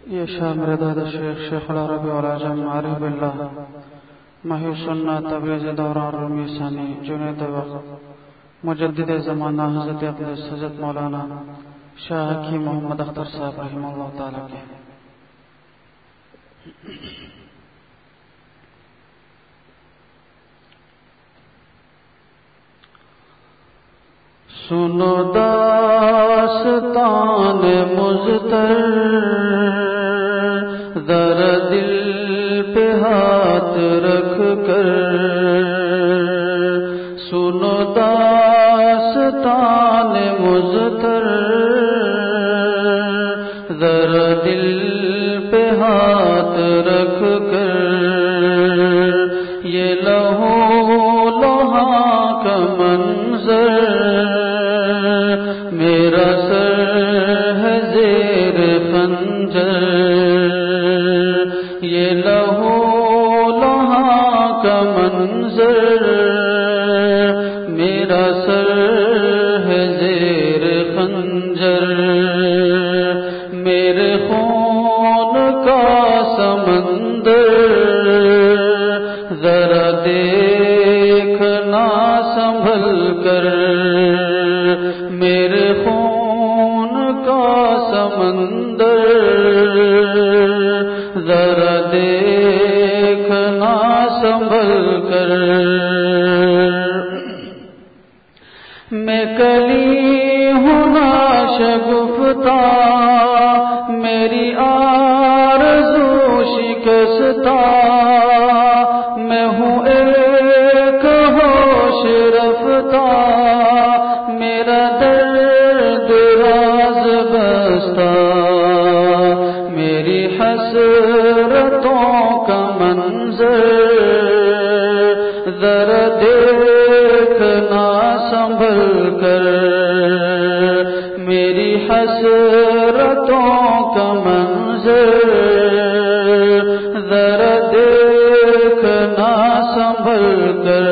یہ شاہ میرے دادا شیخ العرب والعجم عارف باللہ محی سنہ تبریز دوران رومی ثانی جنید وقت مجدد زمانہ حضرت اقدس حضرت مولانا شاہ حکیم محمد اختر صاحب رحمہ اللہ تعالیٰ کے سنو داستان مضطر ذرا دل پہ ہاتھ رکھ کر، سنو داستان مضطر ذرا دل پہ ہاتھ رکھ کر، یہ لہو لہاں کا منظر میرا سر ہے زیر خنجر، یہ لہو لہاں کا منظر میرا سر ہے زیر خنجر، میرے خون کا سمندر ذرا دیکھنا سنبھل کر، میرے خون کا سمندر ذرا دیکھنا سنبھل کر، میں کلی ہوں ناشگفتہ میری آرزو شکستہ، میں ہوں ایک ہوش رفتہ میرا درد راز بستہ، میری حسرتوں کا منظر ذرا دیکھنا سنبھل کر، میری حسرتوں کا منظر ذرا دیکھنا سنبھل کر،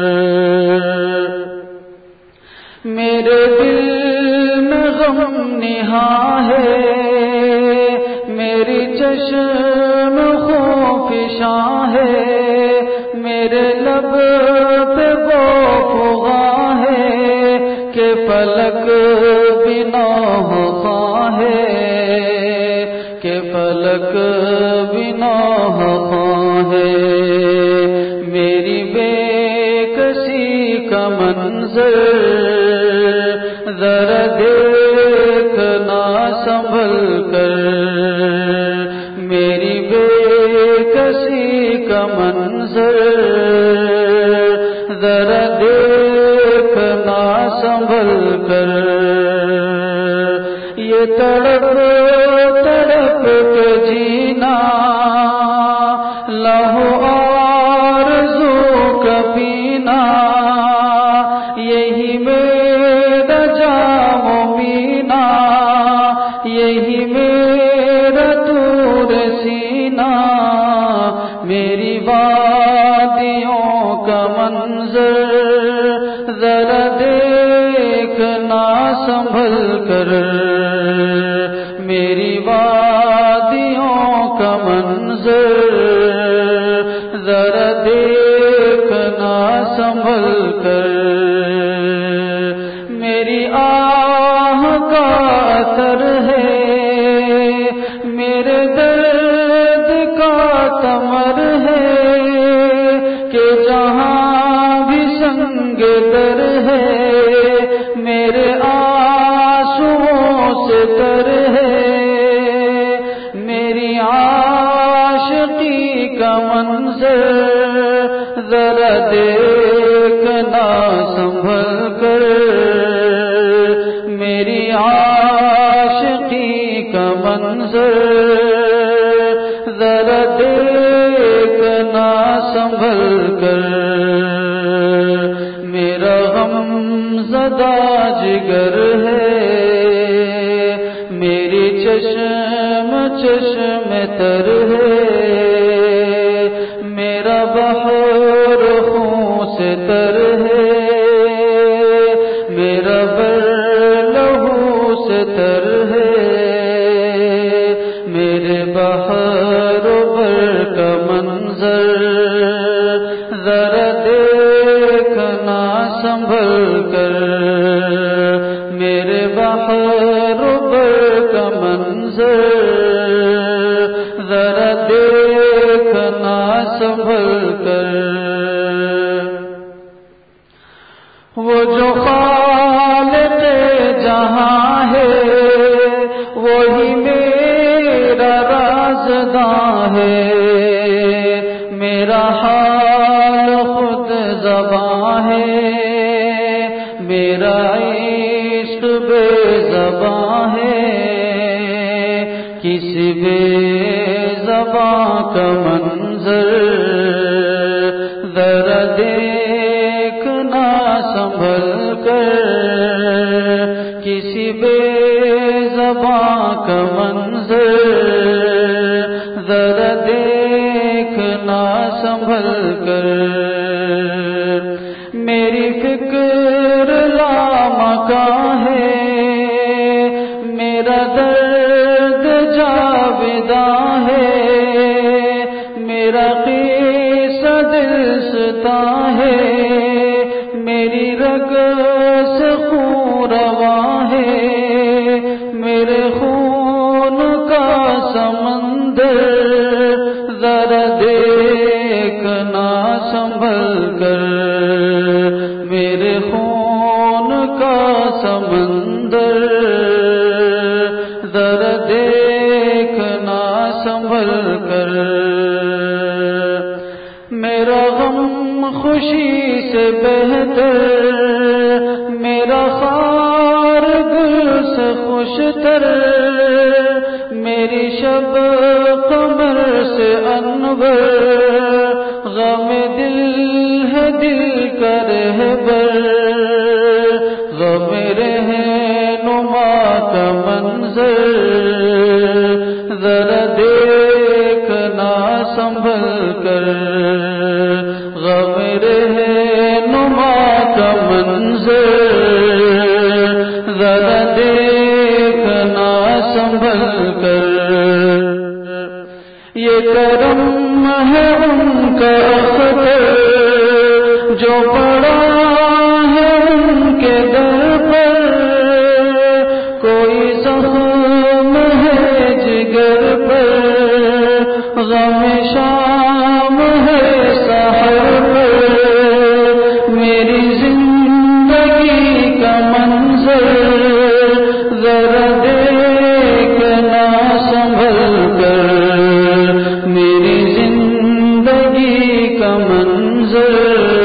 میرے دل میں غم نہاں ہے، میری چشم خوفشاں ہے، میرے لب پہ گوفغاں ہے کہ فلک بھی نوح خواں ہے، کہ فلک بھی نوح خواں ہے، میری بے کسی کا منظر ذرا دیکھنا سنبھل کر، میری بے کسی کا منظر ذرا دیکھنا سنبھل کر، یہ تڑپ تڑپ کے جینا لہو آرزو کا پینا، یہی میرا جام و مینا، یہی میرا طور سینہ، میری وادیوں کا منظر ذرا دیکھنا سنبھل کر، میری وادیوں کا منظر ذرا دیکھنا سنبھل کر، میری آہ کا اثر ہے، میرے درد کا تمر ہے کہ جہاں بھی سنگ در ہے، میرے آنسوؤں سے تر ہے، میری عاشقی کا منظر ذرا دیکھنا سنبھل کر، میری عاشقی کا منظر ذرا دیکھنا سنبھل کر، میرا غم زدہ جگر ہے، میری چشم چشم تر ہے، میرا بحر خون سے تر ہے، میرا بر لہو سے تر ہے، میرے بحر بر کا منظر ذرا دیکھنا سنبھل کر، میرے بحر بر کا منظر ذرا دیکھنا سنبھل کر۔ وہ جو خالق جہاں ہے وہی میرا رازداں ہے، میرا حال خود زباں ہے، میرا عشق بے زباں ہے، کسی بے زباں کا منظر ذرا دیکھنا سنبھل کر، کسی بے زباں کا منظر ذرا دیکھنا سنبھل کر۔ میری فکر لامکاں ہے، میرا درد جاوداں ہے، میرا قصہ دلستاں ہے، میری رگ سے خون رواں ہے، میرے خون کا سمندر ذرا دیکھنا سنبھل کر، میرے خون کا سمندر ذرا دیکھنا سنبھل کر۔ میرا غم خوشی سے بہتر، میرا خار گل سے خوشتر، میری شب قمر سے انور، غم دل ہے دل کا رہبر، غم رہنما کا منظر ذرا دیکھنا سنبھل کر، غم رہنما کا منظر ذرا دیکھنا سنبھل کر۔ یہ کرم ہے ان کا خطر جو پڑا ہے ان کے در پر، کوئی زخم ہے جگر پر، غم شام ہے سحر پر، میری زندگی کا منظر ذرا دیکھنا سنبھل کر، میری زندگی کا منظر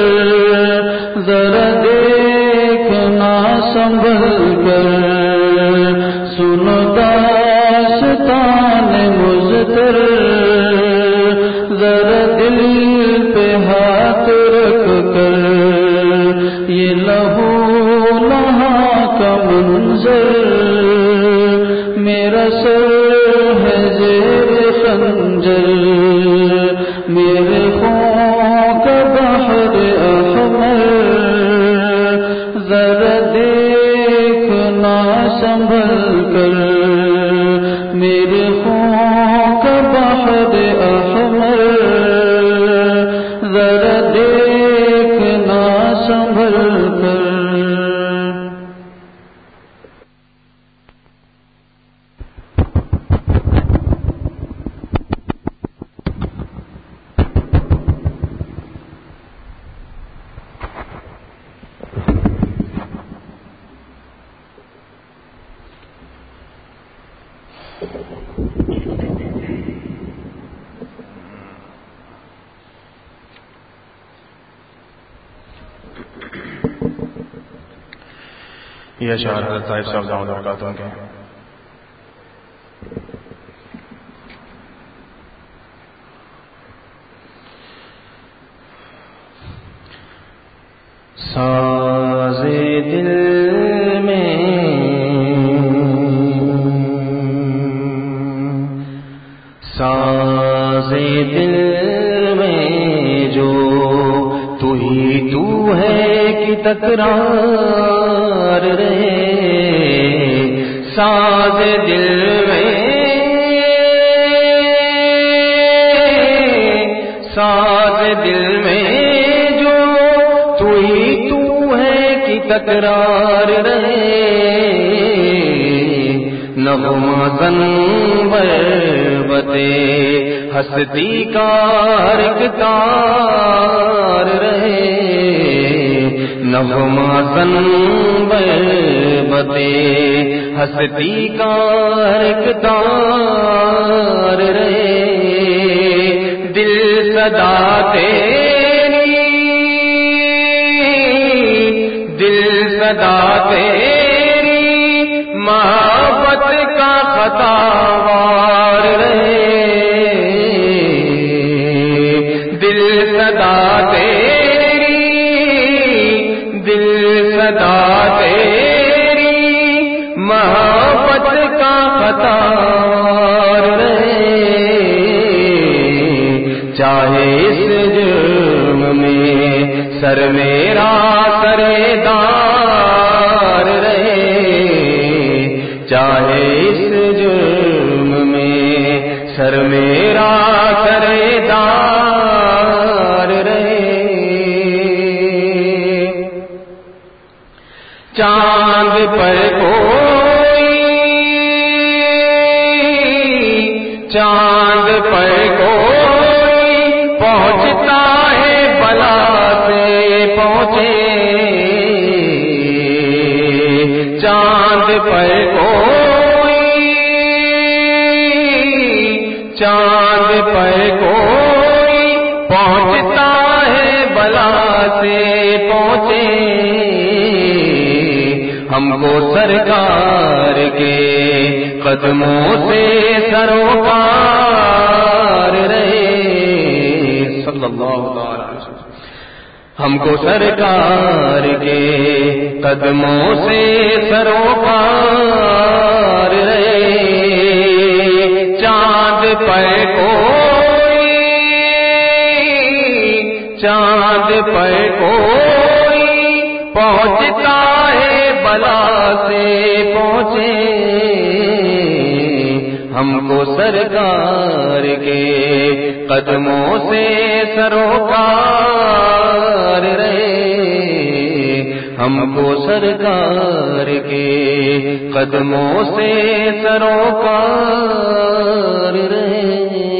ذرا دیکھنا سنبھل کر۔ سنو داستان مضطر، ذرا دل پہ ہاتھ رکھ کر، یہ لہو لہا کا منظر، میرا سر ہے زیر خنجر، میرے خون کا بحر احمر ذرا دیکھنا سنبھل کر، میرے خون کا بحر احمر ذرا دیکھنا سنبھل کر۔ یہ اشعار حضرت صاحب صاحب دامت برکاتہ کے ساز دل میں ساز دل میں جو تو ہی تو ہے کہ تکرار رہے، ساز دل میں ساز دل میں جو تو ہی تو ہے کی تکرار رہے نغمہ زن بربتے ہستی کا رکتار رہے نغمہ زن بربتے ہستی کا رکتار رہے دل صدا تیری دل صدا تیری محبت کا خطاوار رہے دل صدا تیری دل صدا تیری محبت کا خطاوار رہے چاہے اس جرم میں سر میرا سردار رہے چاہے اس جرم میں سر میرا سردار رہے چاند پر کوئی چاند پر کوئی پہنچتا ہے بلا سے پہنچے چاند پر کوئی چاند پر کوئی پہنچتا ہے بلا سے پہنچے ہم کو سرکار کے قدموں سے سروکار رہے صلی اللہ علیہ وسلم ہم کو سرکار کے قدموں سے سروکار رہے چاند پر کوئی چاند پر کوئی پہنچتا ہے بلا سے پہنچے ہم کو سرکار کے قدموں سے سروکار رہے ہم کو سرکار کے قدموں سے سروکار رہے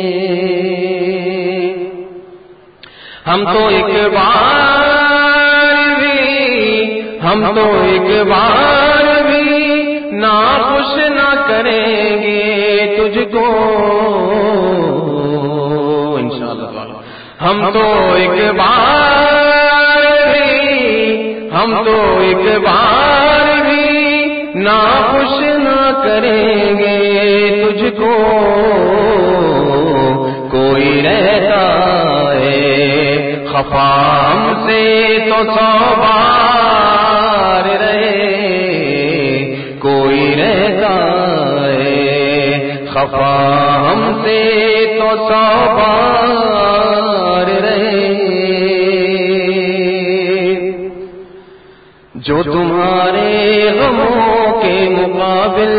ہم تو ایک بار بھی ناخوش نہ کریں گے تجھ کو انشاءاللہ ہم تو ایک بار بھی ناخوش نہ کریں گے تجھ کو کوئی رہتا ہے خفا ہم سے تو 100 بار رہے کوئی رہتا ہے خفا ہم سے تو 100 بار رہے جو تمہارے غموں کے مقابل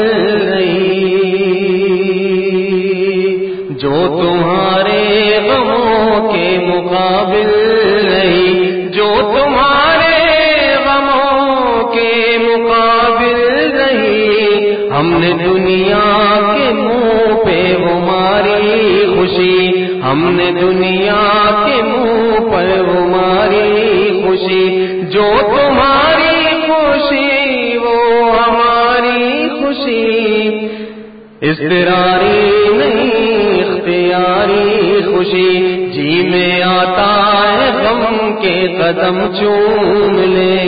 نہیں جو تمہارے غموں کے مقابل نہیں جو تمہارے غموں کے مقابل نہیں ہم نے دنیا کے منہ پہ وہ ماری خوشی ہم نے دنیا کے منہ پر وہ ماری خوشی جو تمہاری خوشی وہ ہماری خوشی اضطراری نہیں اختیاری خوشی جی میں آتا ہے غم کے قدم چوم لے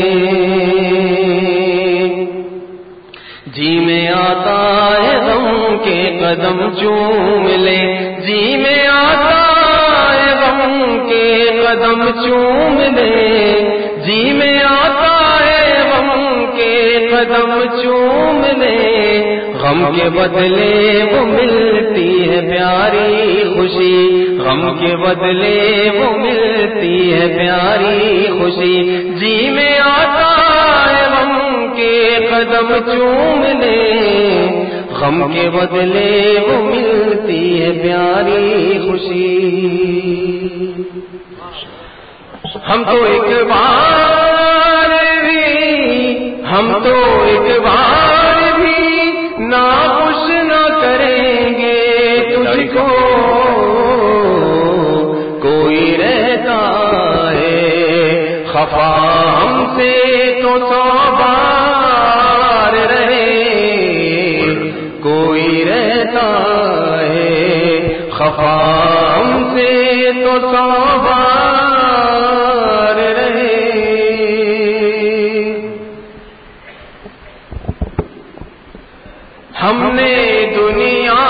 جی میں آتا ہے غم کے قدم چوم لے جی میں آتا ہے غم کے قدم چوم لے جی میں آتا ہے غم کے قدم چوم لے غم کے بدلے وہ ملتی ہے پیاری خوشی غم کے بدلے وہ ملتی ہے پیاری خوشی جی میں آتا ہے غم کے قدم چوم لے غم کے بدلے وہ ملتی ہے پیاری خوشی ہم تو ایک بار بھی ناخوش نہ کریں گے تجھ کو، کوئی رہتا ہے خفا ہم سے تو 100 بار رہے، کوئی رہتا ہے خفا ہم سے تو 100 بار رہے۔ ہم نے دنیا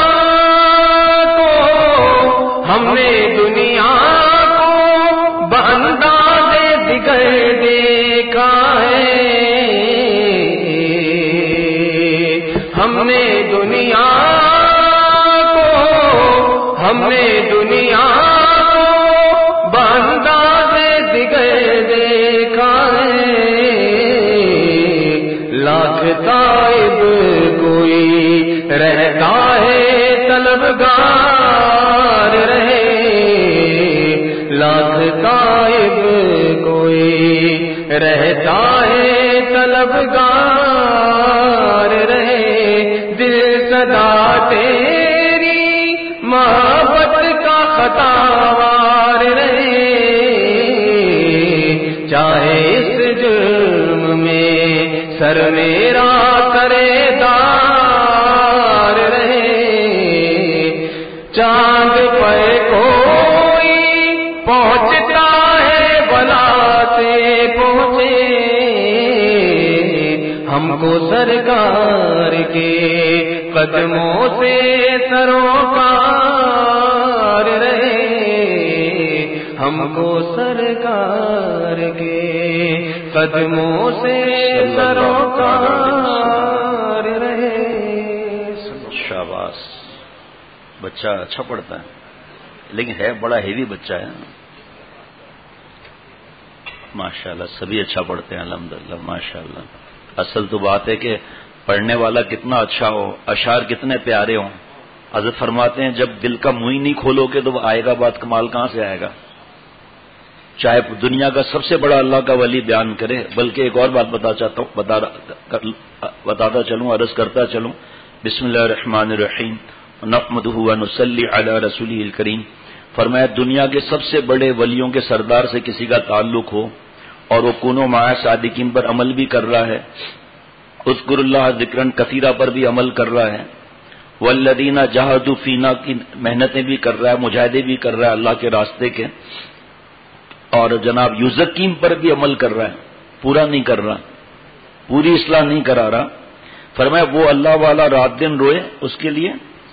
کو باندازے دیگر دیکھا ہے، ہم نے دنیا کو باندازے دیگر دیکھا ہے، لاکھ تائب کوئی رہتا ہے طلبگار رہے، لاکھ تائب کوئی رہتا ہے طلبگار رہے، دل صدا تیری محبت کا خطاوار رہے، چاہے اس جرم میں سر میرا کرے دار رہے، چاند پر کوئی پہنچتا ہے بلا سے پہنچے، ہم کو سرکار کے قدموں سے سروکار رہے، ہم کو سرکار کے قدموں سے سروکار رہے۔ شاباش، بچہ اچھا پڑھتا ہے لیکن ہے بڑا ہیوی بچہ ہے، ماشاءاللہ سبھی اچھا پڑھتے ہیں الحمدللہ ماشاءاللہ۔ اصل تو بات ہے کہ پڑھنے والا کتنا اچھا ہو، اشعار کتنے پیارے ہوں۔ حضرت فرماتے ہیں جب دل کا منہ ہی نہیں کھولو گے تو آئے گا بات کمال کہاں سے آئے گا؟ چاہے دنیا کا سب سے بڑا اللہ کا ولی بیان کرے۔ بلکہ ایک اور بات بتاتا چلوں، عرض کرتا چلوں، بسم اللہ الرحمن الرحیم نحمدہ ونصلی علی رسولہ الکریم۔ فرمایا دنیا کے سب سے بڑے ولیوں کے سردار سے کسی کا تعلق ہو اور وہ کونوا مع صادقین پر عمل بھی کر رہا ہے، اذکر اللہ ذکرن کثیرہ پر بھی عمل کر رہا ہے، والذین جاہدوا فینا کی محنتیں بھی کر رہا ہے، مجاہدے بھی کر رہا ہے اللہ کے راستے کے، اور جناب یزکیم پر بھی عمل کر رہا ہے، پورا نہیں کر رہا، پوری اصلاح نہیں کرا رہا۔ فرمایا وہ اللہ والا رات دن روئے اس کے لیے،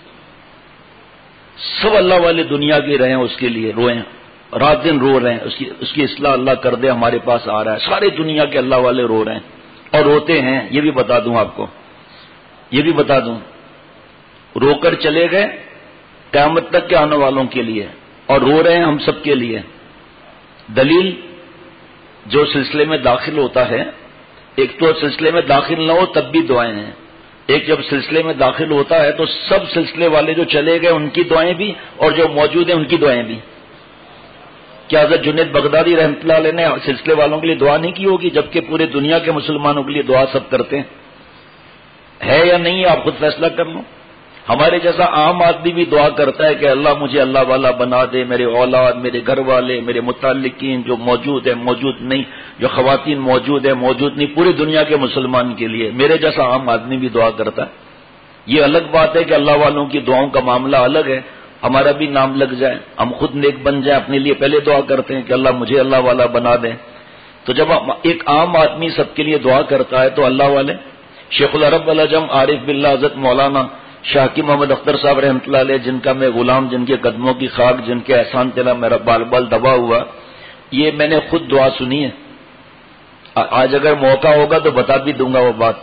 سب اللہ والے دنیا کے رہے اس کے لیے روئیں، رات دن رو رہے ہیں، اس کی اصلاح اللہ کر دے ہمارے پاس آ رہا ہے، سارے دنیا کے اللہ والے رو رہے ہیں اور روتے ہیں۔ یہ بھی بتا دوں آپ کو، یہ بھی بتا دوں، رو کر چلے گئے قیامت تک کے آنے والوں کے لیے اور رو رہے ہیں ہم سب کے لیے۔ دلیل جو سلسلے میں داخل ہوتا ہے، ایک تو سلسلے میں داخل نہ ہو تب بھی دعائیں ہیں، ایک جب سلسلے میں داخل ہوتا ہے تو سب سلسلے والے جو چلے گئے ان کی دعائیں بھی اور جو موجود ہیں ان کی دعائیں بھی۔ کیا حضرت جنید بغدادی رحمۃ اللہ علیہ نے سلسلے والوں کے لیے دعا نہیں کی ہوگی؟ جبکہ پورے دنیا کے مسلمانوں کے لیے دعا سب کرتے ہیں، ہے یا نہیں ہے آپ خود فیصلہ کر لو۔ ہمارے جیسا عام آدمی بھی دعا کرتا ہے کہ اللہ مجھے اللہ والا بنا دے، میرے اولاد، میرے گھر والے، میرے متعلقین جو موجود ہیں موجود نہیں، جو خواتین موجود ہیں موجود نہیں، پوری دنیا کے مسلمان کے لیے میرے جیسا عام آدمی بھی دعا کرتا ہے۔ یہ الگ بات ہے کہ اللہ والوں کی دعاؤں کا معاملہ الگ ہے، ہمارا بھی نام لگ جائے، ہم خود نیک بن جائیں، اپنے لیے پہلے دعا کرتے ہیں کہ اللہ مجھے اللہ والا بنا دے۔ تو جب ایک عام آدمی سب کے لیے دعا کرتا ہے تو اللہ والے شیخ العرب العجم عارف باللہ حضرت مولانا شاہ محمد اختر صاحب رحمۃ اللہ علیہ، جن کا میں غلام، جن کے قدموں کی خاک، جن کے احسان تلا میرا بال بال دبا ہوا، یہ میں نے خود دعا سنی ہے۔ آج اگر موقع ہوگا تو بتا بھی دوں گا وہ بات۔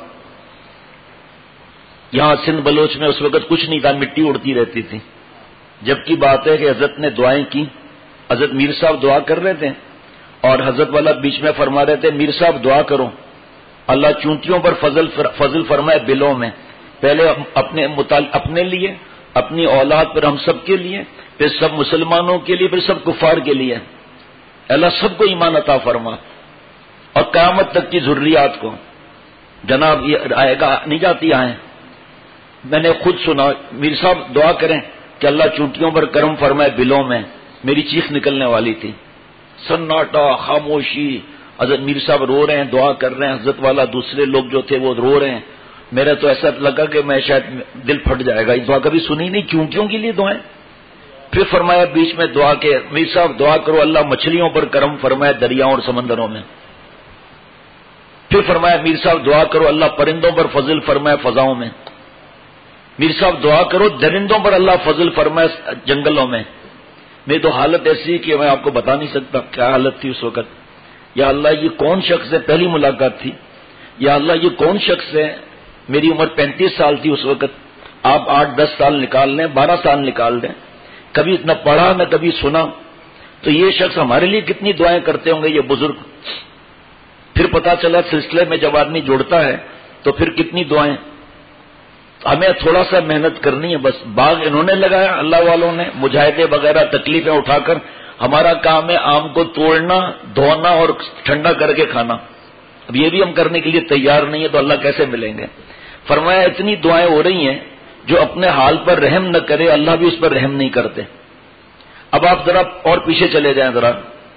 یہاں سندھ بلوچ میں اس وقت کچھ نہیں تھا، مٹی اڑتی رہتی تھی، جبکہ بات ہے کہ حضرت نے دعائیں کی۔ حضرت میر صاحب دعا کر رہے تھے اور حضرت والا بیچ میں فرما رہے تھے میر صاحب دعا کرو اللہ چونٹیوں پر فضل فرمائے بلوں میں، پہلے اپنے لیے اپنی اولاد پر ہم سب کے لیے، پھر سب مسلمانوں کے لیے، پھر سب کفار کے لیے۔ اللہ سب کو ایمان عطا فرما، اور قیامت تک کی ضروریات کو۔ جناب یہ آئے گا نہیں جاتی آئیں، میں نے خود سنا، میر صاحب دعا کریں کہ اللہ چونٹیوں پر کرم فرمائے۔ بلوں میں میری چیخ نکلنے والی تھی، سناٹا، خاموشی، حضرت میر صاحب رو رہے ہیں، دعا کر رہے ہیں، حضرت والا دوسرے لوگ جو تھے وہ رو رہے ہیں۔ میرا تو ایسا لگا کہ میں شاید دل پھٹ جائے گا، یہ دعا کبھی سنی نہیں، چونٹیوں کے لیے دعائیں۔ پھر فرمایا بیچ میں دعا کے، میر صاحب دعا کرو اللہ مچھلیوں پر کرم فرمائے دریاؤں اور سمندروں میں۔ پھر فرمایا میر صاحب دعا کرو اللہ پرندوں پر فضل فرمائے فضاؤں میں۔ میر صاحب دعا کرو درندوں پر اللہ فضل فرمائے جنگلوں میں۔ میری تو حالت ایسی کہ میں آپ کو بتا نہیں سکتا کیا حالت تھی اس وقت۔ یا اللہ یہ کون شخص ہے، پہلی ملاقات تھی، یا اللہ یہ کون شخص ہے، میری عمر 35 سال تھی اس وقت، آپ 8-10 سال نکال لیں، 12 سال نکال دیں، کبھی نہ پڑھا نہ کبھی سنا، تو یہ شخص ہمارے لیے کتنی دعائیں کرتے ہوں گے یہ بزرگ۔ پھر پتا چلا سلسلے میں جب آدمی جوڑتا ہے تو پھر کتنی دعائیں۔ ہمیں تھوڑا سا محنت کرنی ہے بس۔ باغ انہوں نے لگایا اللہ والوں نے، مجاہدے وغیرہ تکلیفیں اٹھا کر، ہمارا کام ہے آم کو توڑنا، دھونا اور ٹھنڈا کر کے کھانا۔ اب یہ بھی ہم کرنے کے لیے تیار نہیں ہے تو اللہ کیسے ملیں گے؟ فرمایا اتنی دعائیں ہو رہی ہیں، جو اپنے حال پر رحم نہ کرے اللہ بھی اس پر رحم نہیں کرتے۔ اب آپ ذرا اور پیچھے چلے جائیں ذرا،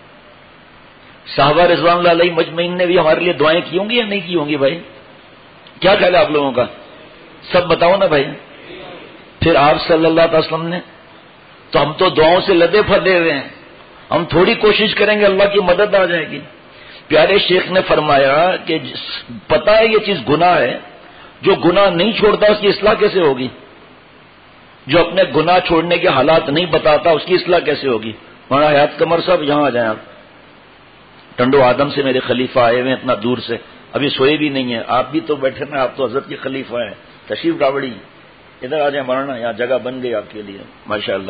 صحابہ رضوان اللہ علیہ مجمعین نے بھی ہمارے لیے دعائیں کی ہوں گی یا نہیں کی ہوں گی بھائی؟ کیا خیال ہے آپ لوگوں کا؟ سب بتاؤ نا بھائی۔ پھر آپ صلی اللہ علیہ وسلم نے، تو ہم تو دعاؤں سے لدے پھدے ہوئے ہیں، ہم تھوڑی کوشش کریں گے اللہ کی مدد آ جائے گی۔ پیارے شیخ نے فرمایا کہ پتہ ہے یہ چیز گناہ ہے، جو گناہ نہیں چھوڑتا اس کی اصلاح کیسے ہوگی؟ جو اپنے گناہ چھوڑنے کے حالات نہیں بتاتا اس کی اصلاح کیسے ہوگی؟ مولانا حیات قمر صاحب یہاں آ جائیں آپ۔ ٹنڈو آدم سے میرے خلیفہ آئے ہوئے اتنا دور سے، ابھی سوئے بھی نہیں ہیں، آپ بھی تو بیٹھے نا، آپ تو حضرت کے خلیفہ ہیں، تشریف راوڑی ادھر آ جائیں مولانا، یہاں جگہ بن گئی آپ کے لیے ماشاءاللہ۔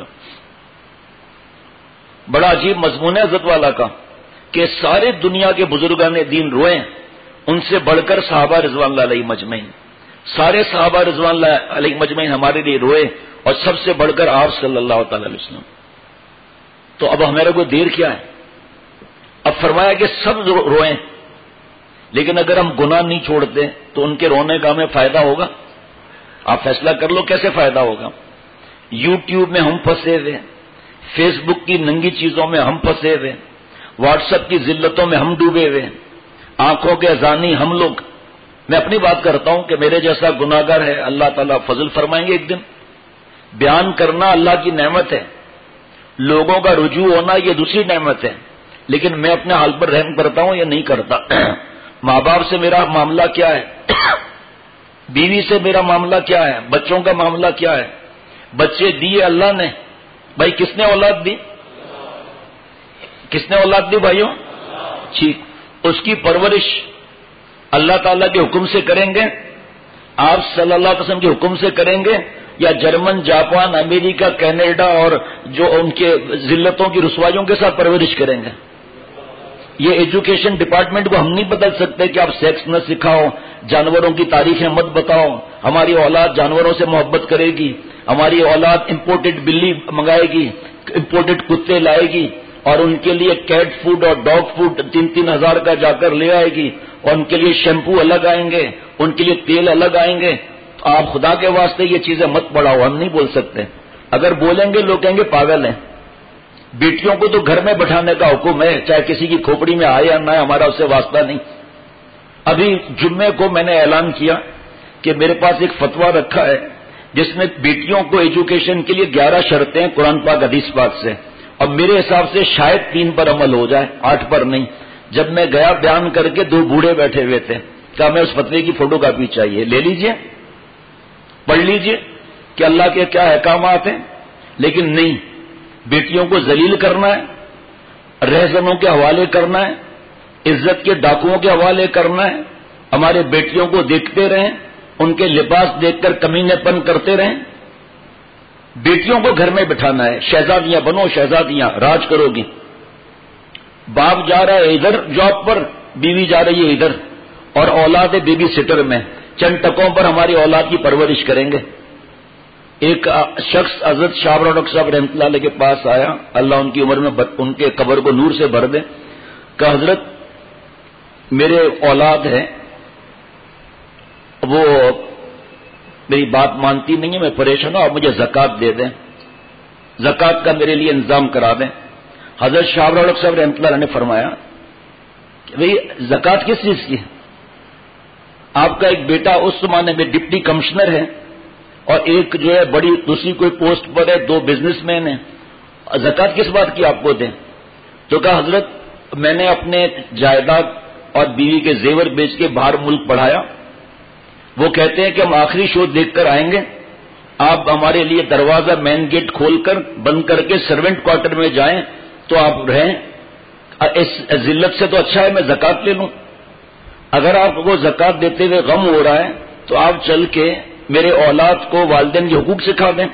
بڑا عجیب مضمون ہے حضرت والا کا کہ سارے دنیا کے بزرگان دین روئے، ان سے بڑھ کر صحابہ رضوان اللہ علیہ مجمعین، سارے صحابہ رضوان اللہ علیہ مجمعین ہمارے لیے روئے، اور سب سے بڑھ کر آپ صلی اللہ تعالی علیہ وسلم۔ تو اب ہمارے کو دیر کیا ہے؟ اب فرمایا کہ سب روئیں، لیکن اگر ہم گناہ نہیں چھوڑتے تو ان کے رونے کا ہمیں فائدہ ہوگا؟ آپ فیصلہ کر لو کیسے فائدہ ہوگا۔ یوٹیوب میں ہم پھنسے ہوئے، فیس بک کی ننگی چیزوں میں ہم پھنسے ہوئے، واٹس ایپ کی ذلتوں میں ہم ڈوبے ہوئے، آنکھوں کے ازانی ہم لوگ۔ میں اپنی بات کرتا ہوں کہ میرے جیسا گناہگار ہے، اللہ تعالیٰ فضل فرمائیں گے ایک دن۔ بیان کرنا اللہ کی نعمت ہے، لوگوں کا رجوع ہونا یہ دوسری نعمت ہے، لیکن میں اپنے حال پر رحم کرتا ہوں یا نہیں کرتا؟ ماں باپ سے میرا معاملہ کیا ہے؟ بیوی سے میرا معاملہ کیا ہے؟ بچوں کا معاملہ کیا ہے؟ بچے دیے اللہ نے، بھائی کس نے اولاد دی؟ کس نے اولاد دی بھائیوں؟ ٹھیک، اس کی پرورش اللہ تعالیٰ کے حکم سے کریں گے، آپ صلی اللہ علیہ وسلم کے حکم سے کریں گے، یا جرمن، جاپان، امریکہ، کینیڈا اور جو ان کے ذلتوں کی رسوائیوں کے ساتھ پرورش کریں گے؟ یہ ایجوکیشن ڈپارٹمنٹ کو ہم نہیں بدل سکتے کہ آپ سیکس نہ سکھاؤ، جانوروں کی تاریخیں مت بتاؤ، ہماری اولاد جانوروں سے محبت کرے گی، ہماری اولاد امپورٹڈ بلی منگائے گی، امپورٹڈ کتے لائے گی، اور ان کے لیے کیٹ فوڈ اور ڈاگ فوڈ 3-3 ہزار کا جا کر لے آئے گی، اور ان کے لیے شیمپو الگ آئیں گے، ان کے لیے تیل الگ آئیں گے۔ آپ خدا کے واسطے یہ چیزیں مت بڑھاؤ، ہم نہیں بول سکتے۔ اگر بولیں گے لوگ کہیں گے پاگل ہیں۔ بیٹیوں کو تو گھر میں بٹھانے کا حکم ہے، چاہے کسی کی کھوپڑی میں آئے یا نہ آئے، ہمارا اس سے واسطہ نہیں۔ ابھی جمعے کو میں نے اعلان کیا کہ میرے پاس ایک فتویٰ رکھا ہے جس میں بیٹیوں کو ایجوکیشن کے لیے 11 شرطیں قرآن پاک حدیث پاک سے، اور میرے حساب سے شاید 3 پر عمل ہو جائے، 8 پر نہیں۔ جب میں گیا بیان کر کے 2 بوڑھے بیٹھے ہوئے تھے، کہا میں اس فتوے کی فوٹو کاپی چاہیے، لے لیجئے، پڑھ لیجئے کہ اللہ کے کیا احکامات ہیں۔ لیکن نہیں، بیٹیوں کو ذلیل کرنا ہے، رہزنوں کے حوالے کرنا ہے، عزت کے ڈاکوؤں کے حوالے کرنا ہے، ہمارے بیٹیوں کو دیکھتے رہیں، ان کے لباس دیکھ کر کمینے پن کرتے رہیں۔ بیٹیوں کو گھر میں بٹھانا ہے، شہزادیاں بنو، شہزادیاں راج کرو گی۔ باپ جا رہا ہے ادھر جاب پر، بیوی جا رہی ہے ادھر، اور اولاد ہے بیبی سٹر میں، چند ٹکوں پر ہماری اولاد کی پرورش کریں گے۔ ایک شخص حضرت شاہ ڈاکٹر صاحب رحمۃ اللہ علیہ کے پاس آیا، اللہ ان کی عمر میں ان کے قبر کو نور سے بھر دے، کہ حضرت میرے اولاد ہے، وہ میری بات مانتی نہیں ہے، میں پریشان ہوں، آپ مجھے زکوٰۃ دے دیں، زکوٰۃ کا میرے لیے انتظام کرا دیں۔ حضرت شاہ ڈاکٹر صاحب رحمۃ اللہ علیہ نے فرمایا کہ بھئی زکوٰۃ کس چیز کی ہے؟ آپ کا ایک بیٹا اس زمانے میں ڈپٹی کمشنر ہے اور ایک جو ہے بڑی دوسری کوئی پوسٹ پر ہے، دو بزنس مین ہیں، زکوٰۃ کس بات کی آپ کو دیں؟ تو کہا حضرت میں نے اپنے جائیداد اور بیوی کے زیور بیچ کے باہر ملک پڑھایا، وہ کہتے ہیں کہ ہم آخری شو دیکھ کر آئیں گے، آپ ہمارے لیے دروازہ مین گیٹ کھول کر بند کر کے سرونٹ کوارٹر میں جائیں تو آپ رہیں، اس ذلت سے تو اچھا ہے میں زکوٰۃ لے لوں۔ اگر آپ کو زکوٰۃ دیتے ہوئے غم ہو رہا ہے تو آپ چل کے میرے اولاد کو والدین کے حقوق سکھا دیں۔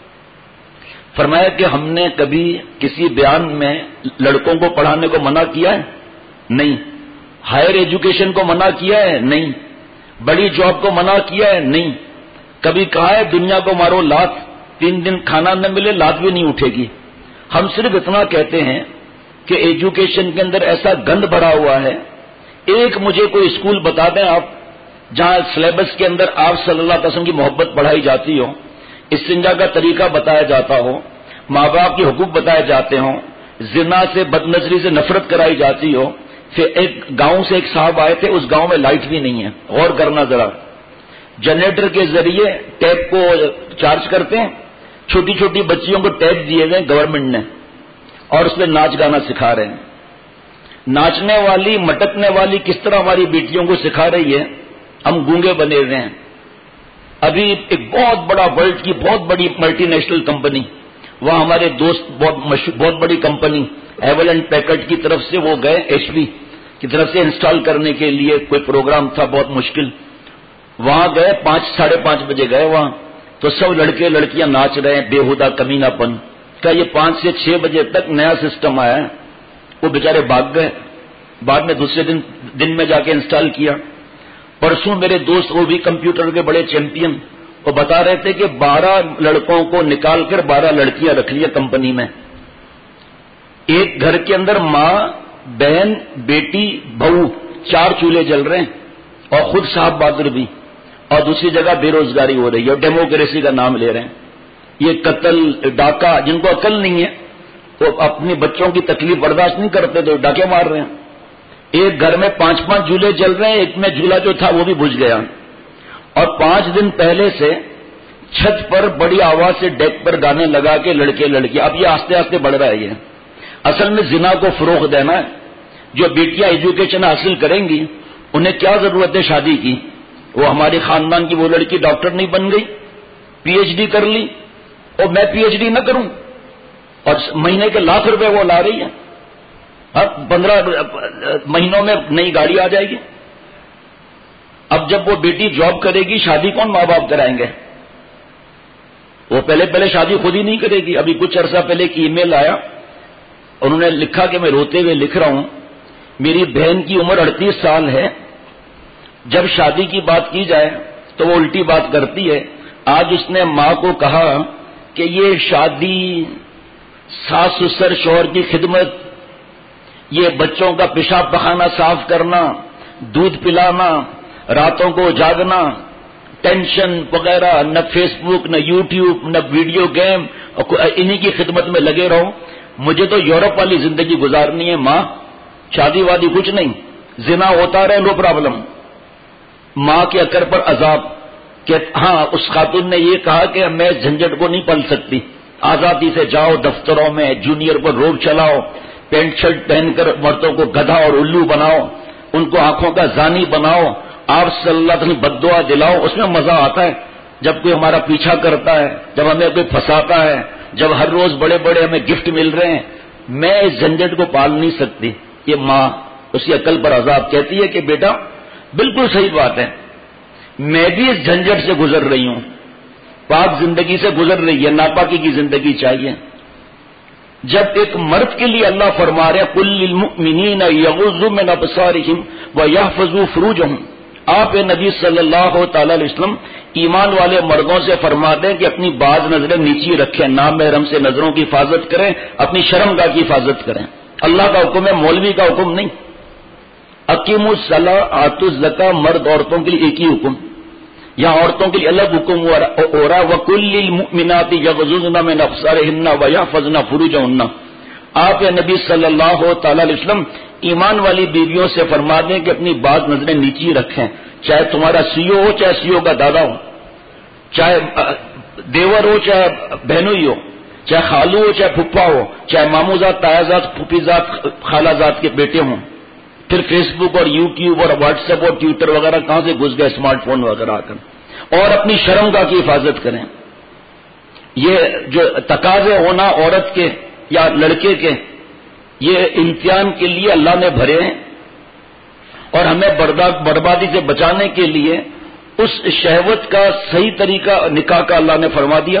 فرمایا کہ ہم نے کبھی کسی بیان میں لڑکوں کو پڑھانے کو منع کیا ہے؟ نہیں۔ ہائر ایجوکیشن کو منع کیا ہے؟ نہیں۔ بڑی جاب کو منع کیا ہے؟ نہیں۔ کبھی کہا ہے دنیا کو مارو لات، 3 دن کھانا نہ ملے لات بھی نہیں اٹھے گی۔ ہم صرف اتنا کہتے ہیں کہ ایجوکیشن کے اندر ایسا گند بھرا ہوا ہے، ایک مجھے کوئی اسکول بتا دیں آپ جہاں سلیبس کے اندر آپ صلی اللہ علیہ وسلم کی محبت پڑھائی جاتی ہو، استنجا کا طریقہ بتایا جاتا ہو، ماں باپ کے حقوق بتائے جاتے ہوں، زنا سے بد نظری سے نفرت کرائی جاتی ہو۔ پھر ایک گاؤں سے ایک صاحب آئے تھے، اس گاؤں میں لائٹ بھی نہیں ہے، غور کرنا ذرا، جنریٹر کے ذریعے ٹیپ کو چارج کرتے ہیں، چھوٹی چھوٹی بچیوں کو ٹیپ دیے گئے گورنمنٹ نے اور اس میں ناچ گانا سکھا رہے ہیں۔ ناچنے والی مٹکنے والی کس طرح ہماری بیٹیوں کو سکھا رہی ہے، ہم گونگے بنے ہوئے ہیں۔ ابھی ایک بہت بڑا ورلڈ کی بہت بڑی ملٹی نیشنل کمپنی، وہاں ہمارے دوست بہت بڑی کمپنی ایول اینڈ پیکٹ کی طرف سے وہ گئے، ایچ پی کی طرف سے انسٹال کرنے کے لیے کوئی پروگرام تھا بہت مشکل، وہاں گئے 5-5:30 بجے گئے وہاں، تو سب لڑکے لڑکیاں ناچ رہے ہیں بےہودہ کمینہ پن کا۔ یہ 5 سے 6 بجے تک نیا سسٹم آیا ہے، وہ بیچارے بھاگ گئے، بعد میں دوسرے دن میں جا کے انسٹال کیا۔ پرسوں میرے دوست وہ بھی کمپیوٹر کے بڑے چیمپئن، وہ بتا رہے تھے کہ 12 لڑکوں کو نکال کر 12 لڑکیاں رکھ لیا کمپنی میں۔ ایک گھر کے اندر ماں، بہن، بیٹی، بہو، 4 چولہے جل رہے ہیں اور خود صاحب بہادر بھی، اور دوسری جگہ بے روزگاری ہو رہی ہے اور ڈیموکریسی کا نام لے رہے ہیں۔ یہ قتل ڈاکہ، جن کو عقل نہیں ہے وہ اپنے بچوں کی تکلیف برداشت نہیں کرتے تو ڈاکے مار رہے ہیں۔ ایک گھر میں 5 جھولے جل رہے ہیں، ایک میں جھولا جو تھا وہ بھی بجھ گیا، اور 5 دن پہلے سے چھت پر بڑی آواز سے ڈیک پر گانے لگا کے لڑکے لڑکیاں، اب یہ آہستہ آہستہ بڑھ رہا ہے۔ یہ اصل میں زنا کو فروغ دینا ہے۔ جو بیٹیاں ایجوکیشن حاصل کریں گی انہیں کیا ضرورت ہے شادی کی؟ وہ ہمارے خاندان کی وہ لڑکی ڈاکٹر نہیں بن گئی، پی ایچ ڈی کر لی، اور میں پی ایچ ڈی نہ کروں اور مہینے کے لاکھ روپے وہ لا رہی ہے، 15 مہینوں میں نئی گاڑی آ جائے گی۔ اب جب وہ بیٹی جاب کرے گی شادی کون ماں باپ کرائیں گے؟ وہ پہلے شادی خود ہی نہیں کرے گی۔ ابھی کچھ عرصہ پہلے ایک ای میل آیا، انہوں نے لکھا کہ میں روتے ہوئے لکھ رہا ہوں، میری بہن کی عمر 38 سال ہے، جب شادی کی بات کی جائے تو وہ الٹی بات کرتی ہے۔ آج اس نے ماں کو کہا کہ یہ شادی، ساس سسر شوہر کی خدمت، یہ بچوں کا پیشاب پخانہ صاف کرنا، دودھ پلانا، راتوں کو جاگنا، ٹینشن وغیرہ، نہ فیس بک نہ یوٹیوب نہ ویڈیو گیم، انہی کی خدمت میں لگے رہو۔ مجھے تو یورپ والی زندگی گزارنی ہے ماں، شادی وادی کچھ نہیں، زنا ہوتا رہے نو پرابلم۔ ماں کے اکر پر عذاب کہ ہاں اس خاتون نے یہ کہا کہ میں جھنجٹ کو نہیں پل سکتی، آزادی سے جاؤ دفتروں میں، جونیئر پر روب چلاؤ، پینٹ شرٹ پہن کر مردوں کو گدھا اور الو بناؤ، ان کو آنکھوں کا زانی بناؤ، آپ صلی اللہ علیہ وسلم بد دعا دلاؤ۔ اس میں مزہ آتا ہے جب کوئی ہمارا پیچھا کرتا ہے، جب ہمیں کوئی پھنساتا ہے، جب ہر روز بڑے بڑے ہمیں گفٹ مل رہے ہیں۔ میں اس جھنجٹ کو پال نہیں سکتی۔ یہ ماں اس کی عقل پر عذاب کہتی ہے کہ بیٹا بالکل صحیح بات ہے، میں بھی اس جھنجٹ سے گزر رہی ہوں، پاک زندگی سے گزر رہی ہے، ناپاکی کی زندگی چاہیے۔ جب ایک مرد کے لیے اللہ فرما رہے ہیں قُل لِّلْمُؤْمِنِينَ يَغُضُّوا مِنْ أَبْصَارِهِمْ وَيَحْفَظُوا فُرُوجَهُمْ، آپ نبی صلی اللہ تعالی علیہ وسلم ایمان والے مردوں سے فرما دیں کہ اپنی بعض نظریں نیچی رکھیں، نامحرم سے نظروں کی حفاظت کریں، اپنی شرمگاہ کی حفاظت کریں. اللہ کا حکم ہے، مولوی کا حکم نہیں. اقیموا الصلاۃ آتوا الزکاۃ، مرد عورتوں کے لیے ایک ہی حکم. یہاں عورتوں کے لیے الگ حکم ہو رہا ہے، وَقُلْ لِلْمُؤْمِنَاتِ يَغْضُضْنَ مِنْ أَبْصَارِهِنَّ وَيَحْفَظْنَ فُرُوجَهُنَّ. آپ یا نبی صلی اللہ تعالی علیہ وسلم ایمان والی بیویوں سے فرما دیں کہ اپنی بعض نظریں نیچی رکھیں، چاہے تمہارا سیو ہو، چاہے سیو کا دادا ہو، چاہے دیور ہو، چاہے بہنوئی ہو، چاہے خالو ہو، چاہے پھپھا ہو، چاہے ماموزاد، تایازاد، پھوپھیزاد، خالازاد کے بیٹے ہوں. پھر فیس بک اور یوٹیوب اور واٹس ایپ اور ٹویٹر وغیرہ کہاں سے گھس گئے، اسمارٹ فون وغیرہ آ کر. اور اپنی شرمگاہ کی حفاظت کریں. یہ جو تقاضے ہونا عورت کے یا لڑکے کے، یہ امتحان کے لیے اللہ نے بھرے ہیں، اور ہمیں بربادی سے بچانے کے لیے اس شہوت کا صحیح طریقہ نکاح کا اللہ نے فرما دیا.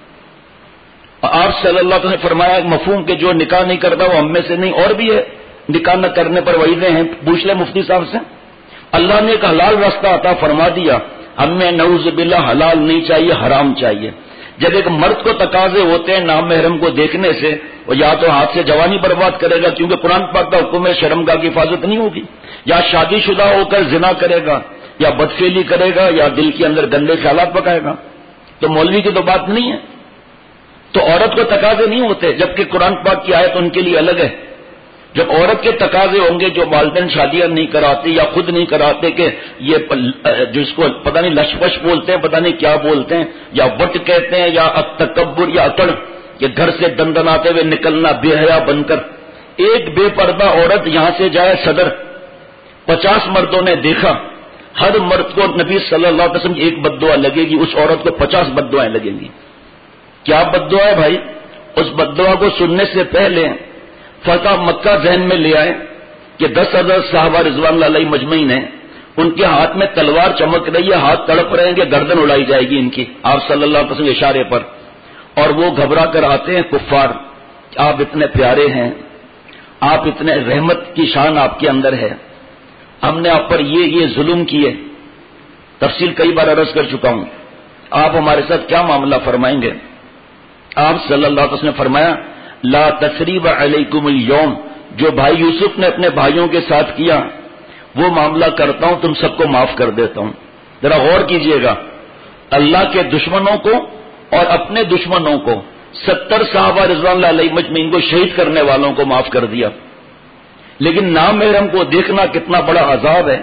آپ صلی اللہ علیہ وسلم نے فرمایا مفہوم کہ جو نکاح نہیں کرتا وہ ہم میں سے نہیں. اور بھی ہے، نکاح نہ کرنے پر وعیدیں ہیں، پوچھ لیں مفتی صاحب سے. اللہ نے ایک حلال راستہ عطا فرما دیا، ہمیں نعوذ باللہ حلال نہیں چاہیے، حرام چاہیے. جب ایک مرد کو تقاضے ہوتے ہیں نامحرم کو دیکھنے سے، وہ یا تو ہاتھ سے جوانی برباد کرے گا کیونکہ قرآن پاک کا حکم ہے شرمگاہ کی حفاظت نہیں ہوگی، یا شادی شدہ ہو کر زنا کرے گا، یا بدفعلی کرے گا، یا دل کے اندر گندے خیالات پکائے گا. تو مولوی کی تو بات نہیں ہے. تو عورت کو تقاضے نہیں ہوتے، جبکہ قرآن پاک کی آیت ان کے لیے الگ ہے. جب عورت کے تقاضے ہوں گے، جو والدین شادیاں نہیں کراتے یا خود نہیں کراتے، کہ یہ جو اس کو پتہ نہیں لشپش بولتے ہیں، پتہ نہیں کیا بولتے ہیں، یا وٹ کہتے ہیں، یا تکبر یا اکڑ، کہ گھر سے دندناتے ہوئے نکلنا بے حیا بن کر. ایک بے پردہ عورت یہاں سے جائے صدر، 50 مردوں نے دیکھا، ہر مرد کو نبی صلی اللہ علیہ وسلم ایک بددعا لگے گی، اس عورت کو 50 بددعائیں لگیں گی. کیا بددعا ہے بھائی؟ اس بددعا کو سننے سے پہلے فتح مکہ ذہن میں لے آئے کہ 10,000 صحابہ رضوان اللہ علیہ مجمعین ہیں، ان کے ہاتھ میں تلوار چمک رہی ہے، ہاتھ تڑپ رہے ہیں کہ گردن اڑائی جائے گی ان کی آپ صلی اللہ علیہ وسلم اشارے پر. اور وہ گھبرا کر آتے ہیں کفار، آپ اتنے پیارے ہیں، آپ اتنے رحمت کی شان آپ کے اندر ہے، ہم نے آپ پر یہ ظلم کیے. تفصیل کئی بار عرض کر چکا ہوں، آپ ہمارے ساتھ کیا معاملہ فرمائیں گے؟ آپ صلی اللہ علیہ وسلم نے فرمایا لا تثریب علیکم اليوم، جو بھائی یوسف نے اپنے بھائیوں کے ساتھ کیا وہ معاملہ کرتا ہوں، تم سب کو معاف کر دیتا ہوں. ذرا غور کیجئے گا، اللہ کے دشمنوں کو اور اپنے دشمنوں کو 70 صحابہ رضوان اللہ علیہ مجمعین کو شہید کرنے والوں کو معاف کر دیا. لیکن نامحرم کو دیکھنا کتنا بڑا عذاب ہے.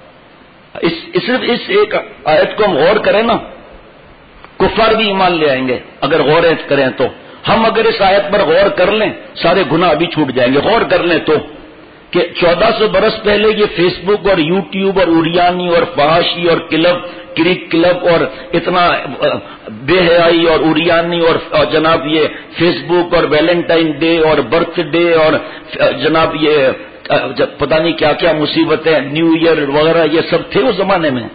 صرف اس ایک آیت کو ہم غور کریں نا، کفار بھی ایمان لے آئیں گے اگر غور کریں تو. ہم اگر اس آیت پر غور کر لیں سارے گناہ ابھی چھوٹ جائیں گے. غور کر لیں تو کہ 1400 برس پہلے یہ فیس بک اور یوٹیوب اور اوریانی اور فحاشی اور کرک کلب اور اتنا بے حیائی اور اوریانی اور جناب یہ فیس بک اور ویلنٹائن ڈے اور برتھ ڈے اور جناب یہ پتہ نہیں کیا کیا مصیبتیں، نیو ایئر وغیرہ، یہ سب تھے اس زمانے میں.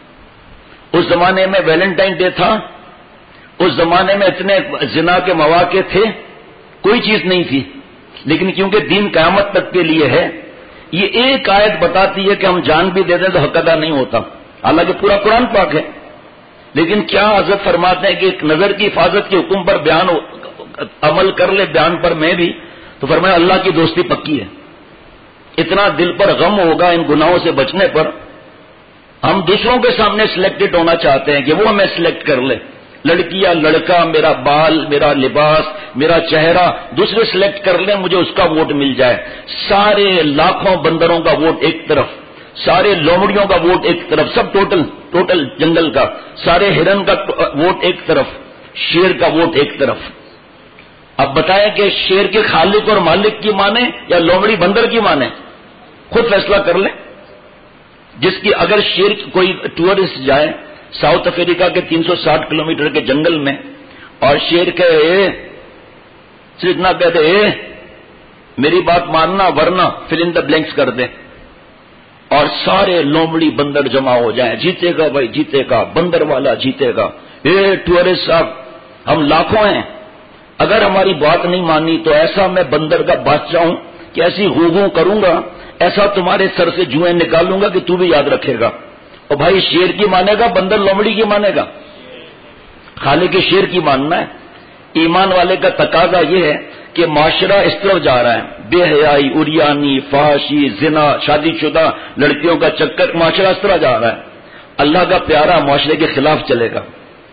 اس زمانے میں ویلنٹائن ڈے تھا، اس زمانے میں اتنے زنا کے مواقع تھے، کوئی چیز نہیں تھی. لیکن کیونکہ دین قیامت تک کے لیے ہے، یہ ایک آیت بتاتی ہے کہ ہم جان بھی دے دیں تو حق ادا نہیں ہوتا، حالانکہ پورا قرآن پاک ہے. لیکن کیا حضرت فرماتے ہیں کہ ایک نظر کی حفاظت کے حکم پر بیان عمل کر لے، بیان پر میں بھی، تو فرمایا اللہ کی دوستی پکی ہے. اتنا دل پر غم ہوگا ان گناہوں سے بچنے پر. ہم دوسروں کے سامنے سلیکٹڈ ہونا چاہتے ہیں کہ وہ ہمیں سلیکٹ کر لے، لڑکی یا لڑکا، میرا بال، میرا لباس، میرا چہرہ، دوسرے سلیکٹ کر لیں، مجھے اس کا ووٹ مل جائے. سارے لاکھوں بندروں کا ووٹ ایک طرف، سارے لومڑیوں کا ووٹ ایک طرف، سب ٹوٹل جنگل کا، سارے ہرن کا ووٹ ایک طرف، شیر کا ووٹ ایک طرف. اب بتائیں کہ شیر کے خالق اور مالک کی مانے یا لومڑی بندر کی مانے؟ خود فیصلہ کر لیں. جس کی اگر شیر کوئی ٹورسٹ جائے ساؤتھ افریقہ کے 360 کلومیٹر کے جنگل میں اور شیر کہے، صرف اتنا کہہ دے میری بات ماننا ورنہ فل ان دا بلینکس کر دے، اور سارے لومڑی بندر جمع ہو جائیں، جیتے گا بھائی جیتے گا، بندر والا جیتے گا. ٹورسٹ صاحب ہم لاکھوں ہیں، اگر ہماری بات نہیں مانی تو ایسا میں بندر کا بادشاہ ہوں کہ ایسی غوغوں کروں گا، ایسا تمہارے سر سے جوئیں نکالوں گا کہ تو بھی یاد رکھے گا. اور بھائی شیر کی مانے گا بندر لومڑی کی مانے گا؟ خالق شیر کی ماننا ہے. ایمان والے کا تقاضا یہ ہے کہ معاشرہ اس طرف جا رہا ہے، بے حیائی، عریانی، فحاشی، زنا، شادی شدہ لڑکیوں کا چکر، معاشرہ اس طرح جا رہا ہے. اللہ کا پیارا معاشرے کے خلاف چلے گا.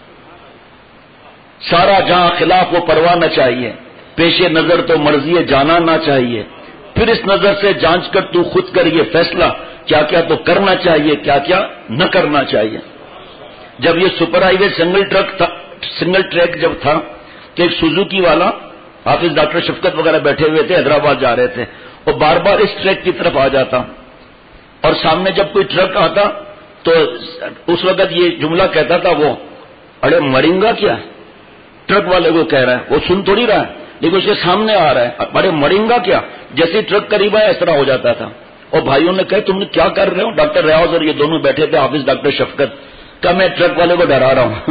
سارا جہاں خلاف وہ پرواہ نہ چاہیے، پیش نظر تو مرضی جانا نہ چاہیے. پھر اس نظر سے جانچ کر تو خود کر یہ فیصلہ، کیا کیا تو کرنا چاہیے، کیا کیا نہ کرنا چاہیے. جب یہ super highway single track جب تھا کہ ایک سوزوکی والا، حافظ ڈاکٹر شفقت وغیرہ بیٹھے ہوئے تھے، حیدرآباد جا رہے تھے، اور بار بار اس ٹریک کی طرف آ جاتا، اور سامنے جب کوئی ٹرک آتا تو اس وقت یہ جملہ کہتا تھا وہ، ارے مریں گا کیا؟ ٹرک والے کو کہہ رہا ہے، وہ سن تھوڑی رہا ہے لیکن اس کے سامنے آ رہا ہے، ارے مریں گا کیا؟ جیسے ٹرک قریب آیا اس طرح ہو جاتا تھا. اور بھائیوں نے کہا تم نے کیا کر رہے ہو؟ ڈاکٹر ریاض اور یہ دونوں بیٹھے تھے، حافظ ڈاکٹر شفقت. کہا میں ٹرک والے کو ڈرا رہا ہوں.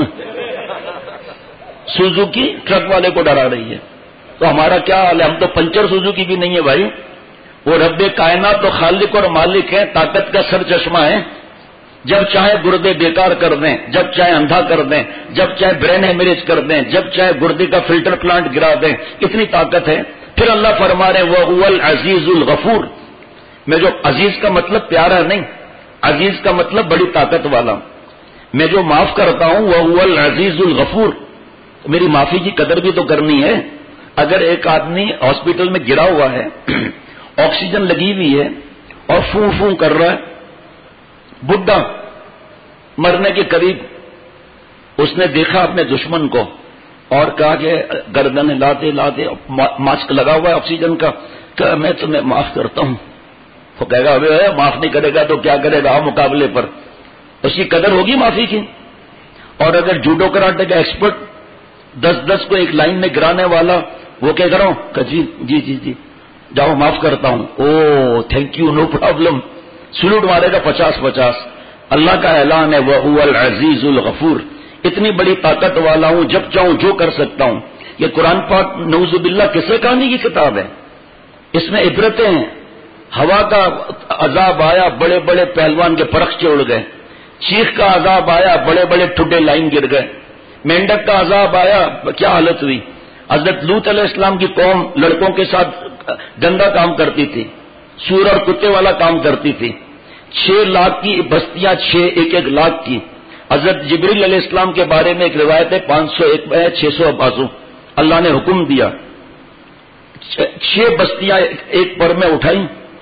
سوزوکی ٹرک والے کو ڈرا رہی ہے. تو ہمارا کیا حال ہے؟ ہم تو پنچر سوزوکی بھی نہیں ہے بھائی. وہ رب کائنات تو خالق اور مالک ہے، طاقت کا سر چشمہ ہے. جب چاہے گردے بیکار کر دیں، جب چاہے اندھا کر دیں، جب چاہے برین ہیمریج کر دیں، جب چاہے گردے کا فلٹر پلانٹ گرا دیں، اتنی طاقت ہے. پھر اللہ فرما رہے وَهُوَ الْعَزِيزُ الْغَفُورُ. میں جو عزیز کا مطلب پیارا نہیں، عزیز کا مطلب بڑی طاقت والا. میں جو معاف کرتا ہوں وَهُوَ الْعَزِيزُ الْغَفُورُ. میری معافی کی قدر بھی تو کرنی ہے. اگر ایک آدمی ہاسپٹل میں گرا ہوا ہے، آکسیجن لگی ہوئی ہے اور فوں فوں کر رہا ہے، بڈھا مرنے کے قریب، اس نے دیکھا اپنے دشمن کو اور کہا کہ گردن لاتے لاتے ماسک لگا ہوا ہے آکسیجن کا، کہ میں تمہیں معاف کرتا ہوں. وہ کہے گا ابے معاف نہیں کرے گا تو کیا کرے گا مقابلے پر؟ اس کی قدر ہوگی معافی کی. اور اگر جوڈو کراٹے کا ایکسپرٹ 10 کو ایک لائن میں گرانے والا، وہ کہہ رہا ہوں کہ جی جی جی جی جاؤ معاف کرتا ہوں، oh thank you no problem, salute مارے گا 50. اللہ کا اعلان ہے وَهُوَ الْعَزِيزُ الْغَفُورُ. اتنی بڑی طاقت والا ہوں، جب چاہوں جو کر سکتا ہوں. یہ قرآن پاک نعوذ باللہ قصے کہانی کی کتاب ہے، اس میں عبرتیں ہیں. ہوا کا عذاب آیا، بڑے بڑے پہلوان کے پرخ چڑھ گئے. چیخ کا عذاب آیا، بڑے بڑے ٹھڈے لائن گر گئے. مینڈک کا عذاب آیا، کیا حالت ہوئی. حضرت لوط علیہ السلام کی قوم لڑکوں کے ساتھ گندا کام کرتی تھی، سور اور کتے والا کام کرتی تھی. 6 لاکھ کی بستیاں، 1 لاکھ کی. حضرت جبریل علیہ السلام کے بارے میں ایک روایت ہے 501 ہے 600 بازو. اللہ نے حکم دیا 6 بستیاں ایک پر میں اٹھائی،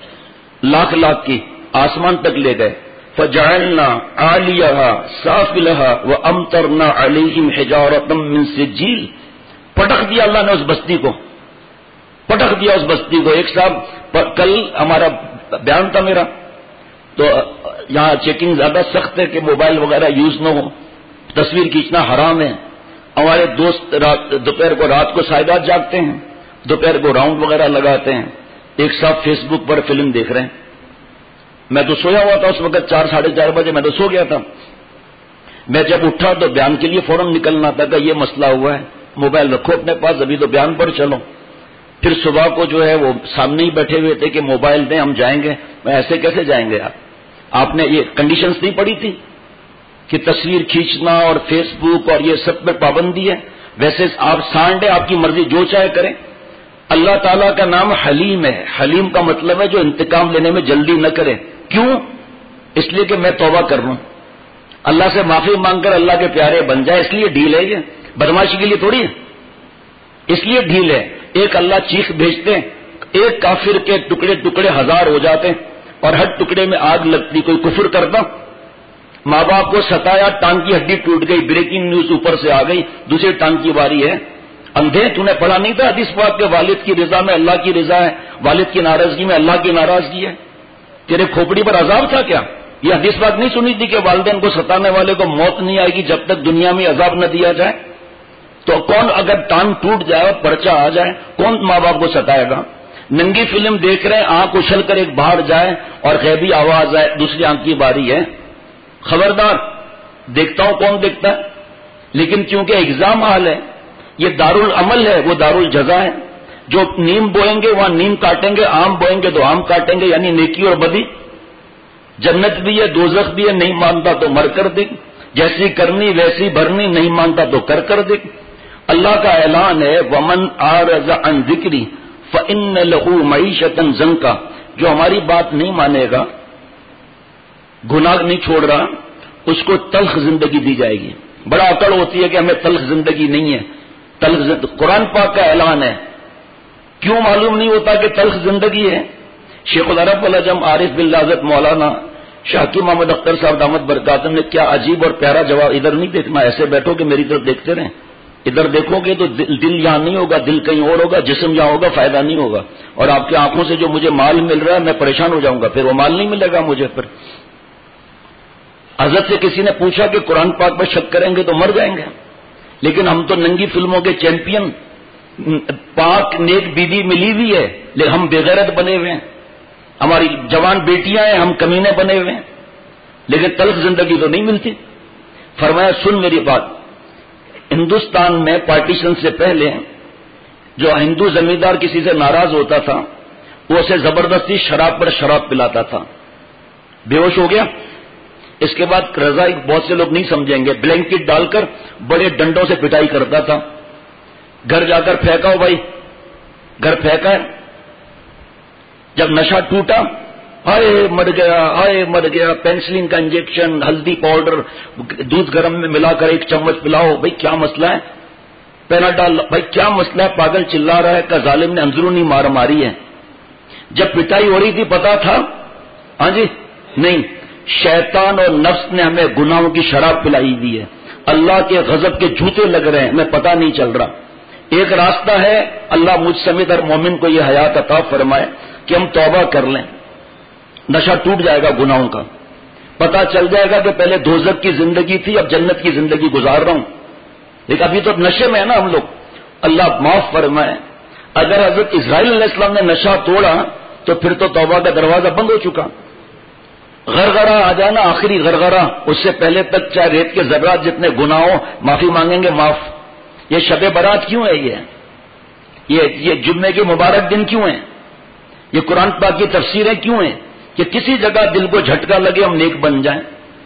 لاکھ کی، آسمان تک لے گئے. فجعلنا عالیہا سافلہا وامطرنا علیہم حجارۃ من سجیل. پٹخ دیا اللہ نے اس بستی کو، پٹخ دیا اس بستی کو. ایک صاحب کل ہمارا بیان تھا میرا، تو یہاں چیکنگ زیادہ سخت ہے کہ موبائل وغیرہ یوز نہ ہو، تصویر کھینچنا حرام ہے. ہمارے دوست دوپہر کو رات کو سائیدات جاگتے ہیں، دوپہر کو راؤنڈ وغیرہ لگاتے ہیں. ایک صاحب فیس بک پر فلم دیکھ رہے ہیں. میں تو سویا ہوا تھا اس وقت 4 ساڑھے 4 بجے، میں تو سو گیا تھا. میں جب اٹھا تو بیان کے لیے فوراً نکلنا تھا کہ یہ مسئلہ ہوا ہے، موبائل رکھو اپنے پاس، ابھی تو بیان پر چلو. پھر صبح کو جو ہے وہ سامنے ہی بیٹھے ہوئے تھے کہ موبائل دیں ہم جائیں گے. میں ایسے کیسے جائیں گے آپ نے یہ کنڈیشنز نہیں پڑھی تھی کہ تصویر کھینچنا اور فیس بک اور یہ سب پہ پابندی ہے. ویسے آپ سانڈے آپ کی مرضی جو چاہے کریں. اللہ تعالیٰ کا نام حلیم ہے. حلیم کا مطلب ہے جو انتقام لینے میں جلدی نہ کرے. کیوں؟ اس لیے کہ میں توبہ کر رہا ہوں، اللہ سے معافی مانگ کر اللہ کے پیارے بن جائے، اس لیے ڈھیل ہے. یہ بدماشی کے لیے تھوڑی ہے، اس لیے ڈھیل ہے. ایک اللہ چیخ بھیجتے ہیں، ایک کافر کے ٹکڑے ٹکڑے 1000 ہو جاتے ہیں اور ہر ٹکڑے میں آگ لگتی. کوئی کفر کرتا، ماں باپ کو ستایا، ٹانگ کی ہڈی ٹوٹ گئی، بریکنگ نیوز اوپر سے آ گئی، دوسری ٹانگ کی باری ہے. اندھے تو نے پڑھا نہیں تھا حدیث پاک کے والد کی رضا میں اللہ کی رضا ہے، والد کی ناراضگی میں اللہ کی ناراضگی ہے. تیرے کھوپڑی پر عذاب تھا کیا؟ یہ حدیث پاک نہیں سنی تھی کہ والدین کو ستانے والے کو موت نہیں آئے گی جب تک دنیا میں عذاب نہ دیا جائے؟ تو کون اگر ٹانگ ٹوٹ جائے اور پرچہ آ جائے کون ماں باپ کو ستائے گا؟ ننگی فلم دیکھ رہے ہیں، آنکھ اچھل کر ایک باہر جائے اور غیبی آواز آئے دوسری آنکھ کی باری ہے، خبردار. دیکھتا ہوں کون دیکھتا ہے، لیکن کیونکہ ایگزام حال ہے، یہ دارالعمل ہے، وہ دارالجزا ہے. جو نیم بوئیں گے وہاں نیم کاٹیں گے، آم بوئیں گے تو آم کاٹیں گے، یعنی نیکی اور بدی. جنت بھی ہے دوزخ بھی ہے، نہیں مانتا تو مر کر دے، جیسی کرنی ویسی بھرنی، نہیں مانتا تو کر دے۔ اللہ کا اعلان ہے ومن اعرض عن ذکری فإن له معیشۃ ضنکا، جو ہماری بات نہیں مانے گا، گناہ نہیں چھوڑ رہا، اس کو تلخ زندگی دی جائے گی۔ بڑا اکڑ ہوتی ہے کہ ہمیں تلخ زندگی نہیں ہے، قرآن پاک کا اعلان ہے، کیوں معلوم نہیں ہوتا کہ تلخ زندگی ہے؟ شیخ العرب والعجم عارف باللہ حضرت مولانا شاکی محمد اختر صاحب دامت برکاتہ نے کیا عجیب اور پیارا جواب، ادھر نہیں دیکھنا، ایسے بیٹھو کہ میری طرف دیکھتے رہیں، ادھر دیکھو گے تو دل یہاں نہیں ہوگا، دل کہیں اور ہوگا، جسم یہاں ہوگا، فائدہ نہیں ہوگا، اور آپ کی آنکھوں سے جو مجھے مال مل رہا ہے میں پریشان ہو جاؤں گا، پھر وہ مال نہیں ملے گا مجھے۔ پھر حضرت سے کسی نے پوچھا کہ قرآن پاک پر شک کریں گے تو مر جائیں گے، لیکن ہم تو ننگی فلموں کے چیمپئن، پاک نیک بیوی ملی ہوئی ہے لیکن ہم بے غیرت بنے ہوئے ہیں، ہماری جوان بیٹیاں ہیں ہم کمینے بنے ہوئے ہیں، لیکن تلخ زندگی تو نہیں ملتی۔ فرمایا سن میری بات، ہندوستان میں پارٹیشن سے پہلے جو ہندو زمیندار کسی سے ناراض ہوتا تھا وہ اسے زبردستی شراب پر شراب پلاتا تھا، بے ہوش ہو گیا، اس کے بعد رضا بہت سے لوگ نہیں سمجھیں گے، بلینکٹ ڈال کر بڑے ڈنڈوں سے پٹائی کرتا تھا، گھر جا کر پھینکا ہو بھائی، گھر پھینکا ہے، جب نشہ ٹوٹا ہائے مر گیا، پینسلین کا انجیکشن، ہلدی پاؤڈر دودھ گرم میں ملا کر 1 چمچ پلاؤ، بھائی کیا مسئلہ ہے، پیناڈال، بھائی کیا مسئلہ ہے، پاگل چلا رہا ہے کہ ظالم نے اندرونی مار ماری ہے۔ جب پٹائی ہو رہی تھی پتا تھا؟ ہاں جی نہیں، شیطان اور نفس نے ہمیں گناہوں کی شراب پلائی دی ہے، اللہ کے غضب کے جوتے لگ رہے ہیں، ہمیں پتہ نہیں چل رہا۔ ایک راستہ ہے، اللہ مجھ سمیت ہر مومن کو یہ حیات عطا فرمائے کہ ہم توبہ کر لیں، نشہ ٹوٹ جائے گا گناہوں کا، پتہ چل جائے گا کہ پہلے دوزخ کی زندگی تھی اب جنت کی زندگی گزار رہا ہوں، لیکن ابھی تو نشے میں ہے نا ہم لوگ، اللہ معاف فرمائے۔ اگر حضرت اسرائیل علیہ السلام نے نشہ توڑا تو پھر تو توبہ کا دروازہ بند ہو چکا، غرغرہ آ جانا آخری غرغرہ، اس سے پہلے تک چاہے ریت کے ذرات جتنے گناہ ہو معافی مانگیں گے معاف۔ یہ شب برات کیوں ہے، یہ جمعے کے مبارک دن کیوں ہیں، یہ قرآن پاک کی تفسیریں کیوں ہیں کہ کسی جگہ دل کو جھٹکا لگے ہم نیک بن جائیں۔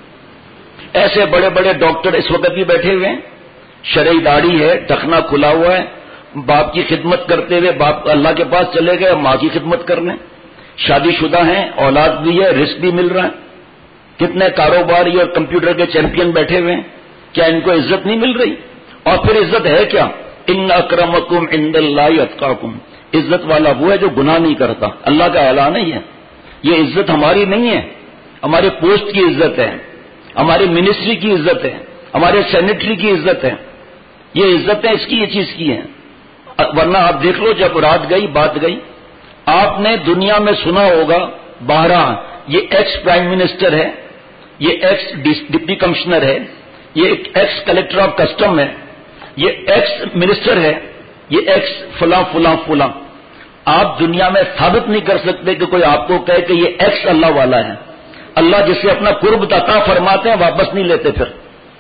ایسے بڑے بڑے ڈاکٹر اس وقت بھی بیٹھے ہوئے ہیں، شرعی داڑھی ہے، ٹخنا کھلا ہوا ہے، باپ کی خدمت کرتے ہوئے باپ اللہ کے پاس چلے گئے، ماں کی خدمت کرنے، شادی شدہ ہیں، اولاد بھی ہے، رزق بھی مل رہا ہے، کتنے کاروباری اور کمپیوٹر کے چیمپئن بیٹھے ہوئے ہیں، کیا ان کو عزت نہیں مل رہی؟ اور پھر عزت ہے کیا؟ ان اکرمکم عند اللہ اتقاکم، عزت والا وہ ہے جو گناہ نہیں کرتا، اللہ کا اعلان ہے یہ عزت ہماری نہیں ہے، ہمارے پوسٹ کی عزت ہے، ہماری منسٹری کی عزت ہے، ہمارے سینیٹری کی عزت ہے، یہ عزتیں اس کی یہ چیز کی ہیں، ورنہ آپ دیکھ لو جب رات گئی بات گئی، آپ نے دنیا میں سنا ہوگا 12 یہ ایکس پرائم منسٹر ہے، یہ ایکس ڈپٹی کمشنر ہے، یہ ایکس کلیکٹر آف کسٹم ہے، یہ ایکس منسٹر ہے، یہ ایکس فلاں فلاں فلاں۔ آپ دنیا میں ثابت نہیں کر سکتے کہ کوئی آپ کو کہے کہ یہ ایکس اللہ والا ہے، اللہ جسے اپنا قرب عطا فرماتے ہیں واپس نہیں لیتے۔ پھر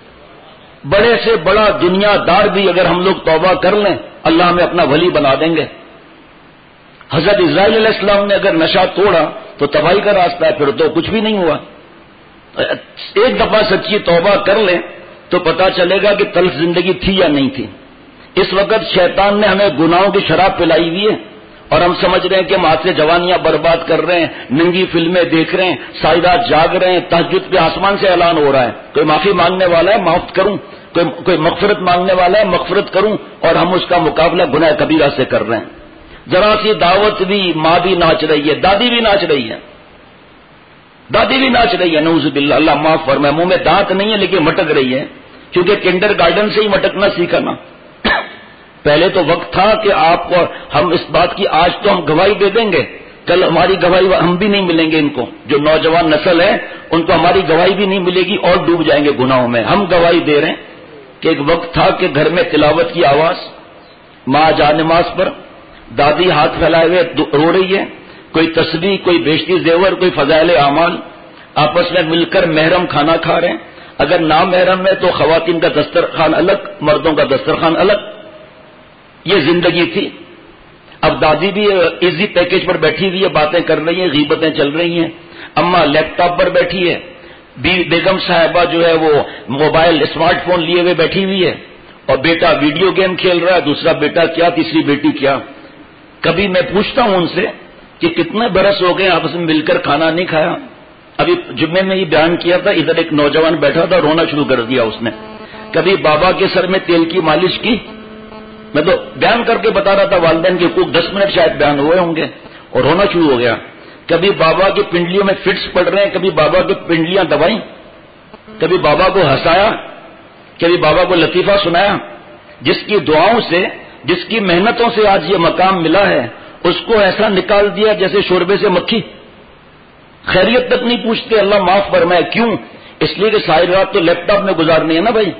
بڑے سے بڑا دنیا دار بھی اگر ہم لوگ توبہ کر لیں اللہ ہمیں اپنا ولی بنا دیں گے۔ حضرت اسرائیل علیہ السلام نے اگر نشہ توڑا تو تباہی کا راستہ ہے، پھر تو کچھ بھی نہیں ہوا۔ ایک دفعہ سچی توبہ کر لیں تو پتا چلے گا کہ تلخ زندگی تھی یا نہیں تھی۔ اس وقت شیطان نے ہمیں گناہوں کی شراب پلائی ہوئی ہے اور ہم سمجھ رہے ہیں کہ ہم ہاتھ سے جوانیاں برباد کر رہے ہیں، ننگی فلمیں دیکھ رہے ہیں، سائیدات جاگ رہے ہیں، تہجد پہ آسمان سے اعلان ہو رہا ہے، کوئی معافی مانگنے والا ہے معاف کروں، کوئی مغفرت مانگنے والا ہے مغفرت کروں، اور ہم اس کا مقابلہ گناہ کبیرہ سے کر رہے ہیں۔ ذرا سی دعوت بھی ماں بھی ناچ رہی ہے، دادی بھی ناچ رہی ہے، دادی بھی ناچ رہی ہے، نعوذ باللہ، اللہ معاف فرمائے۔ منہ میں دانت نہیں ہے لیکن مٹک رہی ہے، کیونکہ کنڈر گارڈن سے ہی مٹکنا سیکھا نا۔ پہلے تو وقت تھا کہ آپ کو ہم اس بات کی، آج تو ہم گواہی دے دیں گے، کل ہماری گواہی ہم بھی نہیں ملیں گے، ان کو جو نوجوان نسل ہے ان کو ہماری گواہی بھی نہیں ملے گی اور ڈوب جائیں گے گناہوں میں۔ ہم گواہی دے رہے ہیں کہ ایک وقت تھا کہ گھر میں تلاوت کی آواز، ماں جا نماز پر، دادی ہاتھ پھیلائے ہوئے رو رہی ہے، کوئی تسبیح، کوئی بیشتی زیور، کوئی فضائل اعمال، آپس میں مل کر محرم کھانا کھا رہے ہیں، اگر نامحرم ہے تو خواتین کا دسترخوان الگ، مردوں کا دسترخوان الگ، یہ زندگی تھی۔ اب دادی بھی ایزی پیکج پر بیٹھی ہوئی ہے، باتیں کر رہی ہیں، غیبتیں چل رہی ہیں، اماں لیپ ٹاپ پر بیٹھی ہے، بیگم صاحبہ جو ہے وہ موبائل اسمارٹ فون لیے ہوئے بیٹھی ہوئی ہے، اور بیٹا ویڈیو گیم کھیل رہا ہے، دوسرا بیٹا کیا، تیسری بیٹی کیا. کبھی میں پوچھتا ہوں ان سے کہ کتنے برس ہو گئے آپس میں مل کر کھانا نہیں کھایا. ابھی جمعے میں یہ بیان کیا تھا، ادھر ایک نوجوان بیٹھا تھا، رونا شروع کر دیا اس نے. کبھی بابا کے سر میں تیل کی مالش کی، میں تو بیان کر کے بتا رہا تھا، والدین کے حقوق 10 منٹ شاید بیان ہوئے ہوں گے، اور رونا شروع ہو گیا. کبھی بابا کی پنڈلیوں میں فٹس پڑ رہے ہیں، کبھی بابا کی پنڈلیاں دبائیں، کبھی بابا کو ہنسایا، کبھی بابا کو لطیفہ سنایا. جس کی دعاؤں سے، جس کی محنتوں سے آج یہ مقام ملا ہے، اس کو ایسا نکال دیا جیسے شوربے سے مکھی. خیریت تک نہیں پوچھتے، اللہ معاف فرمائے. کیوں؟ اس لیے کہ ساری رات تو لیپ ٹاپ میں گزارنی ہے نا بھائی.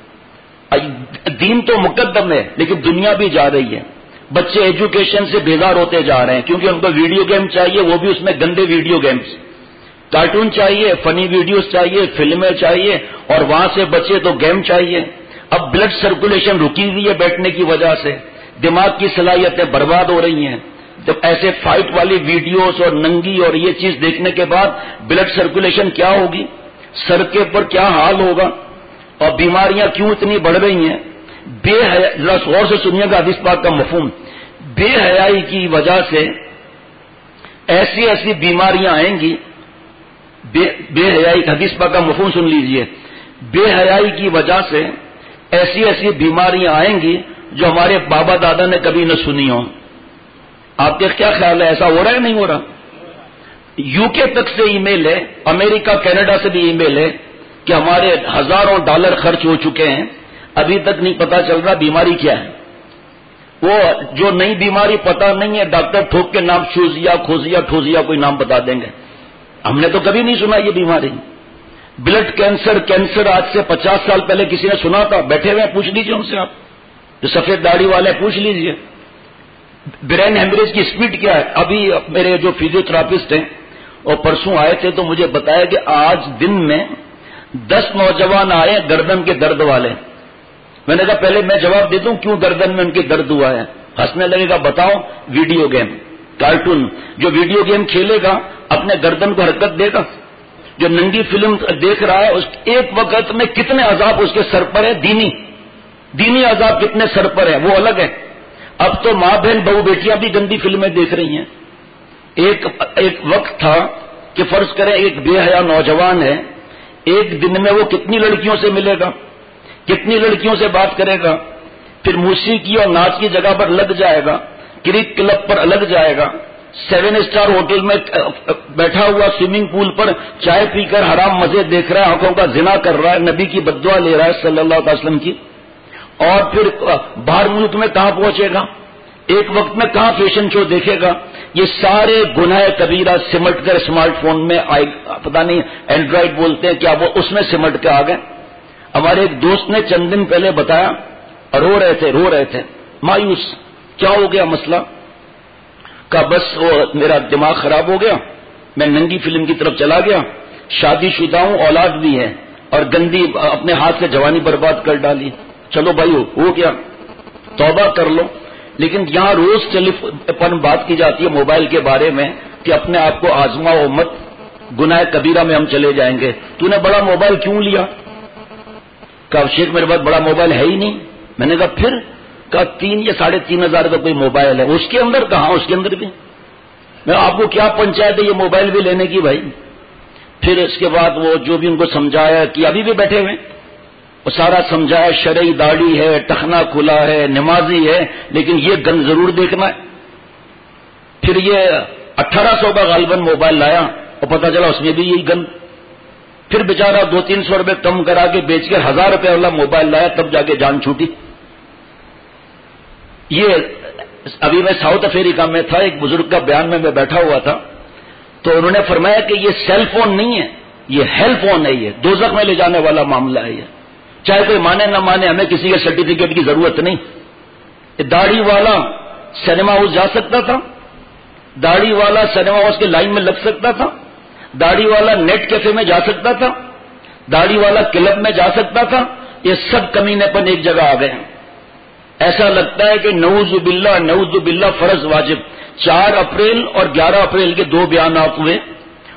دین تو مقدم ہے لیکن دنیا بھی جا رہی ہے. بچے ایجوکیشن سے بیزار ہوتے جا رہے ہیں کیونکہ ان کو ویڈیو گیم چاہیے، وہ بھی اس میں گندے ویڈیو گیمز. کارٹون چاہیے، فنی ویڈیوز چاہیے، فلمیں چاہیے، اور وہاں سے بچے تو گیم چاہیے. اب بلڈ سرکولیشن رکی ہوئی ہے بیٹھنے کی وجہ سے، دماغ کی صلاحیتیں برباد ہو رہی ہیں. جب ایسے فائٹ والی ویڈیوز اور ننگی اور یہ چیز دیکھنے کے بعد بلڈ سرکولیشن کیا ہوگی، سر کے پر کیا حال ہوگا، اور بیماریاں کیوں اتنی بڑھ رہی ہیں. بے حیا، ذرا غور سے سنیے گا حدیث پاک کا مفہوم. بے حیائی کی وجہ سے ایسی ایسی بیماریاں آئیں گی. بے حیائی، حدیث پاک کا مفہوم سن لیجئے. بے حیائی کی وجہ سے ایسی ایسی بیماریاں آئیں گی جو ہمارے بابا دادا نے کبھی نہ سنی ہوں. آپ کے کیا خیال ہے، ایسا ہو رہا ہے نہیں ہو رہا؟ یو کے تک سے ای میل ہے، امریکہ کینیڈا سے بھی ای میل ہے کہ ہمارے ہزاروں ڈالر خرچ ہو چکے ہیں، ابھی تک نہیں پتا چل رہا بیماری کیا ہے. وہ جو نئی بیماری پتا نہیں ہے، ڈاکٹر ٹھوک کے نام چوزیا، کھوزیا، ٹھوزیا کوئی نام بتا دیں گے. ہم نے تو کبھی نہیں سنا یہ بیماری. بلڈ کینسر آج سے 50 سال پہلے کسی نے سنا تھا؟ بیٹھے ہوئے پوچھ لیجئے ان سے، آپ جو سفید داڑھی والے پوچھ لیجئے. برین ہیمریج کی سپیڈ کیا ہے؟ ابھی میرے جو فزیو تھراپسٹ ہیں اور پرسوں آئے تھے تو مجھے بتایا کہ آج دن میں 10 نوجوان آئے گردن کے درد والے. میں نے کہا پہلے میں جواب دے دوں کیوں گردن میں ان کی درد ہوا ہے. ہنسنے لگے گا. بتاؤ، ویڈیو گیم، کارٹون. جو ویڈیو گیم کھیلے گا اپنے گردن کو حرکت دے گا. جو ننگی فلم دیکھ رہا ہے اس ایک وقت میں کتنے عذاب اس کے سر پر ہے، دینی عذاب کتنے سر پر ہے، وہ الگ ہے. اب تو ماں بہن بہو بیٹیاں بھی گندی فلمیں دیکھ رہی ہیں. ایک وقت تھا کہ فرض کریں ایک بے حیا نوجوان ہے، ایک دن میں وہ کتنی لڑکیوں سے ملے گا، کتنی لڑکیوں سے بات کرے گا. پھر موسیقی اور ناچ کی جگہ پر لگ جائے گا، کرک کلب پر الگ جائے گا، 7 اسٹار ہوٹل میں بیٹھا ہوا سوئمنگ پول پر چائے پی کر حرام مزے دیکھ رہا ہے، آنکھوں کا زنا کر رہا ہے، نبی کی بددعا لے رہا ہے صلی اللہ علیہ وسلم کی. اور پھر باہر ملک میں کہاں پہنچے گا، ایک وقت میں کہاں فیشن شو دیکھے گا. یہ سارے گناہ کبیرہ سمٹ کر اسمارٹ فون میں آئے، پتہ نہیں اینڈرائڈ بولتے ہیں کیا، وہ اس میں سمٹ کے آ گئے. ہمارے ایک دوست نے چند دن پہلے بتایا، اور رو رہے تھے مایوس. کیا ہو گیا مسئلہ؟ کہ بس وہ میرا دماغ خراب ہو گیا، میں ننگی فلم کی طرف چلا گیا، شادی شدہ ہوں، اولاد بھی ہے، اور گندی اپنے ہاتھ سے جوانی برباد کر ڈالی. چلو بھائی ہو گیا، توبہ کر لو. لیکن یہاں روز بات کی جاتی ہے موبائل کے بارے میں کہ اپنے آپ کو آزماؤ مت، گناہ کبیرہ میں ہم چلے جائیں گے. تو نے بڑا موبائل کیوں لیا؟ کہا شیخ میرے پاس بڑا موبائل ہے ہی نہیں. میں نے کہا پھر؟ کہا 3 یا 3.5 ہزار کا کوئی موبائل ہے. اس کے اندر کہاں؟ اس کے اندر بھی. میں آپ کو کیا پنچایت ہے یہ موبائل بھی لینے کی بھائی. پھر اس کے بعد وہ جو بھی ان کو سمجھایا کہ ابھی بھی بیٹھے ہوئے وہ سارا سمجھایا، شرعی داڑھی ہے، ٹخنا کھلا ہے، نمازی ہے، لیکن یہ گند ضرور دیکھنا ہے. پھر یہ 1800 کا غالباً موبائل لایا اور پتہ چلا اس میں بھی یہی گند. پھر بیچارہ 200-300 روپے کم کرا کے بیچ کر 1000 روپے والا موبائل لایا، تب جا کے جان چھوٹی. یہ ابھی میں ساؤتھ افریقہ میں تھا، ایک بزرگ کا بیان میں بیٹھا ہوا تھا، تو انہوں نے فرمایا کہ یہ سیل فون نہیں ہے، یہ ہیل فون ہے، یہ دوزخ میں لے جانے والا معاملہ ہے. یہ چاہے کوئی مانے نہ مانے، ہمیں کسی کے سرٹیفکیٹ کی ضرورت نہیں. داڑھی والا سنیما ہاؤس جا سکتا تھا، داڑھی والا سنیما ہاؤس کے لائن میں لگ سکتا تھا، داڑھی والا نیٹ کیفے میں جا سکتا تھا، داڑھی والا کلب میں جا سکتا تھا. یہ سب کمینے پن ایک جگہ آ گئے ہیں. ایسا لگتا ہے کہ نعوذ باللہ فرض واجب. 4 اپریل اور 11 اپریل کے 2 بیانات ہوئے،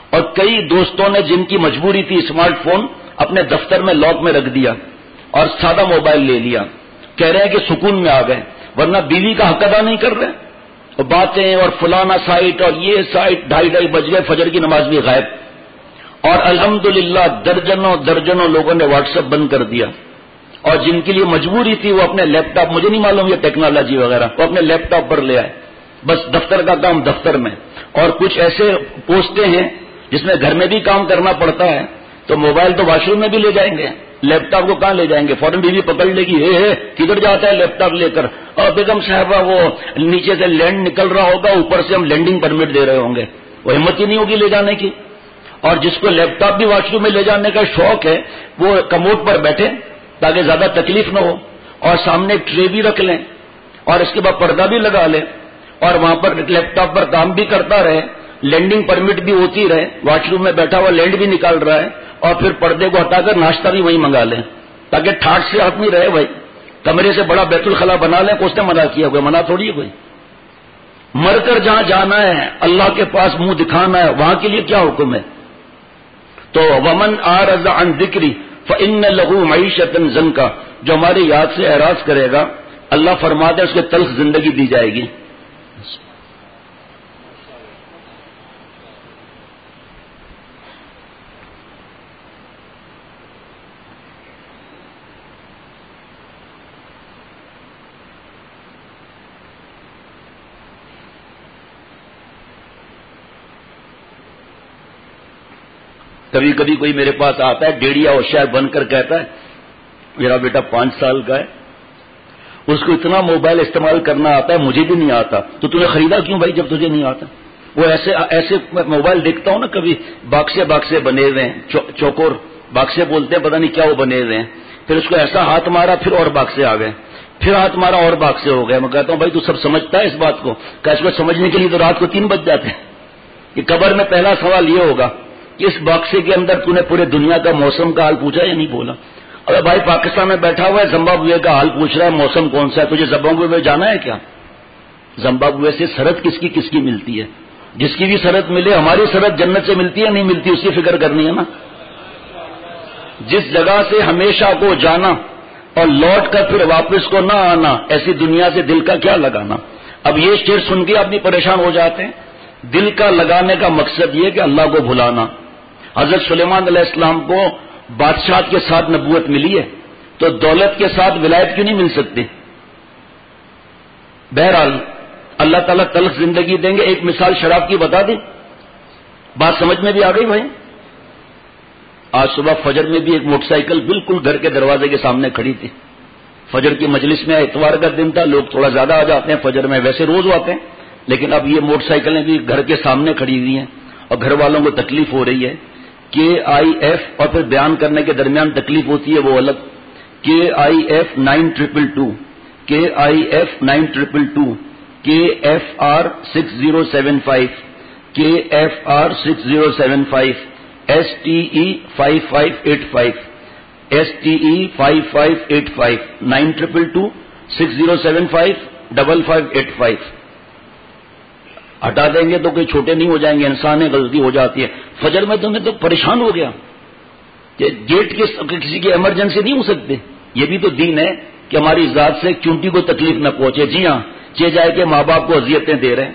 اور کئی دوستوں نے جن کی مجبوری تھی اسمارٹ فون اپنے دفتر میں لاک میں رکھ دیا اور سادہ موبائل لے لیا، کہہ رہے ہیں کہ سکون میں آ گئے، ورنہ بیوی کا حق ادا نہیں کر رہے، اور باتیں اور فلانا سائٹ اور یہ سائٹ، 2:30 بج گئے، فجر کی نماز بھی غائب، اور الحمدللہ درجنوں لوگوں نے واٹس ایپ بند کر دیا، اور جن کے لیے مجبوری تھی وہ اپنے لیپ ٹاپ، مجھے نہیں معلوم یہ ٹیکنالوجی وغیرہ، وہ اپنے لیپ ٹاپ پر لے آئے، بس دفتر کا کام دفتر میں، اور کچھ ایسے پوسٹیں ہیں جس میں گھر میں بھی کام کرنا پڑتا ہے، تو موبائل تو واش روم میں بھی لے جائیں گے، لیپ ٹاپ کو کہاں لے جائیں گے؟ فوراً بیوی پکڑ لے گی، کدھر جاتا ہے لیپ ٹاپ لے کر، اور بیگم صاحبہ وہ نیچے سے لینڈ نکل رہا ہوگا، اوپر سے ہم لینڈنگ پرمٹ دے رہے ہوں گے، وہ ہمت ہی نہیں ہوگی لے جانے کی۔ اور جس کو لیپ ٹاپ بھی واش روم میں لے جانے کا شوق ہے وہ کموڈ پر بیٹھے تاکہ زیادہ تکلیف نہ ہو، اور سامنے ایک ٹرے بھی رکھ لیں، اور اس کے بعد پردہ بھی لگا لیں، اور وہاں پر لیپ ٹاپ پر کام بھی کرتا رہے، لینڈنگ پرمٹ بھی ہوتی رہے، واش روم میں بیٹھا ہوا لینڈ بھی نکال رہا ہے، اور پھر پردے کو ہٹا کر ناشتہ بھی وہیں منگا لیں تاکہ ٹھاٹ سے آدمی رہے۔ بھائی کمرے سے بڑا بیت الخلا بنا لیں، کس نے منع کیا؟ کوئی منع تھوڑی ہے کوئی۔ مر کر جہاں جانا ہے، اللہ کے پاس منہ دکھانا ہے، وہاں کے لیے کیا حکم ہے؟ تو ومن اعرض عن ذکری فإن له معیشۃ ضنکا، جو ہماری یاد سے اعراض کرے گا اللہ فرماتا ہے اس کے تلخ زندگی دی جائے گی۔ کبھی کبھی کوئی میرے پاس آتا ہے ڈیڑیا ہوشیار بن کر کہتا ہے میرا بیٹا 5 سال کا ہے، اس کو اتنا موبائل استعمال کرنا آتا ہے، مجھے بھی نہیں آتا، تو تم نے خریدا کیوں بھائی جب تجھے نہیں آتا؟ وہ ایسے موبائل دیکھتا ہوں نا، کبھی باکسے بنے ہوئے ہیں، چوکور باکسے بولتے ہیں، پتہ نہیں کیا وہ بنے ہوئے ہیں، پھر اس کو ایسا ہاتھ مارا پھر اور باکسے آ گئے، پھر ہاتھ مارا اور باکسے ہو گئے۔ میں کہتا ہوں بھائی تو سب سمجھتا ہے اس بات کو؟ کہ اس کو سمجھنے کے لیے تو رات کو 3 بج جاتے ہیں۔ کہ قبر میں پہلا سوال یہ ہوگا کہ اس باکسے کے اندر تو نے پورے دنیا کا موسم کا حال پوچھا یا نہیں بولا؟ ارے بھائی پاکستان میں بیٹھا ہوا ہے، زمبابوے کا حال پوچھ رہا ہے، موسم کون سا ہے، تجھے زمبابوے میں جانا ہے کیا؟ زمبابوے سے سرحد کس کی ملتی ہے؟ جس کی بھی سرحد ملے، ہماری سرحد جنت سے ملتی ہے نہیں ملتی، اس کی فکر کرنی ہے نا۔ جس جگہ سے ہمیشہ کو جانا اور لوٹ کر پھر واپس کو نہ آنا، ایسی دنیا سے دل کا کیا لگانا؟ اب یہ شعر سن کے آدمی پریشان ہو جاتے ہیں۔ دل کا لگانے کا مقصد یہ کہ اللہ کو بھلانا۔ حضرت سلیمان علیہ السلام کو بادشاہت کے ساتھ نبوت ملی ہے، تو دولت کے ساتھ ولایت کیوں نہیں مل سکتی؟ بہرحال اللہ تعالیٰ تلخ زندگی دیں گے۔ ایک مثال شراب کی بتا دیں، بات سمجھ میں بھی آ گئی بھائی؟ آج صبح فجر میں بھی ایک موٹر سائیکل بالکل گھر کے دروازے کے سامنے کھڑی تھی۔ فجر کی مجلس میں اتوار کا دن تھا، لوگ تھوڑا زیادہ آ جاتے ہیں فجر میں، ویسے روز آتے ہیں، لیکن اب یہ موٹر سائیکلیں بھی گھر کے سامنے کھڑی ہوئی ہیں، اور گھر والوں کو تکلیف ہو رہی ہے۔ KIF اور پھر بیان کرنے کے درمیان تکلیف ہوتی ہے وہ الگ۔ KIF 9222، KIF 9222، KFR 6075، KFR 6075، STE 5585، STE 5585، 9222 6075 5585۔ ہٹا دیں گے تو کوئی چھوٹے نہیں ہو جائیں گے، انسان ہے غلطی ہو جاتی ہے۔ فجر میں تو میں تو پریشان ہو گیا کہ گیٹ کے کسی کی ایمرجنسی نہیں ہو سکتے۔ یہ بھی تو دین ہے کہ ہماری ذات سے چونٹی کو تکلیف نہ پہنچے۔ جی ہاں، چہ جائے کہ ماں باپ کو اذیتیں دے رہے ہیں۔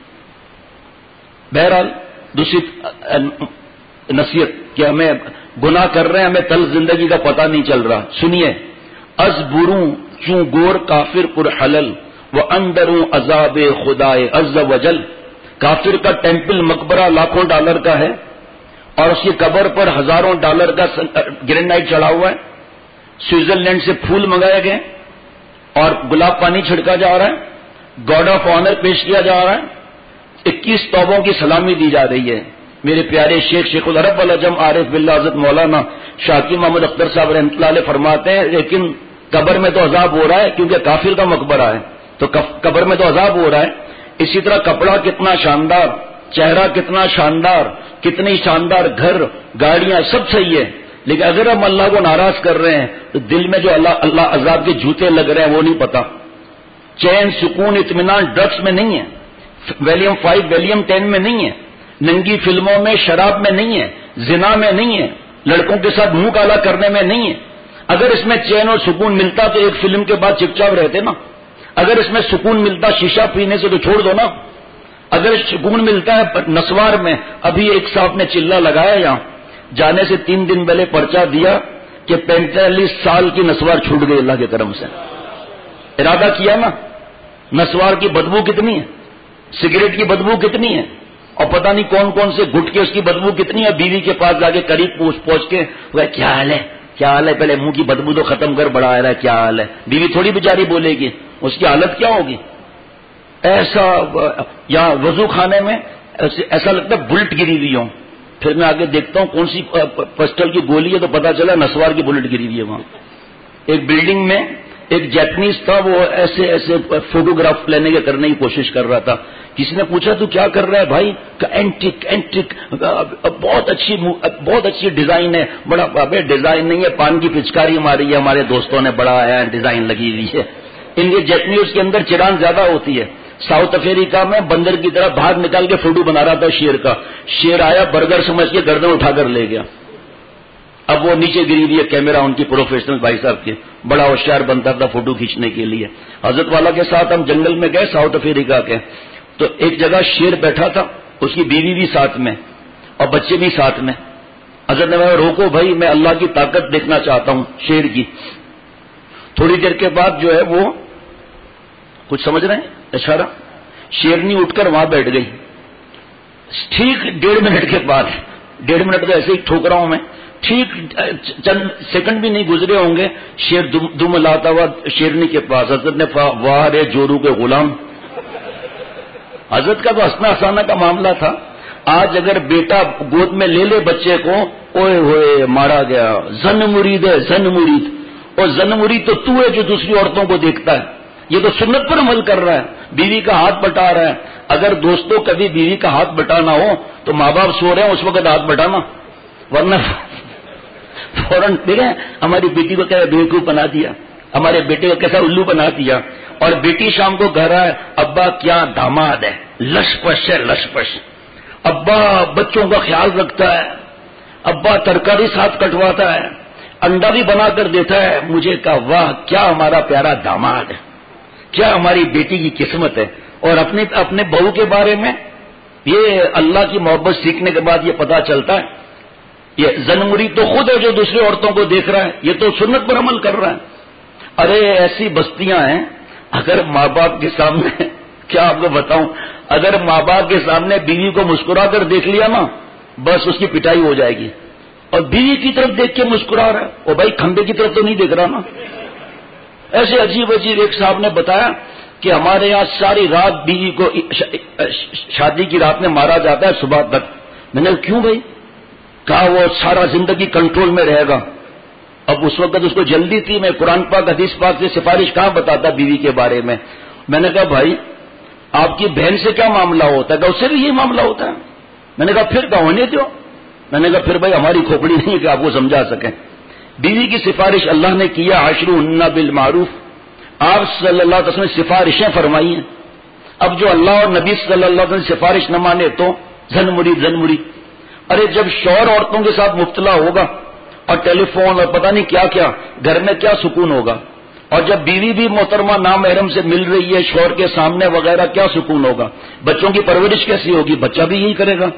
بہرحال دوسری نصیحت کہ ہمیں گناہ کر رہے ہیں، ہمیں تلخ زندگی کا پتہ نہیں چل رہا۔ سنیے، از بروں چوں گور کافر پر حلل وہ اندروں عذاب خدائے عز وجل۔ کافر کا ٹیمپل مقبرہ لاکھوں ڈالر کا ہے، اور اس کی قبر پر ہزاروں ڈالر کا گرینائٹ چڑھا ہوا ہے، سوئٹزرلینڈ سے پھول منگائے گئے اور گلاب پانی چھڑکا جا رہا ہے، گارڈ آف آنر پیش کیا جا رہا ہے، 21 توبوں کی سلامی دی جا رہی ہے۔ میرے پیارے شیخ العرب والعجم عارف باللہ حضرت مولانا شاکی محمد اختر صاحب رحمۃ اللہ علیہ فرماتے ہیں لیکن قبر میں تو عذاب ہو رہا ہے کیونکہ کافر کا مقبرہ ہے، تو قبر میں تو عذاب ہو رہا ہے۔ اسی طرح کپڑا کتنا شاندار، چہرہ کتنا شاندار، کتنی شاندار گھر گاڑیاں سب صحیح ہے، لیکن اگر ہم اللہ کو ناراض کر رہے ہیں تو دل میں جو اللہ عذاب کے جوتے لگ رہے ہیں وہ نہیں پتا۔ چین سکون اطمینان ڈرگس میں نہیں ہے، ویلیم 5 ویلیم 10 میں نہیں ہے، ننگی فلموں میں، شراب میں نہیں ہے، زنا میں نہیں ہے، لڑکوں کے ساتھ منہ کالا کرنے میں نہیں ہے. اگر اس میں چین اور سکون ملتا تو ایک فلم کے بعد چپ چاپ رہتے نا. اگر اس میں سکون ملتا شیشہ پینے سے تو چھوڑ دو نا. اگر سکون ملتا ہے نسوار میں، ابھی ایک صاحب نے چلہ لگایا یہاں، جانے سے 3 دن پہلے پرچہ دیا کہ 45 سال کی نسوار چھوٹ گئی اللہ کے کرم سے. ارادہ کیا نا. نسوار کی بدبو کتنی ہے، سگریٹ کی بدبو کتنی ہے، اور پتہ نہیں کون کون سے گٹکے اس کی بدبو کتنی ہے. بیوی کے پاس جا کے قریب پہنچ کے وہ کیا حال ہے، کیا حال ہے، پہلے منہ کی بدبو تو ختم کر، بڑا آ رہا ہے، کیا حال ہے. بیوی تھوڑی بیچاری بولے گی، اس کی حالت کیا ہوگی. ایسا یا وضو خانے میں ایسا لگتا ہے بلٹ گری ہوئی ہوں. پھر میں آگے دیکھتا ہوں کون سی پسٹل کی گولی ہے تو پتا چلا نسوار کی بلٹ گری ہوئی ہے وہاں. ایک بلڈنگ میں ایک جیپنیز تھا، وہ ایسے ایسے فوٹوگراف لینے کے کرنے کی کوشش کر رہا تھا. کسی نے پوچھا تو کیا کر رہا ہے بھائی؟ کہ اینٹک بہت اچھی ڈیزائن ہے. بڑا ڈیزائن نہیں ہے، پان کی پچکاری ماری ہے، ہمارے دوستوں نے بڑا آیا ڈیزائن لگی ہوئی ہے. ان کے جیپنیز کے اندر چران زیادہ ہوتی ہے. ساؤتھ افریقہ میں بندر کی طرح باہر نکال کے فوٹو بنا رہا تھا شیر کا. شیر آیا برگر سمجھ کے گردن اٹھا کر لے گیا. اب وہ نیچے گری ہوئی ہے کیمرہ ان کی پروفیشنل بھائی صاحب کے. بڑا ہوشیار بنتا تھا فوٹو کھینچنے کے لیے. حضرت والا کے ساتھ ہم جنگل میں گئے ساؤتھ افریقہ کے، تو ایک جگہ شیر بیٹھا تھا، اس کی بیوی بھی ساتھ میں اور بچے بھی ساتھ میں. حضرت نے کہا روکو بھائی، میں اللہ کی طاقت دیکھنا چاہتا ہوں شیر کی. تھوڑی دیر کے بعد جو ہے وہ کچھ سمجھ رہے ہیں اشارہ، شیرنی اٹھ کر وہاں بیٹھ گئی. ٹھیک 1.5 منٹ کے بعد، 1.5 منٹ تو ایسے ہی ٹھوک رہا ہوں میں، ٹھیک چند سیکنڈ بھی نہیں گزرے ہوں گے، شیر دم لاتا ہوا شیرنی کے پاس. حضرت نے واہ رے جورو کے غلام. حضرت کا تو ہنسنا ہنسانا کا معاملہ تھا. آج اگر بیٹا گود میں لے لے بچے کو، اوئے ہوئے مارا گیا، زن مرید ہے زن مرید. اور زن مرید تو ہے جو دوسری عورتوں کو دیکھتا ہے. یہ تو سنت پر عمل کر رہا ہے، بیوی کا ہاتھ بٹا رہا ہے. اگر دوستوں کبھی بیوی کا ہاتھ بٹانا ہو تو ماں باپ سو رہے ہیں اس وقت ہاتھ بٹانا، ورنہ فوراً دیکھیں ہماری بیٹی کو کیا بیوقوف بنا دیا، ہمارے بیٹے کو کیسا الو بنا دیا. اور بیٹی شام کو گھر آئے، ابا کیا داماد ہے، لش پش ہے لش پش. ابا بچوں کا خیال رکھتا ہے، ابا ترکاری ساتھ کٹواتا ہے، انڈا بھی بنا کر دیتا ہے. مجھے کہا واہ کیا ہمارا پیارا داماد ہے، کیا ہماری بیٹی کی قسمت ہے. اور اپنے بہو کے بارے میں یہ اللہ کی محبت سیکھنے کے بعد یہ پتا چلتا ہے. یہ زنمری تو خود ہے جو دوسری عورتوں کو دیکھ رہا ہے، یہ تو سنت پر عمل کر رہا ہے. ارے ایسی بستیاں ہیں، اگر ماں باپ کے سامنے کیا آپ کو بتاؤں، اگر ماں باپ کے سامنے بیوی کو مسکرا کر دیکھ لیا نا بس اس کی پٹائی ہو جائے گی. اور بیوی کی طرف دیکھ کے مسکرا رہا ہے، اور بھائی کھمبے کی طرف تو نہیں دیکھ رہا نا. ایسے عجیب عجیب. ایک صاحب نے بتایا کہ ہمارے یہاں ساری رات بیوی کو شادی کی رات میں مارا جاتا ہے صبح تک. میں نے کیوں بھائی؟ کہا وہ سارا زندگی کنٹرول میں رہے گا. اب اس وقت اس کو جلدی تھی، میں قرآن پاک حدیث پاک سے سفارش کہاں بتاتا بیوی کے بارے میں. میں نے کہا بھائی آپ کی بہن سے کیا معاملہ ہوتا ہے؟ کہ اس سے بھی یہی معاملہ ہوتا ہے. میں نے کہا پھر کہ ہونے دو. میں نے کہا پھر بھائی ہماری کھوپڑی نہیں کہ آپ کو سمجھا سکیں. بیوی کی سفارش اللہ نے کیا عاشروہن بالمعروف. آپ صلی اللہ علیہ وسلم نے سفارشیں فرمائی ہیں. اب جو اللہ اور نبی صلی اللہ علیہ وسلم سفارش نہ مانے تو زن مرید. ارے جب شوہر عورتوں کے ساتھ مبتلا ہوگا اور ٹیلی فون اور پتہ نہیں کیا کیا، گھر میں کیا سکون ہوگا. اور جب بیوی بھی محترمہ نامحرم سے مل رہی ہے شوہر کے سامنے وغیرہ، کیا سکون ہوگا. بچوں کی پرورش کیسی ہوگی؟ بچہ بھی یہی کرے گا.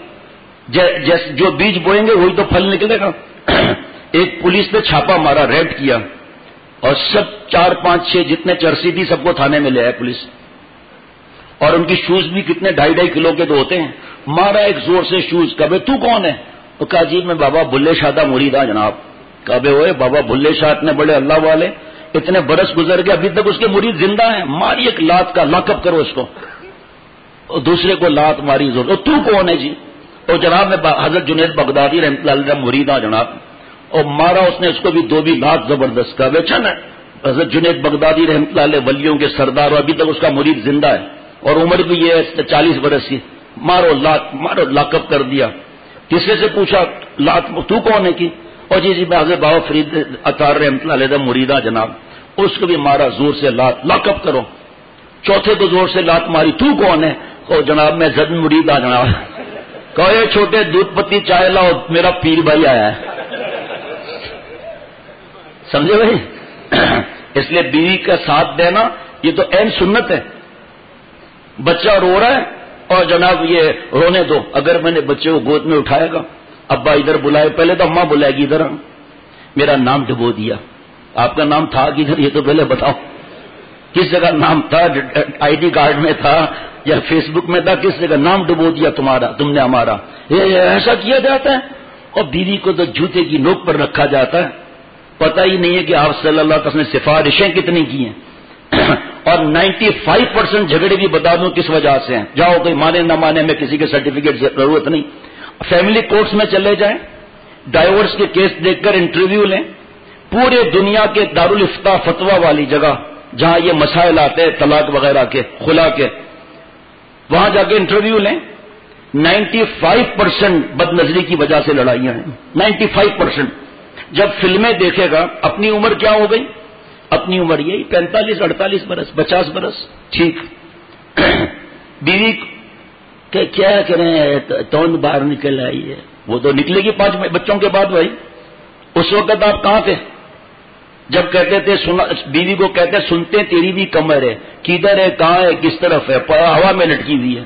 جو بیج بوئیں گے وہی تو پھل نکلے گا. ایک پولیس نے چھاپا مارا، ریڈ کیا، اور سب 4 5 6 جتنے چرسی تھی سب کو تھانے میں لے آئے پولیس. اور ان کی شوز بھی کتنے 2.5 کلو کے تو ہوتے ہیں. مارا ایک زور سے شوز. کہا تو کون ہے؟ تو کہا جی میں بابا بلے شاہ مرید ہوں جناب. کہا ہوئے بابا بلے شاہ اتنے بڑے اللہ والے، اتنے برس گزر گئے ابھی تک اس کے مرید زندہ ہیں. ماری ایک لات کا لاک اپ کرو اس کو. اور دوسرے کو لات ماری زور. تو کون ہے جی؟ اور جناب میں حضرت جنید بغدادی رحمۃ اللہ علیہ مرید ہوں جناب. اور مارا اس نے اس کو بھی 2 بھی لات زبردست. کا بیچا نا حضرت جنید بغدادی رحمۃ اللہ علیہ ولیوں کے سردار، اور ابھی تک اس کا مرید زندہ ہے اور عمر بھی یہ 40 برس کی. مارو لاک اپ کر دیا. تیسرے سے پوچھا لات تو کون ہے کی؟ اور جی میں حضرت بابا فرید اطار رحمۃ اللہ علیہ مریدہ جناب. اس کو بھی مارا زور سے لاک اپ کرو. چوتھے کو زور سے لات ماری. تو کون ہے؟ اور جناب میں زد مرید جناب. کہو یہ چھوٹے دودھ پتی چائے لاؤ میرا پیر بھائی آیا ہے. سمجھے بھائی؟ اس لیے بیوی کا ساتھ دینا یہ تو عین سنت ہے. بچہ رو رہا ہے اور جناب یہ رونے دو، اگر میں نے بچے کو گود میں اٹھایا گا، ابا ادھر بلائے، پہلے تو اماں بلائے گی ادھر، میرا نام ڈبو دیا. آپ کا نام تھا کدھر یہ تو پہلے بتاؤ، کس جگہ نام تھا؟ آئی ڈی کارڈ میں تھا یا فیس بک میں تھا؟ کس جگہ نام ڈبو دیا تمہارا، تم نے ہمارا؟ یہ ایسا کیا جاتا ہے. اور بیوی کو تو جوتے کی نوک پر رکھا جاتا ہے. پتہ ہی نہیں ہے کہ آپ صلی اللہ علیہ وسلم نے سفارشیں کتنی کی ہیں. اور 95% جھگڑے بھی بتا دوں کس وجہ سے ہیں. جاؤ کوئی مانے نہ مانے میں کسی کے سرٹیفکیٹ ضرورت نہیں. فیملی کورٹس میں چلے جائیں، ڈائیورس کے کیس دیکھ کر انٹرویو لیں. پورے دنیا کے دارالفتاء فتویٰ والی جگہ جہاں یہ مسائل آتے ہیں طلاق وغیرہ کے، خلا کے، وہاں جا کے انٹرویو لیں. 95% بد نظری کی وجہ سے لڑائیاں ہیں. 95%. جب فلمیں دیکھے گا اپنی عمر کیا ہو گئی؟ اپنی عمر یہی 45 48 برس 50 برس. ٹھیک. بیوی کہ کیا کریں توند باہر نکل آئی ہے، وہ تو نکلے گی 5 بچوں کے بعد. بھائی اس وقت آپ کہاں تھے جب کہتے تھے بیوی کو کہتے سنتے تیری بھی کمر ہے، کدھر ہے، کہاں ہے، کس طرف ہے، ہوا میں لٹکی ہوئی ہے.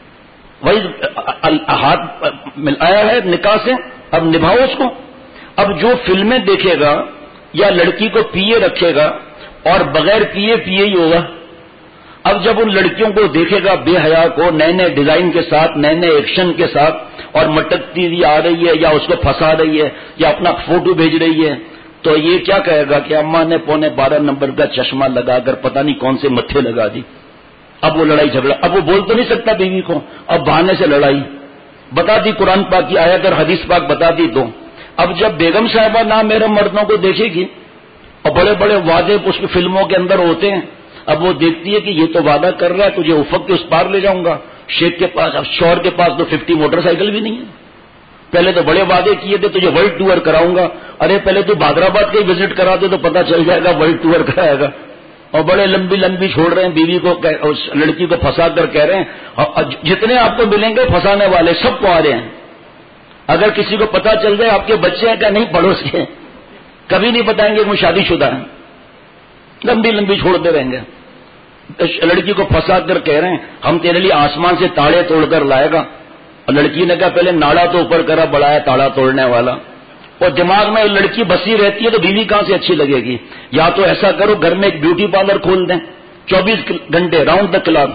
وہی ہاتھ ملایا ہے نکاح سے، اب نبھاؤ اس کو. اب جو فلمیں دیکھے گا یا لڑکی کو پیے رکھے گا اور بغیر پیے ہی ہوگا. اب جب ان لڑکیوں کو دیکھے گا بے حیا کو، نئے نئے ڈیزائن کے ساتھ، نئے نئے ایکشن کے ساتھ، اور مٹکتی ہوئی آ رہی ہے یا اس کو پھنسا رہی ہے یا اپنا فوٹو بھیج رہی ہے، تو یہ کیا کہے گا کہ اماں نے 12.25 نمبر کا چشمہ لگا کر پتہ نہیں کون سے متھے لگا دی. اب وہ لڑائی جھگڑا، اب وہ بول تو نہیں سکتا بیوی کو، اب بہانے سے لڑائی بتا دی، قرآن پاک کی آیت اور حدیث پاک بتا دی دو. اب جب بیگم صاحبہ نامحرم مردوں کو دیکھے گی اور بڑے بڑے وعدے اس کی فلموں کے اندر ہوتے ہیں، اب وہ دیکھتی ہے کہ یہ تو وعدہ کر رہا ہے تجھے افق کے اس پار لے جاؤں گا. شیخ کے پاس، اب شوہر کے پاس تو 50 موٹر سائیکل بھی نہیں ہے. پہلے تو بڑے وعدے کیے تھے تجھے ورلڈ ٹور کراؤں گا. ارے پہلے تو بادرآباد کا ہی وزٹ کرا دے تو پتہ چل جائے گا ورلڈ ٹور کرائے گا. اور بڑے لمبی چھوڑ رہے ہیں بیوی کو، اس لڑکی کو پھنسا کر کہہ رہے ہیں جتنے آپ کو ملیں گے پھنسانے والے سب کو آ رہے ہیں. اگر کسی کو پتا چل جائے آپ کے بچے ہیں کیا نہیں پڑوس کے، کبھی نہیں بتائیں گے وہ شادی شدہ ہیں، لمبی چھوڑتے رہیں گے. لڑکی کو پھنسا کر کہہ رہے ہیں ہم تیرے لیے آسمان سے تاڑے توڑ کر لائے گا. اور لڑکی نے کہا پہلے ناڑا تو اوپر کرا، بڑا ہے تاڑا توڑنے والا. اور دماغ میں لڑکی بسی رہتی ہے تو بیوی کہاں سے اچھی لگے گی. یا تو ایسا کرو گھر میں ایک بیوٹی پارلر کھول دیں، 24 گھنٹے راؤنڈ دا کلاک،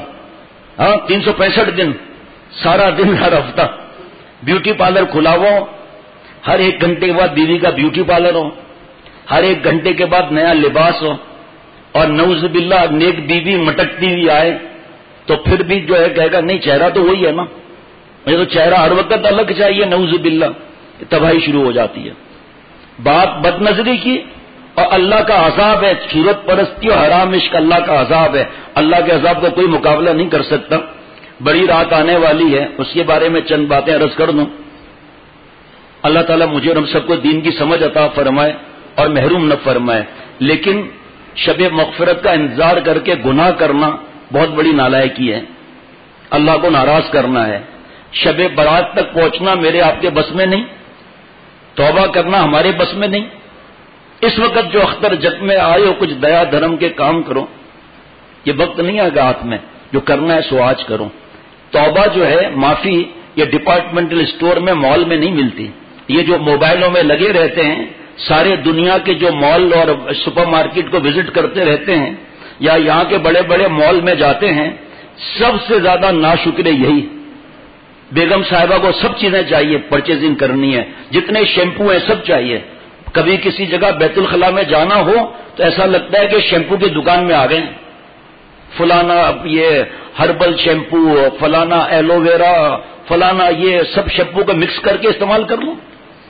365 دن، سارا دن ہر ہفتہ بیوٹی پارلر کھلا ہو. ہر 1 گھنٹے کے بعد بیوی کا بیوٹی پارلر ہو، ہر 1 گھنٹے کے بعد نیا لباس ہو. اور نعوذ باللہ نیک بیوی مٹکتی ہوئی آئے تو پھر بھی جو ہے کہے گا نہیں چہرہ تو وہی ہے نا، مجھے تو چہرہ ہر وقت الگ چاہیے. نعوذ باللہ تباہی شروع ہو جاتی ہے. بات بد نظری کی اور اللہ کا عذاب ہے. صورت پرستی اور حرام عشق اللہ کا عذاب ہے. اللہ کے عذاب کا کوئی مقابلہ نہیں کر سکتا. بڑی رات آنے والی ہے، اس کے بارے میں چند باتیں عرض کر دوں. اللہ تعالیٰ مجھے اور ہم سب کو دین کی سمجھ عطا فرمائے اور محروم نہ فرمائے. لیکن شب مغفرت کا انتظار کر کے گناہ کرنا بہت بڑی نالائکی ہے، اللہ کو ناراض کرنا ہے. شب برات تک پہنچنا میرے آپ کے بس میں نہیں، توبہ کرنا ہمارے بس میں نہیں. اس وقت جو اختر جگ میں آئے ہو کچھ دیا دھرم کے کام کرو. یہ وقت نہیں آئے گا ہاتھ میں، جو کرنا ہے سو آج کرو. توبہ جو ہے معافی یہ ڈپارٹمنٹل اسٹور میں مال میں نہیں ملتی. یہ جو موبائلوں میں لگے رہتے ہیں، سارے دنیا کے جو مال اور سپر مارکیٹ کو وزٹ کرتے رہتے ہیں یا یہاں کے بڑے بڑے مال میں جاتے ہیں، سب سے زیادہ ناشکر یہی. بیگم صاحبہ کو سب چیزیں چاہیے، پرچیزنگ کرنی ہے، جتنے شیمپو ہیں سب چاہیے. کبھی کسی جگہ بیت الخلاء میں جانا ہو تو ایسا لگتا ہے کہ شیمپو کی دکان میں آ گئے. فلانا یہ ہربل شیمپو، فلانا ایلو ویرا، فلانا یہ سب شیمپو کو مکس کر کے استعمال کر لوں.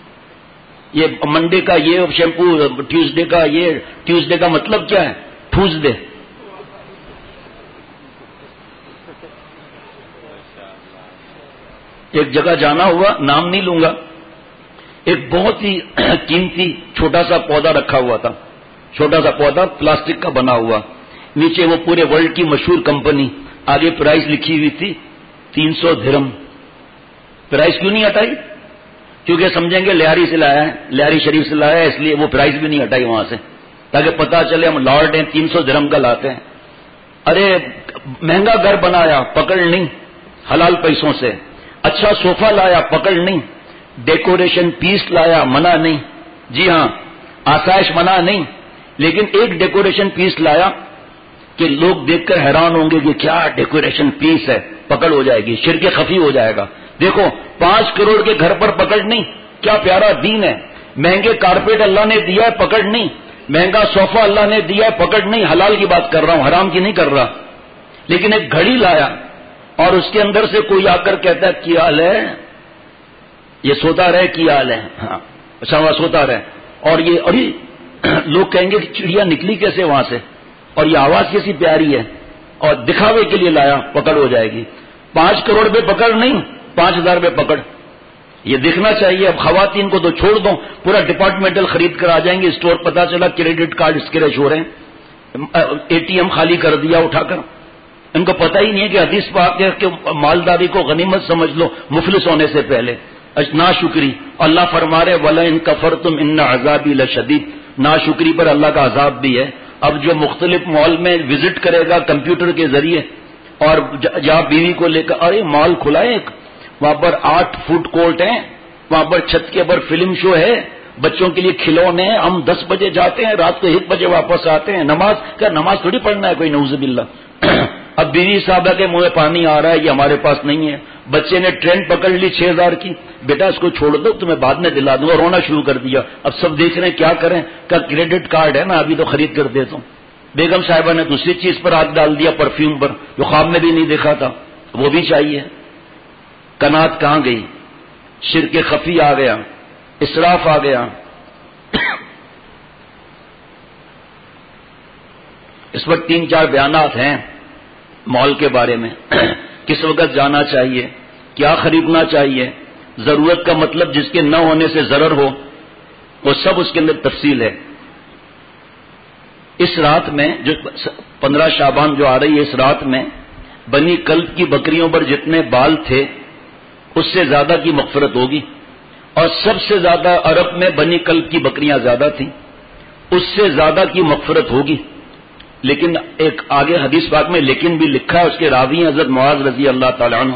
یہ منڈے کا یہ شیمپو، ٹیوزڈے کا یہ. ٹیوزڈے کا مطلب کیا ہے؟ ٹھوس دے. ایک جگہ جانا ہوا، نام نہیں لوں گا، ایک بہت ہی قیمتی چھوٹا سا پودا رکھا ہوا تھا. چھوٹا سا پودا پلاسٹک کا بنا ہوا، نیچے وہ پورے ورلڈ کی مشہور کمپنی، آگے پرائز لکھی ہوئی تھی 300 درہم. پرائز کیوں نہیں ہٹائی؟ کیونکہ سمجھیں گے لہاری سے لایا ہے، لہاری شریف سے لایا ہے، اس لیے وہ پرائز بھی نہیں ہٹائی وہاں سے، تاکہ پتہ چلے ہم لارڈ ہیں، 300 درہم کا لاتے ہیں۔ ارے مہنگا گھر بنایا، پکڑ نہیں حلال پیسوں سے، اچھا صوفہ لایا، پکڑ نہیں، ڈیکوریشن پیس لایا، منع نہیں، جی ہاں آسائش منع نہیں، لیکن ایک ڈیکوریشن پیس لایا کہ لوگ دیکھ کر حیران ہوں گے کہ کیا ڈیکوریشن پیس ہے، پکڑ ہو جائے گی، شرک خفی ہو جائے گا۔ دیکھو 5 کروڑ کے گھر پر پکڑ نہیں، کیا پیارا دین ہے۔ مہنگے کارپیٹ اللہ نے دیا ہے، پکڑ نہیں، مہنگا صوفہ اللہ نے دیا ہے، پکڑ نہیں، حلال کی بات کر رہا ہوں، حرام کی نہیں کر رہا۔ لیکن ایک گھڑی لایا اور اس کے اندر سے کوئی آ کر کہتا ہے کیا حال ہے، یہ سوتا رہے، کیا حال ہے، ہاں اچھا وہاں سوتا رہے، اور یہ لوگ کہیں گے کہ چڑیا نکلی کیسے وہاں سے، اور یہ آواز کیسی پیاری ہے، اور دکھاوے کے لیے لایا، پکڑ ہو جائے گی۔ 5 کروڑ پہ پکڑ نہیں، 5000 پہ پکڑ، یہ دیکھنا چاہیے۔ اب خواتین کو تو چھوڑ دو، پورا ڈپارٹمنٹل خرید کر آ جائیں گے اسٹور، پتا چلا کریڈٹ کارڈ اسکریچ ہو رہے ہیں، ATM خالی کر دیا اٹھا کر، ان کو پتہ ہی نہیں ہے کہ حدیث پاک ہے کہ مالداری کو غنیمت سمجھ لو مفلس ہونے سے پہلے۔ ناشکری، اللہ فرما رہے وَلَئِن كَفَرْتُمْ إِنَّ عَذَابِي لَشَدِيدٌ، ناشکری پر اللہ کا عذاب بھی ہے۔ اب جو مختلف مال میں وزٹ کرے گا کمپیوٹر کے ذریعے، اور جہاں بیوی کو لے کر، ارے مال کھلا ہے وہاں پر 8 فوڈ کورٹ ہیں، وہاں پر چھت کے اوپر فلم شو ہے، بچوں کے لیے کھلونے ہیں، ہم 10 بجے جاتے ہیں، رات کو 1 بجے واپس آتے ہیں، نماز کیا نماز تھوڑی پڑھنا ہے کوئی، نعوذ باللہ۔ اب بیوی صاحبہ کے منہ میں پانی آ رہا ہے، یہ ہمارے پاس نہیں ہے، بچے نے ٹرین پکڑ لی 6000 کی، بیٹا اس کو چھوڑ دو تمہیں بعد میں دلا دوں گا، رونا شروع کر دیا۔ اب سب دیکھ رہے ہیں کیا کریں، کیا کریڈٹ کارڈ ہے نا ابھی تو خرید کر دیتا ہوں۔ بیگم صاحبہ نے دوسری چیز پر ہاتھ ڈال دیا، پرفیوم پر، جو خواب میں بھی نہیں دیکھا تھا، وہ بھی چاہیے۔ قناعت کہاں گئی، شرک خفی آ گیا، اسراف آ گیا۔ اس وقت 3-4 بیانات ہیں مال کے بارے میں، کس وقت جانا چاہیے، کیا خریدنا چاہیے، ضرورت کا مطلب جس کے نہ ہونے سے ضرر ہو، وہ سب اس کے اندر تفصیل ہے۔ اس رات میں جو 15 شعبان جو آ رہی ہے، اس رات میں بنی کلب کی بکریوں پر جتنے بال تھے اس سے زیادہ کی مغفرت ہوگی، اور سب سے زیادہ عرب میں بنی کلب کی بکریاں زیادہ تھیں، اس سے زیادہ کی مغفرت ہوگی۔ لیکن ایک آگے حدیث پاک میں لیکن بھی لکھا ہے، اس کے راوی ہیں حضرت معاذ رضی اللہ تعالیٰ عنہ،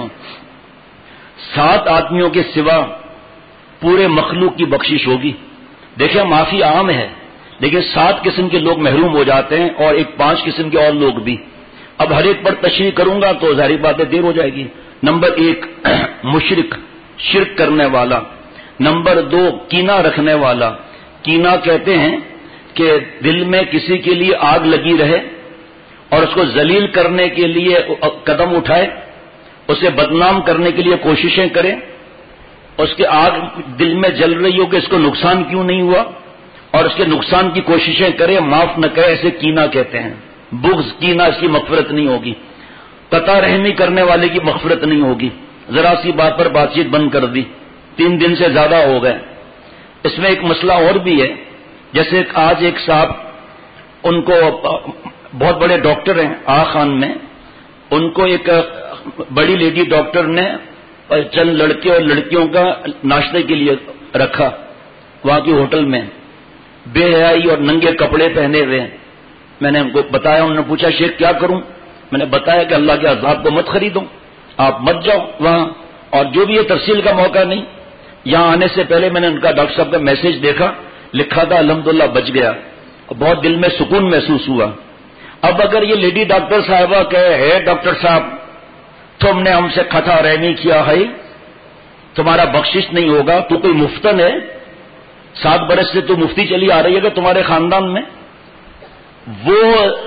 7 آدمیوں کے سوا پورے مخلوق کی بخشش ہوگی۔ دیکھیں معافی عام ہے، لیکن 7 قسم کے لوگ محروم ہو جاتے ہیں، اور 5 قسم کے اور لوگ بھی۔ اب ہر ایک پر تشریح کروں گا تو ظاہری بات ہے دیر ہو جائے گی۔ نمبر 1 مشرک، شرک کرنے والا۔ نمبر 2 کینہ رکھنے والا۔ کینہ کہتے ہیں کہ دل میں کسی کے لیے آگ لگی رہے اور اس کو ذلیل کرنے کے لیے قدم اٹھائے، اسے بدنام کرنے کے لیے کوششیں کرے، اس کے آگ دل میں جل رہی ہو کہ اس کو نقصان کیوں نہیں ہوا، اور اس کے نقصان کی کوششیں کرے، معاف نہ کرے، اسے کینہ کہتے ہیں۔ بغض، کینہ، اس کی مغفرت نہیں ہوگی۔ قطع رحمی کرنے والے کی مغفرت نہیں ہوگی۔ ذرا سی بات پر بات چیت بند کر دی، 3 دن سے زیادہ ہو گئے۔ اس میں ایک مسئلہ اور بھی ہے، جیسے آج ایک صاحب، ان کو بہت بڑے ڈاکٹر ہیں آغا خان میں، ان کو ایک بڑی لیڈی ڈاکٹر نے چند لڑکے اور لڑکیوں کا ناشتے کے لیے رکھا وہاں کی ہوٹل میں، بے حیائی اور ننگے کپڑے پہنے ہوئے۔ میں نے ان کو بتایا، انہوں نے پوچھا شیخ کیا کروں؟ میں نے بتایا کہ اللہ کے عذاب کو مت خریدو، آپ مت جاؤ وہاں، اور جو بھی یہ تفصیل کا موقع نہیں۔ یہاں آنے سے پہلے میں نے ان کا ڈاکٹر صاحب کا میسج دیکھا، لکھا تھا الحمدللہ بچ گیا، بہت دل میں سکون محسوس ہوا۔ اب اگر یہ لیڈی ڈاکٹر صاحبہ کہے ہے ڈاکٹر صاحب تم نے ہم سے قطع رحمی کیا ہے، تمہارا بخشش نہیں ہوگا، تو کوئی مفتن ہے، 7 برس سے تو مفتی چلی آ رہی ہے کہ تمہارے خاندان میں، وہ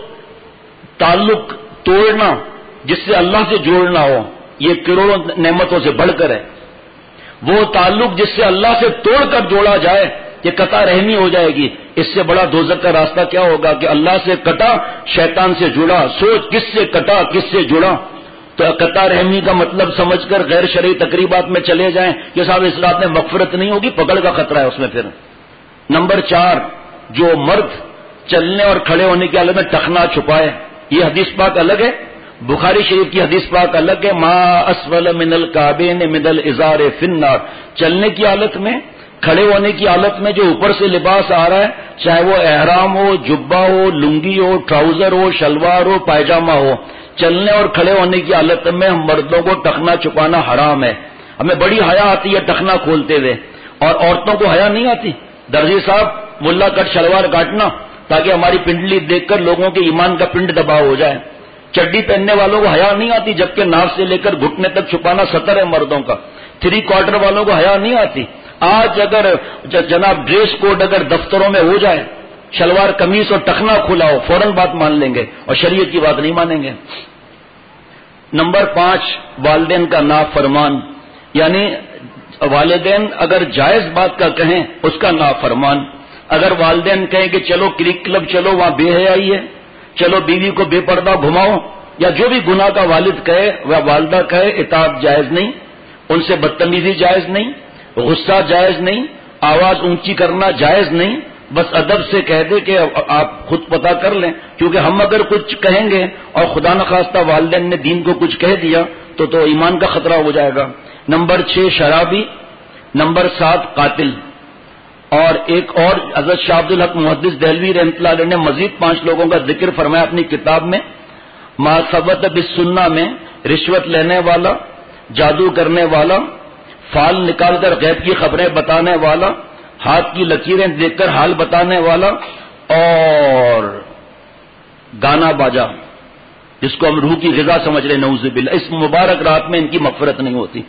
تعلق توڑنا جس سے اللہ سے جوڑنا ہو، یہ کروڑوں نعمتوں سے بڑھ کر ہے۔ وہ تعلق جس سے اللہ سے توڑ کر جوڑا جائے، یہ قطع رحمی ہو جائے گی۔ اس سے بڑا دوزخ کا راستہ کیا ہوگا کہ اللہ سے کٹا، شیطان سے جڑا۔ سوچ کس سے کٹا، کس سے جڑا۔ تو قطع رحمی کا مطلب سمجھ کر غیر شرعی تقریبات میں چلے جائیں کہ صاحب اس رات میں مغفرت نہیں ہوگی، پکڑ کا خطرہ ہے اس میں پھر۔ نمبر 4 جو مرد چلنے اور کھڑے ہونے کی حالت میں ٹخنا چھپائے، یہ حدیث پاک الگ ہے، بخاری شریف کی حدیث پاک الگ ہے، ما اسفل من الکعبین من الازار فی النار، چلنے کی حالت میں، کھڑے ہونے کی حالت میں جو اوپر سے لباس آ رہا ہے، چاہے وہ احرام ہو، جبہ ہو، لنگی ہو، ٹراؤزر ہو، شلوار ہو، پائجامہ ہو، چلنے اور کھڑے ہونے کی حالت میں ہم مردوں کو ٹخنا چھپانا حرام ہے۔ ہمیں بڑی حیا آتی ہے ٹخنا کھولتے ہوئے، اور عورتوں کو حیا نہیں آتی۔ درزی صاحب ملا کٹ شلوار کاٹنا تاکہ ہماری پنڈلی دیکھ کر لوگوں کے ایمان کا پنڈ دباؤ ہو جائے۔ چڈی پہننے والوں کو حیا نہیں آتی، جبکہ ناف سے لے کر گھٹنے تک چھپانا سطر ہے مردوں کا۔ 3/4 والوں کو حیا نہیں آتی۔ آج اگر جناب ڈریس کوڈ اگر دفتروں میں ہو جائے، شلوار قمیص اور ٹخنا کھلا ہو، فوراً بات مان لیں گے اور شریعت کی بات نہیں مانیں گے۔ نمبر 5، والدین کا نافرمان، یعنی والدین اگر جائز بات کا کہیں اس کا نافرمان۔ اگر والدین کہیں کہ چلو کرکٹ کلب چلو، وہاں بے حیائی ہے، چلو بیوی کو بے پردہ گھماؤ، یا جو بھی گناہ کا والد کہے وہ والدہ کہے، اطاعت جائز نہیں، ان سے بدتمیزی جائز نہیں، غصہ جائز نہیں، آواز اونچی کرنا جائز نہیں، بس ادب سے کہہ دے کہ آپ خود پتہ کر لیں، کیونکہ ہم اگر کچھ کہیں گے اور خدا نخواستہ والدین نے دین کو کچھ کہہ دیا تو ایمان کا خطرہ ہو جائے گا۔ نمبر 6، شرابی۔ نمبر 7، قاتل۔ اور ایک اور حضرت شاہ عبد الحق محدث دہلوی رحمۃ اللہ علیہ نے مزید 5 لوگوں کا ذکر فرمایا اپنی کتاب میں، ما ثبت بالسنہ میں، رشوت لینے والا، جادو کرنے والا، فال نکال کر غیب کی خبریں بتانے والا، ہاتھ کی لکیریں دیکھ کر حال بتانے والا، اور گانا باجا جس کو ہم روح کی غذا سمجھ رہے، نعوذ باللہ، اس مبارک رات میں ان کی مغفرت نہیں ہوتی۔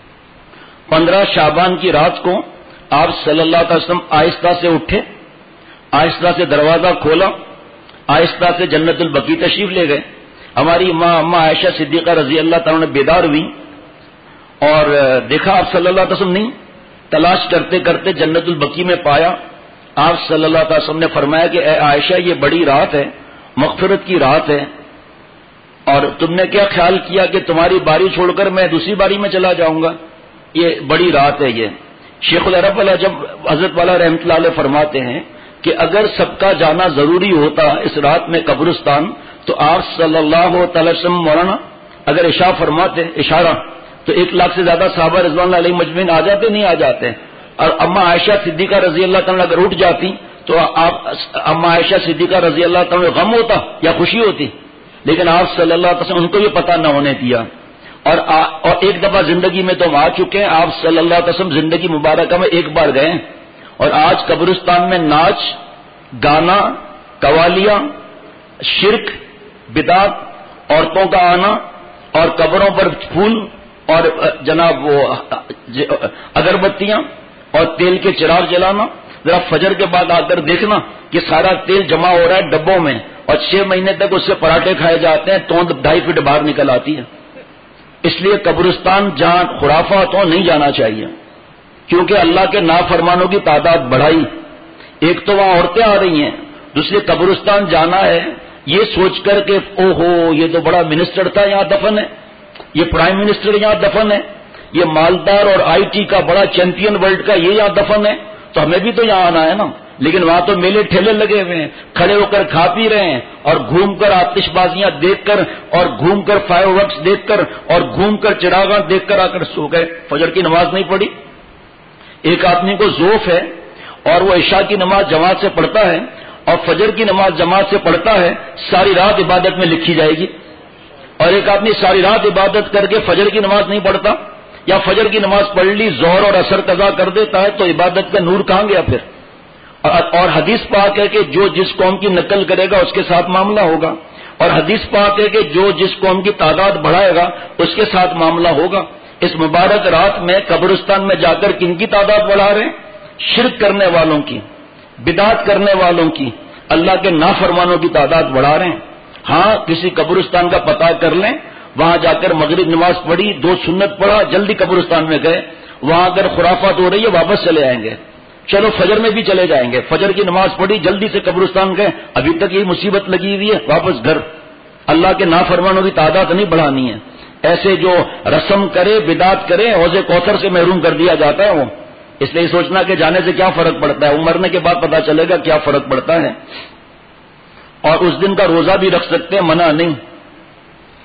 15 شعبان کی رات کو آپ صلی اللہ علیہ وسلم آہستہ سے اٹھے، آہستہ سے دروازہ کھولا، آہستہ سے جنت البقیع تشریف لے گئے۔ ہماری ماں عائشہ صدیقہ رضی اللہ تعالیٰ نے بیدار ہوئی اور دیکھا آپ صلی اللہ علیہ وسلم نہیں، تلاش کرتے کرتے جنت البقیع میں پایا۔ آپ صلی اللہ علیہ وسلم نے فرمایا کہ اے عائشہ، یہ بڑی رات ہے، مغفرت کی رات ہے، اور تم نے کیا خیال کیا کہ تمہاری باری چھوڑ کر میں دوسری باری میں چلا جاؤں گا؟ یہ بڑی رات ہے۔ یہ شیخ العرب جب حضرت والا رحمۃ اللہ علیہ فرماتے ہیں کہ اگر سب کا جانا ضروری ہوتا اس رات میں قبرستان تو آپ صلی اللہ تعالی وسلم مولانا اگر عشاء فرماتے اشارہ تو 1 لاکھ سے زیادہ صحابہ رضوان اللہ علیہ مجمعین آ جاتے، نہیں آ جاتے؟ اور اما عائشہ صدیقہ رضی اللہ تعالیٰ اگر اٹھ جاتی تو آپ اما عائشہ صدیقہ رضی اللہ تعالیٰ غم ہوتا یا خوشی ہوتی؟ لیکن آپ صلی اللہ علیہ وسلم ان کو یہ پتہ نہ ہونے دیا۔ اور ایک دفعہ زندگی میں تو ہم آ چکے ہیں، آپ صلی اللہ علیہ وسلم زندگی مبارکہ میں 1 بار گئے، اور آج قبرستان میں ناچ گانا، قوالیاں، شرک، بدعت، عورتوں کا آنا، اور قبروں پر پھول اور جناب وہ اگربتیاں اور تیل کے چراغ جلانا۔ ذرا فجر کے بعد آ کر دیکھنا کہ سارا تیل جمع ہو رہا ہے ڈبوں میں، اور 6 مہینے تک اس سے پراٹھے کھائے جاتے ہیں، توند 2.5 فٹ باہر نکل آتی ہے۔ اس لیے قبرستان جہاں خرافات ہوں نہیں جانا چاہیے، کیونکہ اللہ کے نافرمانوں کی تعداد بڑھائی۔ ایک تو وہاں عورتیں آ رہی ہیں، دوسرے قبرستان جانا ہے یہ سوچ کر کہ او ہو یہ تو بڑا منسٹر تھا یہاں دفن ہے، یہ پرائم منسٹر یہاں دفن ہے، یہ مالدار اور IT کا بڑا چیمپئن ورلڈ کا یہ یہاں دفن ہے، تو ہمیں بھی تو یہاں آنا ہے نا۔ لیکن وہاں تو میلے ٹھیلے لگے ہوئے ہیں، کھڑے ہو کر کھا پی رہے ہیں، اور گھوم کر آتش بازیاں دیکھ کر، اور گھوم کر فائر ورکس دیکھ کر، اور گھوم کر چراغاں دیکھ کر آ کر سو گئے، فجر کی نماز نہیں پڑھی۔ ایک آدمی کو ذوف ہے اور وہ عشاء کی نماز جماعت سے پڑھتا ہے اور فجر کی نماز جماعت سے پڑھتا ہے، ساری رات عبادت میں لکھی جائے گی۔ اور ایک آدمی ساری رات عبادت کر کے فجر کی نماز نہیں پڑھتا، یا فجر کی نماز پڑھ لی ظہر اور عصر قضا کر دیتا ہے، تو عبادت کا نور کہاں گیا پھر؟ اور حدیث پاک ہے کہ جو جس قوم کی نقل کرے گا اس کے ساتھ معاملہ ہوگا، اور حدیث پاک ہے کہ جو جس قوم کی تعداد بڑھائے گا اس کے ساتھ معاملہ ہوگا۔ اس مبارک رات میں قبرستان میں جا کر کن کی تعداد بڑھا رہے ہیں؟ شرک کرنے والوں کی، بدعت کرنے والوں کی، اللہ کے نافرمانوں کی تعداد بڑھا رہے ہیں۔ ہاں کسی قبرستان کا پتہ کر لیں، وہاں جا کر مغرب نماز پڑھی، 2 سنت پڑھا، جلدی قبرستان میں گئے، وہاں اگر خرافات ہو رہی ہے واپس چلے آئیں گے، چلو فجر میں بھی چلے جائیں گے، فجر کی نماز پڑھی جلدی سے قبرستان گئے، ابھی تک یہ مصیبت لگی ہوئی ہے، واپس گھر۔ اللہ کے نافرمانوں کی تعداد نہیں بڑھانی ہے۔ ایسے جو رسم کرے بدعت کرے حوض کوثر سے محروم کر دیا جاتا ہے وہ، اس لیے سوچنا کہ جانے سے کیا فرق پڑتا ہے، مرنے کے بعد پتہ چلے گا کیا فرق پڑتا ہے۔ اور اس دن کا روزہ بھی رکھ سکتے ہیں، منع نہیں۔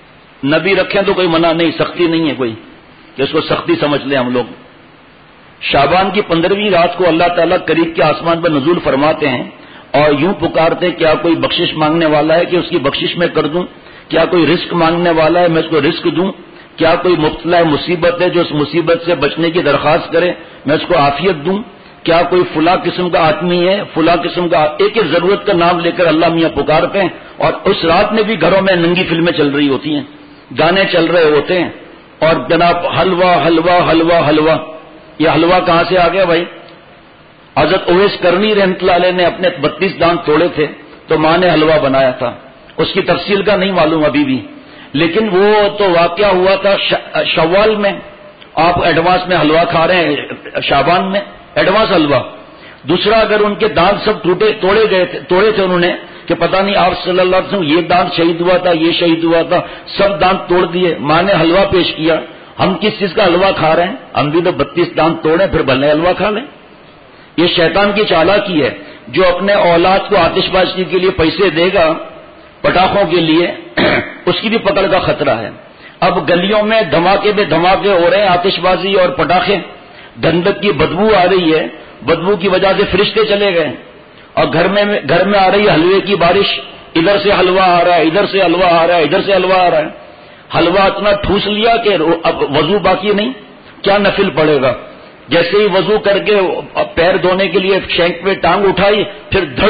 نبی رکھیں تو کوئی منع نہیں، سختی نہیں ہے کوئی کہ اس کو سختی سمجھ لیں ہم لوگ. شعبان کی 15ویں رات کو اللہ تعالیٰ قریب کے آسمان پر نزول فرماتے ہیں اور یوں پکارتے کیا کوئی بخشش مانگنے والا ہے کہ اس کی بخشش میں کر دوں، کیا کوئی رزق مانگنے والا ہے میں اس کو رزق دوں، کیا کوئی مبتلا مصیبت ہے جو اس مصیبت سے بچنے کی درخواست کرے میں اس کو عافیت دوں، کیا کوئی فلاں قسم کا آدمی ہے فلاں قسم کا، ایک ایک ضرورت کا نام لے کر اللہ میاں پکارتے ہیں. اور اس رات میں بھی گھروں میں ننگی فلمیں چل رہی ہوتی ہیں، گانے چل رہے ہوتے ہیں، اور جناب حلوہ حلوہ حلوہ حلوہ. یہ حلوہ کہاں سے آ گیا بھائی؟ حضرت اویس کرنی رحمۃ اللہ علیہ نے اپنے 32 دانت توڑے تھے تو ماں نے حلوہ بنایا تھا. اس کی تفصیل کا نہیں معلوم ابھی بھی، لیکن وہ تو واقعہ ہوا تھا شوال میں. آپ ایڈوانس میں حلوہ کھا رہے ہیں شعبان میں، ایڈوانس حلوہ. دوسرا اگر ان کے دانت سب توڑے تھے انہوں نے کہ پتہ نہیں آپ صلی اللہ علیہ وسلم یہ دانت شہید ہوا تھا یہ شہید ہوا تھا، سب دانت توڑ دیے، ماں نے حلوہ پیش کیا. ہم کس چیز کا حلوہ کھا رہے ہیں؟ ہم بھی تو 32 دانت توڑیں پھر بھلے حلوہ کھا لیں. یہ شیطان کی چالاکی ہے جو اپنے اولاد کو آتش بازی کے لیے پیسے دے گا پٹاخوں کے لیے اس کی بھی پکڑ کا خطرہ ہے. اب گلیوں میں دھماکے بے دھماکے ہو رہے ہیں، آتش بازی اور پٹاخے، گندک کی بدبو آ رہی ہے، بدبو کی وجہ سے فرشتے چلے گئے، اور گھر میں آ رہی ہے حلوے کی بارش، ادھر سے حلوہ آ رہا ہے ادھر سے حلوہ آ رہا ہے ادھر سے حلوہ آ رہا ہے. حلوہ اتنا ٹھوس لیا کہ اب وضو باقی نہیں، کیا نفل پڑے گا؟ جیسے ہی وضو کر کے پیر دھونے کے لیے شینک پہ ٹانگ اٹھائی پھر دھڑ،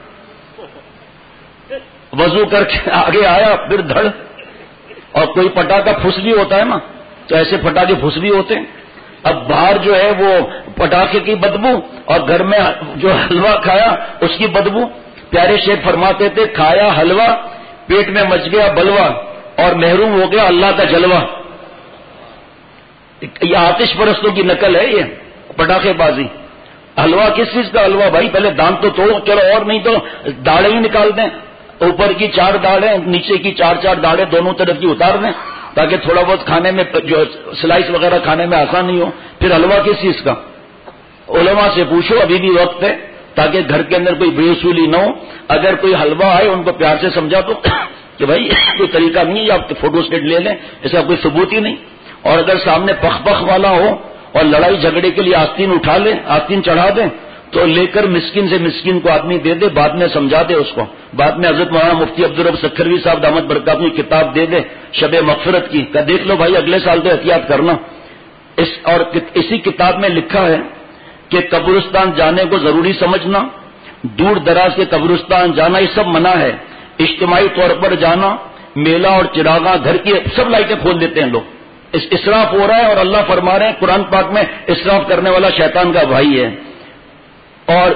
وضو کر کے آگے آیا پھر دھڑ. اور کوئی پٹاخہ پھس بھی ہوتا ہے نا تو ایسے پٹاخے پھس بھی ہوتے ہیں. اب باہر جو ہے وہ پٹاخے کی بدبو اور گھر میں جو حلوہ کھایا اس کی بدبو. پیارے شیخ فرماتے تھے کھایا حلوہ پیٹ میں مچ گیا بلوا اور محروم ہو گیا اللہ کا جلوہ. یہ آتش پرستوں کی نقل ہے یہ پٹاخے بازی. حلوہ کس چیز کا حلوہ بھائی؟ پہلے دانت تو توڑو، چلو اور نہیں تو داڑیں ہی نکال دیں، اوپر کی 4 داڑیں نیچے کی 4 داڑیں دونوں طرف کی اتار دیں تاکہ تھوڑا بہت کھانے میں جو سلائس وغیرہ کھانے میں آسانی ہو. پھر حلوہ کس چیز کا؟ علماء سے پوچھو، ابھی بھی وقت ہے تاکہ گھر کے اندر کوئی بے اصولی نہ ہو. اگر کوئی حلوہ آئے ان کو پیار سے سمجھا دو کہ بھائی کوئی طریقہ نہیں ہے، آپ فوٹو اسٹیٹ لے لیں، اس کا کوئی ثبوت ہی نہیں. اور اگر سامنے پخ والا ہو اور لڑائی جھگڑے کے لیے آستین اٹھا لیں، آستین چڑھا دیں تو لے کر مسکین سے مسکین کو آدمی دے دے، بعد میں سمجھا دے اس کو. بعد میں حضرت مولانا مفتی عبدالرب سکھروی صاحب دامت برکاتہ کی کتاب دے دے شب مغفرت کی، کہ دیکھ لو بھائی اگلے سال تو احتیاط کرنا. اور اسی کتاب میں لکھا ہے کہ قبرستان جانے کو ضروری سمجھنا، دور دراز کے قبرستان جانا یہ سب منع ہے. اجتماعی طور پر جانا، میلہ اور چراغاں گھر کی سب لائٹیں کھول دیتے ہیں لوگ، اسراف ہو رہا ہے. اور اللہ فرما رہے ہیں قرآن پاک میں اسراف کرنے والا شیطان کا بھائی ہے. اور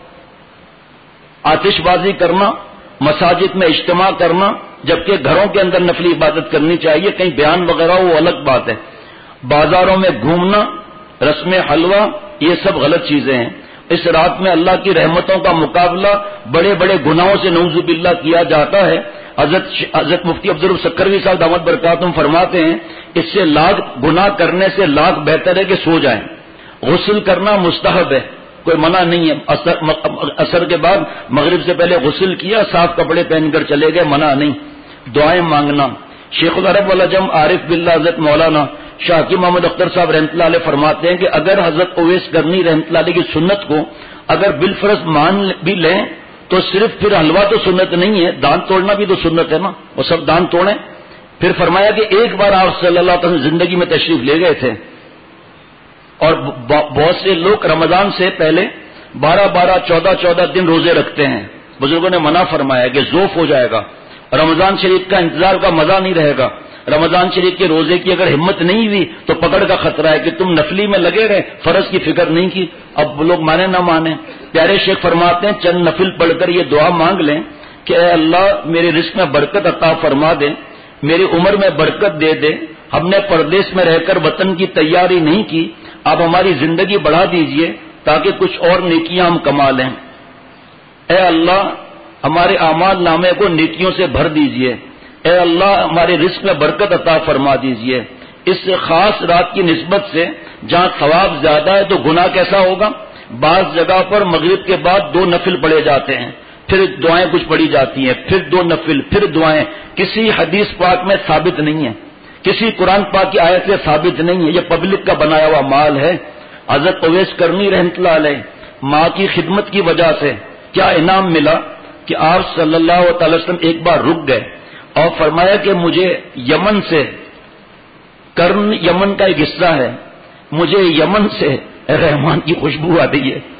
آتش بازی کرنا، مساجد میں اجتماع کرنا، جبکہ گھروں کے اندر نفلی عبادت کرنی چاہیے، کہیں بیان وغیرہ وہ الگ بات ہے. بازاروں میں گھومنا، رسم حلوہ، یہ سب غلط چیزیں ہیں. اس رات میں اللہ کی رحمتوں کا مقابلہ بڑے بڑے گناہوں سے نعوذ باللہ کیا جاتا ہے. حضرت مفتی عبدالرب سکھروی صاحب دامت برکاتہم فرماتے ہیں اس سے لاکھ گناہ کرنے سے لاکھ بہتر ہے کہ سو جائیں. غسل کرنا مستحب ہے، کوئی منع نہیں ہے. عصر کے بعد مغرب سے پہلے غسل کیا، صاف کپڑے پہن کر چلے گئے، منع نہیں. دعائیں مانگنا. شیخ العرب والعجم عارف باللہ حضرت مولانا شاہ محمد اختر صاحب رحمۃ اللہ علیہ فرماتے ہیں کہ اگر حضرت اویس کرنی رحمۃ اللہ علیہ کی سنت کو اگر بالفرض مان بھی لیں تو صرف پھر حلوہ تو سنت نہیں ہے، دانت توڑنا بھی تو سنت ہے نا، وہ سب دانت توڑیں. پھر فرمایا کہ ایک بار آپ صلی اللہ علیہ وسلم زندگی میں تشریف لے گئے تھے اور بہت سے لوگ رمضان سے پہلے 12 دن روزے رکھتے ہیں. بزرگوں نے منع فرمایا کہ ذوف ہو جائے گا، رمضان شریف کا انتظار کا مزہ نہیں رہے گا. رمضان شریف کے روزے کی اگر ہمت نہیں ہوئی تو پکڑ کا خطرہ ہے کہ تم نفلی میں لگے رہے، فرض کی فکر نہیں کی. اب لوگ مانے نہ مانے. پیارے شیخ فرماتے ہیں چند نفل پڑھ کر یہ دعا مانگ لیں کہ اے اللہ میرے رزق میں برکت عطا فرما دے، میری عمر میں برکت دے دے. ہم نے پردیس میں رہ کر وطن کی تیاری نہیں کی، آپ ہماری زندگی بڑھا دیجئے تاکہ کچھ اور نیکیاں ہم کما لیں. اے اللہ ہمارے اعمال نامے کو نیکیوں سے بھر دیجئے. اے اللہ ہمارے رزق میں برکت عطا فرما دیجئے. اس خاص رات کی نسبت سے جہاں ثواب زیادہ ہے تو گناہ کیسا ہوگا؟ بعض جگہ پر مغرب کے بعد 2 نفل پڑھے جاتے ہیں، پھر دعائیں کچھ پڑھی جاتی ہیں، پھر 2 نفل، پھر دعائیں. کسی حدیث پاک میں ثابت نہیں ہے، کسی قرآن پاک کی آیت سے ثابت نہیں ہے، یہ پبلک کا بنایا ہوا مال ہے. حضرت اویس کرنی رحمۃ اللہ علیہ ماں کی خدمت کی وجہ سے کیا انعام ملا کہ آپ صلی اللہ علیہ وسلم ایک بار رک گئے اور فرمایا کہ مجھے یمن سے، کرن یمن کا ایک حصہ ہے، مجھے یمن سے رحمان کی خوشبو آ رہی ہے،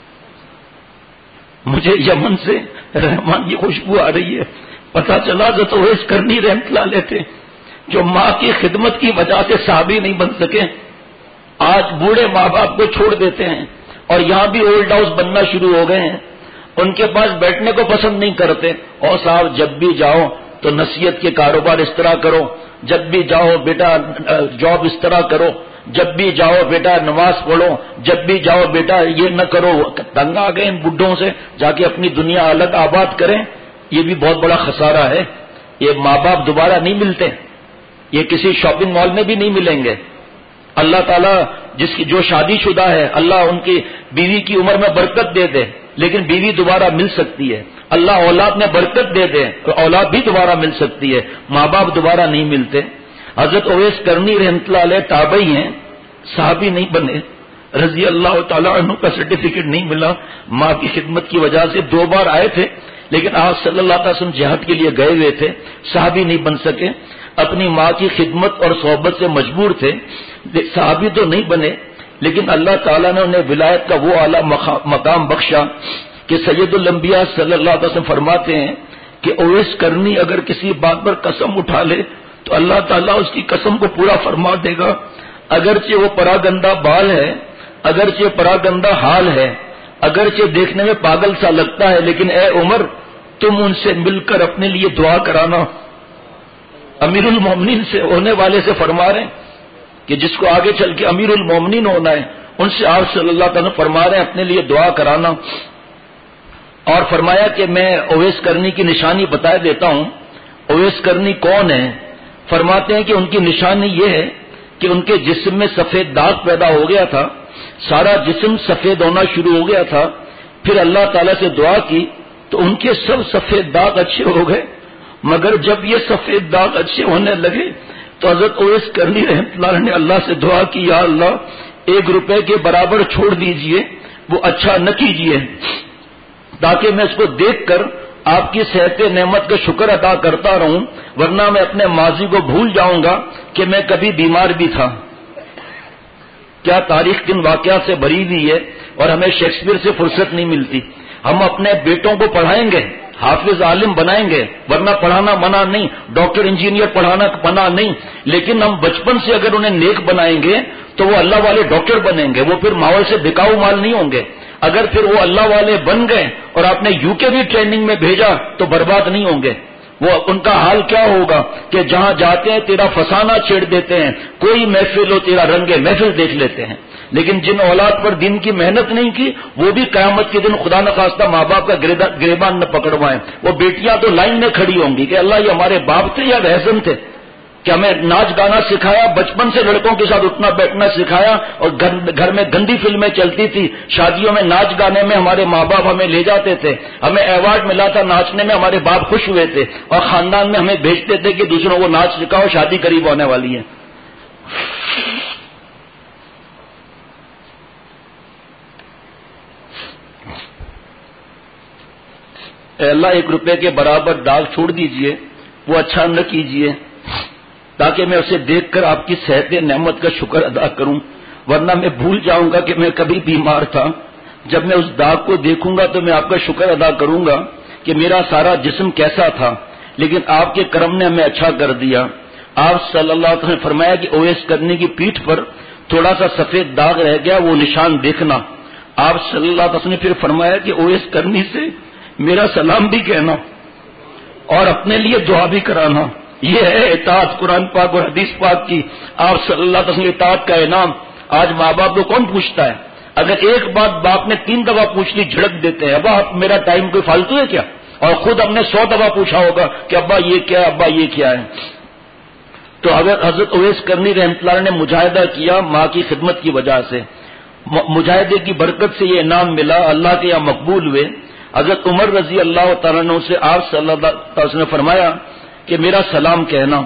مجھے یمن سے رحمان کی خوشبو آ رہی ہے. پتہ چلا حضرت اویس کرنی رحمۃ اللہ علیہ تھے جو ماں کی خدمت کی وجہ سے صحابی نہیں بن سکے، آج بوڑھے ماں باپ کو چھوڑ دیتے ہیں اور یہاں بھی اولڈ ہاؤس بننا شروع ہو گئے ہیں، ان کے پاس بیٹھنے کو پسند نہیں کرتے. اور صاحب جب بھی جاؤ تو نصیحت کے کاروبار اس طرح کرو، جب بھی جاؤ بیٹا جاب اس طرح کرو، جب بھی جاؤ بیٹا نماز پڑھو، جب بھی جاؤ بیٹا یہ نہ کرو. تنگ آ گئے ان بڈھوں سے، جا کے اپنی دنیا الگ آباد کریں. یہ بھی بہت بڑا خسارہ ہے. یہ ماں باپ دوبارہ نہیں ملتے، یہ کسی شاپنگ مال میں بھی نہیں ملیں گے. اللہ تعالیٰ جو شادی شدہ ہے اللہ ان کی بیوی کی عمر میں برکت دے دے، لیکن بیوی دوبارہ مل سکتی ہے. اللہ اولاد میں برکت دے دے تو اولاد بھی دوبارہ مل سکتی ہے، ماں باپ دوبارہ نہیں ملتے. حضرت اویس کرنی رحمۃ اللہ علیہ تابعی ہیں، صحابی نہیں بنے، رضی اللہ تعالیٰ عنہ کا سرٹیفکیٹ نہیں ملا. ماں کی خدمت کی وجہ سے 2 بار آئے تھے، لیکن آپ صلی اللہ علیہ وسلم جہاد کے لیے گئے ہوئے تھے، صحابی نہیں بن سکے. اپنی ماں کی خدمت اور صحبت سے مجبور تھے، صحابی تو نہیں بنے، لیکن اللہ تعالیٰ نے انہیں ولایت کا وہ اعلیٰ مقام بخشا کہ سید الانبیاء صلی اللہ علیہ وسلم فرماتے ہیں کہ اویس کرنی اگر کسی بات پر قسم اٹھا لے تو اللہ تعالیٰ اس کی قسم کو پورا فرما دے گا، اگرچہ وہ پراگندہ بال ہے، اگرچہ پراگندہ حال ہے، اگرچہ دیکھنے میں پاگل سا لگتا ہے، لیکن اے عمر تم ان سے مل کر اپنے لیے دعا کرانا. امیر المومنین سے ہونے والے سے فرما رہے ہیں کہ جس کو آگے چل کے امیر المومنین ہونا ہے، ان سے آپ صلی اللہ تعالیٰ فرما رہے ہیں اپنے لیے دعا کرانا. اور فرمایا کہ میں اویس کرنی کی نشانی بتا دیتا ہوں. اویس کرنی کون ہے؟ فرماتے ہیں کہ ان کی نشانی یہ ہے کہ ان کے جسم میں سفید داغ پیدا ہو گیا تھا، سارا جسم سفید ہونا شروع ہو گیا تھا. پھر اللہ تعالیٰ سے دعا کی تو ان کے سب سفید داغ اچھے ہو گئے. مگر جب یہ سفید داغ اچھے ہونے لگے تو حضرت اویس کرنی رحمۃ اللہ نے اللہ سے دعا کی، یا اللہ 1 روپے کے برابر چھوڑ دیجئے، وہ اچھا نہ کیجئے، تاکہ میں اس کو دیکھ کر آپ کی صحت نعمت کا شکر ادا کرتا رہوں، ورنہ میں اپنے ماضی کو بھول جاؤں گا کہ میں کبھی بیمار بھی تھا. کیا تاریخ کن واقعات سے بھری ہوئی ہے، اور ہمیں شیکسپیئر سے فرصت نہیں ملتی. ہم اپنے بیٹوں کو پڑھائیں گے، حافظ عالم بنائیں گے، ورنہ پڑھانا منع نہیں، ڈاکٹر انجینئر پڑھانا منع نہیں، لیکن ہم بچپن سے اگر انہیں نیک بنائیں گے تو وہ اللہ والے ڈاکٹر بنیں گے، وہ پھر ماحول سے بکاؤ مال نہیں ہوں گے. اگر پھر وہ اللہ والے بن گئے اور آپ نے یو کے بھی ٹریننگ میں بھیجا تو برباد نہیں ہوں گے. وہ ان کا حال کیا ہوگا کہ جہاں جاتے ہیں تیرا فسانہ چھیڑ دیتے ہیں، کوئی محفل ہو تیرا رنگ محفل دیکھ لیتے ہیں. لیکن جن اولاد پر دین کی محنت نہیں کی وہ بھی قیامت کے دن خدا نخواستہ ماں باپ کا گریبان نہ پکڑوائیں. وہ بیٹیاں تو لائن میں کھڑی ہوں گی کہ اللہ یہ ہمارے باپ تھے یا رہزن تھے کہ ہمیں ناچ گانا سکھایا، بچپن سے لڑکوں کے ساتھ اٹھنا بیٹھنا سکھایا، اور گھر میں گندی فلمیں چلتی تھی، شادیوں میں ناچ گانے میں ہمارے ماں باپ ہمیں لے جاتے تھے، ہمیں ایوارڈ ملا تھا ناچنے میں، ہمارے باپ خوش ہوئے تھے، اور خاندان میں ہمیں بھیجتے تھے کہ دوسروں کو ناچ سکھاؤ، شادی قریب ہونے والی ہے. اے اللہ 1 روپے کے برابر داغ چھوڑ دیجئے، وہ اچھا نہ کیجئے، تاکہ میں اسے دیکھ کر آپ کی صحت نعمت کا شکر ادا کروں، ورنہ میں بھول جاؤں گا کہ میں کبھی بیمار تھا. جب میں اس داغ کو دیکھوں گا تو میں آپ کا شکر ادا کروں گا کہ میرا سارا جسم کیسا تھا، لیکن آپ کے کرم نے ہمیں اچھا کر دیا. آپ صلی اللہ علیہ وسلم نے فرمایا کہ اویس کرنی کی پیٹھ پر تھوڑا سا سفید داغ رہ گیا، وہ نشان دیکھنا. آپ صلی اللہ علیہ وسلم نے پھر فرمایا کہ اویس کرنی سے میرا سلام بھی کہنا اور اپنے لیے دعا بھی کرانا. یہ ہے اطاعت قرآن پاک اور حدیث پاک کی. آپ صلی اللہ علیہ وسلم اطاعت کا انعام آج ماں باپ کو کون پوچھتا ہے؟ اگر ایک بات باپ نے 3 دفعہ پوچھ لی جھڑک دیتے ہیں، ابا میرا ٹائم کوئی فالتو ہے کیا؟ اور خود ہم نے 100 دفعہ پوچھا ہوگا کہ ابا یہ کیا ہے، ابا یہ کیا ہے. تو اگر حضرت اویس کرنی رحمۃ اللہ نے مجاہدہ کیا ماں کی خدمت کی وجہ سے، مجاہدے کی برکت سے یہ انعام ملا، اللہ کے یہاں مقبول ہوئے. حضرت عمر رضی اللہ تعالیٰ عنہ سے آپ صلی اللہ علیہ وسلم نے فرمایا کہ میرا سلام کہنا.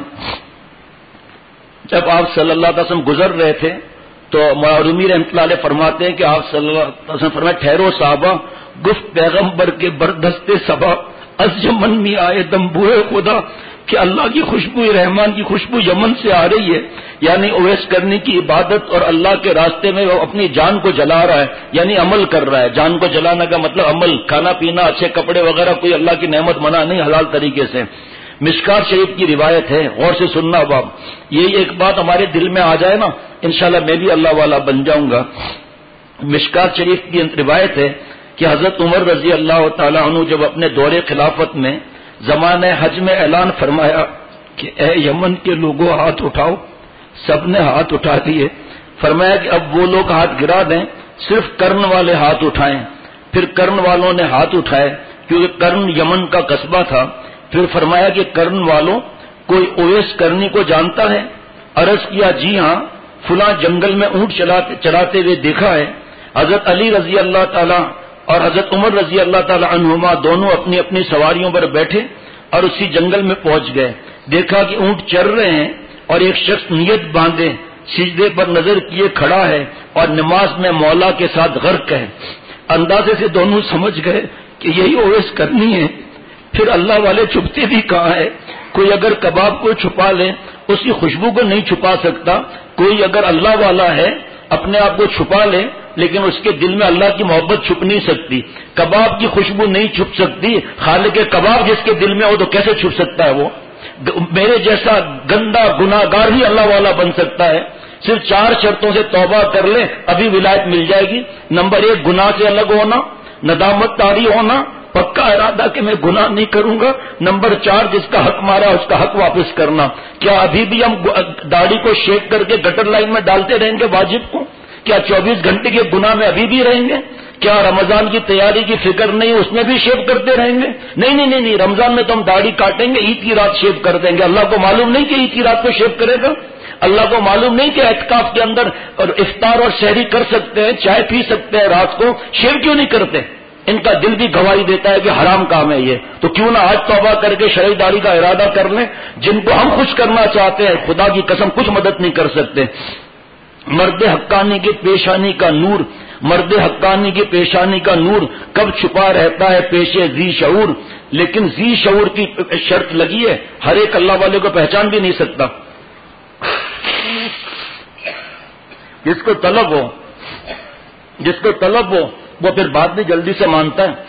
جب آپ صلی اللہ علیہ وسلم گزر رہے تھے تو رومی رحمۃ اللہ علیہ فرماتے ہیں کہ آپ صلی اللہ علیہ وسلم فرمایا ٹھہرو صحابہ، گفت پیغمبر کے بردست صبا از یمن میں آئے دم بوئے خدا، کہ اللہ کی خوشبو رحمان کی خوشبو یمن سے آ رہی ہے. یعنی اویس کرنے کی عبادت اور اللہ کے راستے میں وہ اپنی جان کو جلا رہا ہے، یعنی عمل کر رہا ہے. جان کو جلانا کا مطلب عمل، کھانا پینا، اچھے کپڑے وغیرہ کوئی اللہ کی نعمت منع نہیں، حلال طریقے سے. مشکات شریف کی روایت ہے، غور سے سننا باب، یہ ایک بات ہمارے دل میں آ جائے نا انشاءاللہ میں بھی اللہ والا بن جاؤں گا. مشکات شریف کی روایت ہے کہ حضرت عمر رضی اللہ تعالیٰ عنہ جب اپنے دور خلافت میں زمانہ حج میں اعلان فرمایا کہ اے یمن کے لوگوں ہاتھ اٹھاؤ، سب نے ہاتھ اٹھا دیے. فرمایا کہ اب وہ لوگ ہاتھ گرا دیں، صرف کرن والے ہاتھ اٹھائیں. پھر کرن والوں نے ہاتھ اٹھائے کیونکہ کرن یمن کا قصبہ تھا. پھر فرمایا کہ کرن والوں کوئی اویس کرنی کو جانتا ہے؟ عرض کیا جی ہاں، فلاں جنگل میں اونٹ چلاتے ہوئے دیکھا ہے. حضرت علی رضی اللہ تعالی اور حضرت عمر رضی اللہ تعالی عنہما دونوں اپنی اپنی سواریوں پر بیٹھے اور اسی جنگل میں پہنچ گئے. دیکھا کہ اونٹ چر رہے ہیں اور ایک شخص نیت باندھے سجدے پر نظر کیے کھڑا ہے اور نماز میں مولا کے ساتھ غرق ہے. اندازے سے دونوں سمجھ گئے کہ یہی اویس کرنی ہے. پھر اللہ والے چھپتے بھی کہاں ہے؟ کوئی اگر کباب کو چھپا لے اس کی خوشبو کو نہیں چھپا سکتا. کوئی اگر اللہ والا ہے اپنے آپ کو چھپا لے لیکن اس کے دل میں اللہ کی محبت چھپ نہیں سکتی. کباب کی خوشبو نہیں چھپ سکتی، خالق کباب جس کے دل میں ہو تو کیسے چھپ سکتا ہے؟ وہ میرے جیسا گندا گناہگار بھی اللہ والا بن سکتا ہے. صرف 4 شرطوں سے توبہ کر لے ابھی ولایت مل جائے گی. نمبر 1 گناہ سے الگ ہونا، ندامت طاری ہونا، پکا ارادہ کہ میں گناہ نہیں کروں گا. نمبر 4 جس کا حق مارا اس کا حق واپس کرنا. کیا ابھی بھی ہم داڑھی کو شیک کر کے گٹر لائن میں ڈالتے رہیں گے واجب کو؟ کیا 24 گھنٹے کے گناہ میں ابھی بھی رہیں گے؟ کیا رمضان کی تیاری کی فکر نہیں، اس میں بھی شیو کرتے رہیں گے؟ نہیں، رمضان میں تو ہم داڑھی کاٹیں گے، عید کی رات شیو کر دیں گے. اللہ کو معلوم نہیں کہ عید کی رات کو شیو کرے گا؟ اللہ کو معلوم نہیں کہ اعتکاف کے اندر اور افطار اور سحری کر سکتے ہیں، چائے پی سکتے ہیں رات کو، شیو کیوں نہیں کرتے؟ ان کا دل بھی گواہی دیتا ہے کہ حرام کام ہے یہ. تو کیوں نہ آج توبہ کر کے شرعی داڑھی کا ارادہ کر لیں. جن کو ہم خوش کرنا چاہتے ہیں خدا کی قسم کچھ مدد نہیں کر سکتے. مرد حقانی کی پیشانی کا نور، مرد حقانی کی پیشانی کا نور کب چھپا رہتا ہے پیشے ذی شعور. لیکن ذی شعور کی شرط لگی ہے، ہر ایک اللہ والے کو پہچان بھی نہیں سکتا. جس کو طلب ہو وہ پھر بات بھی جلدی سے مانتا ہے.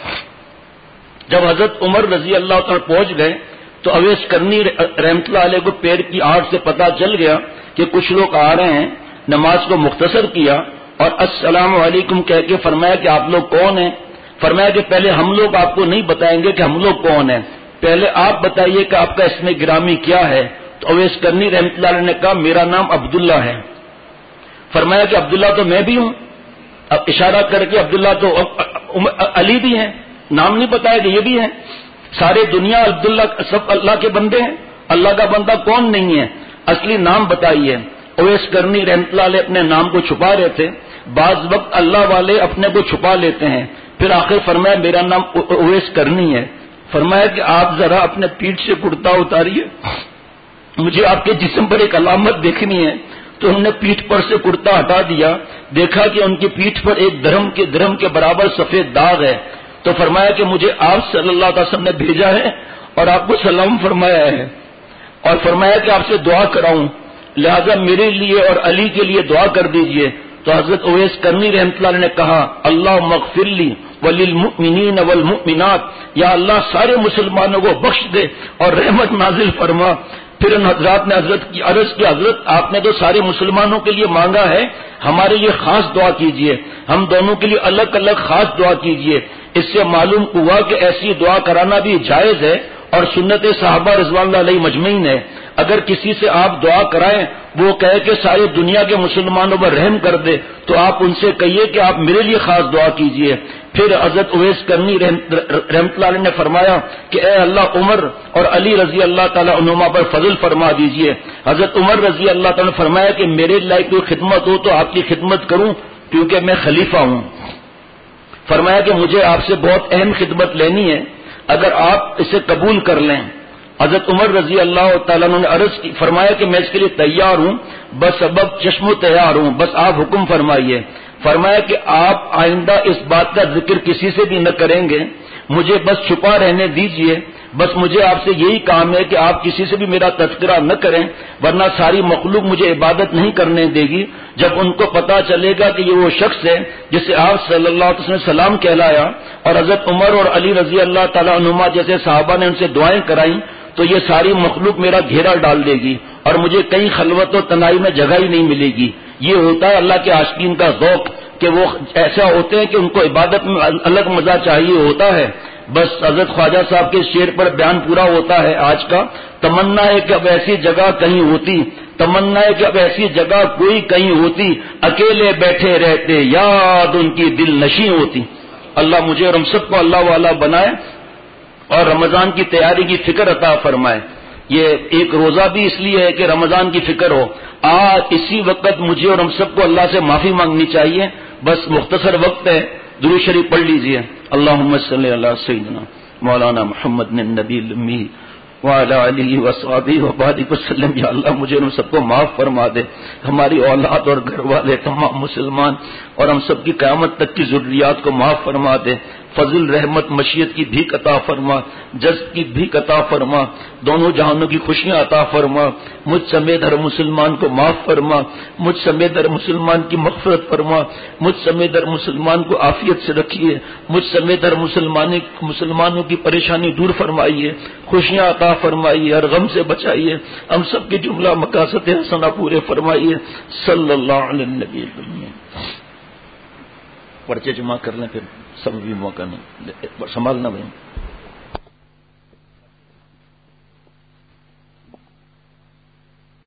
جب حضرت عمر رضی اللہ تعالی پہنچ گئے تو اویس کرنی رحمت اللہ علیہ کو پیر کی آڑ سے پتا چل گیا کہ کچھ لوگ آ رہے ہیں. نماز کو مختصر کیا اور السلام علیکم کہہ کے فرمایا کہ آپ لوگ کون ہیں؟ فرمایا کہ پہلے ہم لوگ آپ کو نہیں بتائیں گے کہ ہم لوگ کون ہیں، پہلے آپ بتائیے کہ آپ کا اسم گرامی کیا ہے. تو اویس کرنی رحمت اللہ علیہ نے کہا میرا نام عبداللہ ہے. فرمایا کہ عبداللہ تو میں بھی ہوں. اب اشارہ کر کے عبداللہ تو علی بھی ہیں، نام نہیں بتایا کہ یہ بھی ہیں. سارے دنیا عبداللہ سب اللہ کے بندے ہیں، اللہ کا بندہ کون نہیں ہے؟ اصلی نام بتائیے. اویس کرنی رحمت اللہ علیہ اپنے نام کو چھپا رہے تھے. بعض وقت اللہ والے اپنے کو چھپا لیتے ہیں. پھر آخر فرمایا میرا نام اویس کرنی ہے. فرمایا کہ آپ ذرا اپنے پیٹھ سے کرتا اتاریے، مجھے آپ کے جسم پر ایک علامت دیکھنی ہے. تو ہم نے پیٹھ پر سے کرتا ہٹا دیا، دیکھا کہ ان کی پیٹھ پر ایک درہم کے برابر سفید داغ ہے. تو فرمایا کہ مجھے آپ صلی اللہ علیہ وسلم نے بھیجا ہے اور آپ کو سلام فرمایا ہے اور فرمایا کہ آپ سے دعا کراؤں، لہذا میرے لیے اور علی کے لیے دعا کر دیجئے. تو حضرت اویس کرنی رحمۃ اللہ علیہ نے کہا اللہ مغفر لی وللمؤمنین والمؤمنات، یا اللہ سارے مسلمانوں کو بخش دے اور رحمت نازل فرما. پھر ان حضرات نے حضرت کی عرض کی حضرت آپ نے تو سارے مسلمانوں کے لیے مانگا ہے، ہمارے لیے خاص دعا کیجئے، ہم دونوں کے لیے الگ الگ خاص دعا کیجئے. اس سے معلوم ہوا کہ ایسی دعا کرانا بھی جائز ہے اور سنت صحابہ رضوان اللہ علیہ مجمعین ہے. اگر کسی سے آپ دعا کرائیں وہ کہے کہ ساری دنیا کے مسلمانوں پر رحم کر دے تو آپ ان سے کہیے کہ آپ میرے لیے خاص دعا کیجئے. پھر حضرت اویس کرنی رحمت اللہ علیہ نے فرمایا کہ اے اللہ عمر اور علی رضی اللہ تعالی عنہما پر فضل فرما دیجئے. حضرت عمر رضی اللہ تعالی نے فرمایا کہ میرے لائق کوئی خدمت ہو تو آپ کی خدمت کروں کیونکہ میں خلیفہ ہوں. فرمایا کہ مجھے آپ سے بہت اہم خدمت لینی ہے، اگر آپ اسے قبول کر لیں۔ حضرت عمر رضی اللہ تعالیٰ عنہ نے عرض کی، فرمایا کہ میں اس کے لیے تیار ہوں، بس سبب چشم و تیار ہوں، بس آپ حکم فرمائیے۔ فرمایا کہ آپ آئندہ اس بات کا ذکر کسی سے بھی نہ کریں گے، مجھے بس چھپا رہنے دیجئے، بس مجھے آپ سے یہی کام ہے کہ آپ کسی سے بھی میرا تذکرہ نہ کریں، ورنہ ساری مخلوق مجھے عبادت نہیں کرنے دے گی۔ جب ان کو پتا چلے گا کہ یہ وہ شخص ہے جسے آپ صلی اللہ علیہ وسلم نے سلام کہلایا اور حضرت عمر اور علی رضی اللہ تعالیٰ عنہما جیسے صحابہ نے ان سے دعائیں کرائیں، تو یہ ساری مخلوق میرا گھیرا ڈال دے گی اور مجھے کہیں خلوت و تنہائی میں جگہ ہی نہیں ملے گی۔ یہ ہوتا ہے اللہ کے عاشقین کا ذوق کہ وہ ایسا ہوتے ہیں کہ ان کو عبادت میں الگ مزہ چاہیے ہوتا ہے۔ بس حضرت خواجہ صاحب کے شعر پر بیان پورا ہوتا ہے آج کا۔ تمنا ہے کہ اب ایسی جگہ کہیں ہوتی، تمنا ہے کہ اب ایسی جگہ کوئی کہیں ہوتی، اکیلے بیٹھے رہتے یاد ان کی دل نشیں ہوتی۔ اللہ مجھے اور ہم سب کو اللہ والا بنائے اور رمضان کی تیاری کی فکر عطا فرمائے۔ یہ ایک روزہ بھی اس لیے ہے کہ رمضان کی فکر ہو۔ آج اسی وقت مجھے اور ہم سب کو اللہ سے معافی مانگنی چاہیے۔ بس مختصر وقت ہے، درود شریف پڑھ لیجئے۔ اللہم صلی علی سیدنا مولانا محمد النبی الامی وعلی آلہ وصحبہ وبارک وسلم۔ یا اللہ مجھے اور ہم سب کو معاف فرما دے، ہماری اولاد اور گھر والے تمام مسلمان اور ہم سب کی قیامت تک کی ضروریات کو معاف فرما دے۔ فضل رحمت مشیت کی بھیک عطا فرما، جذب کی بھیک عطا فرما، دونوں جہانوں کی خوشیاں عطا فرما۔ مجھ سمیت ہر مسلمان کو معاف فرما، مجھ سمیت ہر مسلمان کی مغفرت فرما، مجھ سمیت ہر مسلمان کو عافیت سے رکھیے، مجھ سمیت ہر مسلمانوں کی پریشانی دور فرمائیے، خوشیاں عطا فرمائیے، ہر غم سے بچائیے، ہم سب کے جملہ مقاصد حسنہ پورے فرمائیے۔ صلی اللہ علیہ النبی الامین۔ پرچے جمع کر لیں، پھر سب بھی موقع نہیں سنبھالنا بھائی۔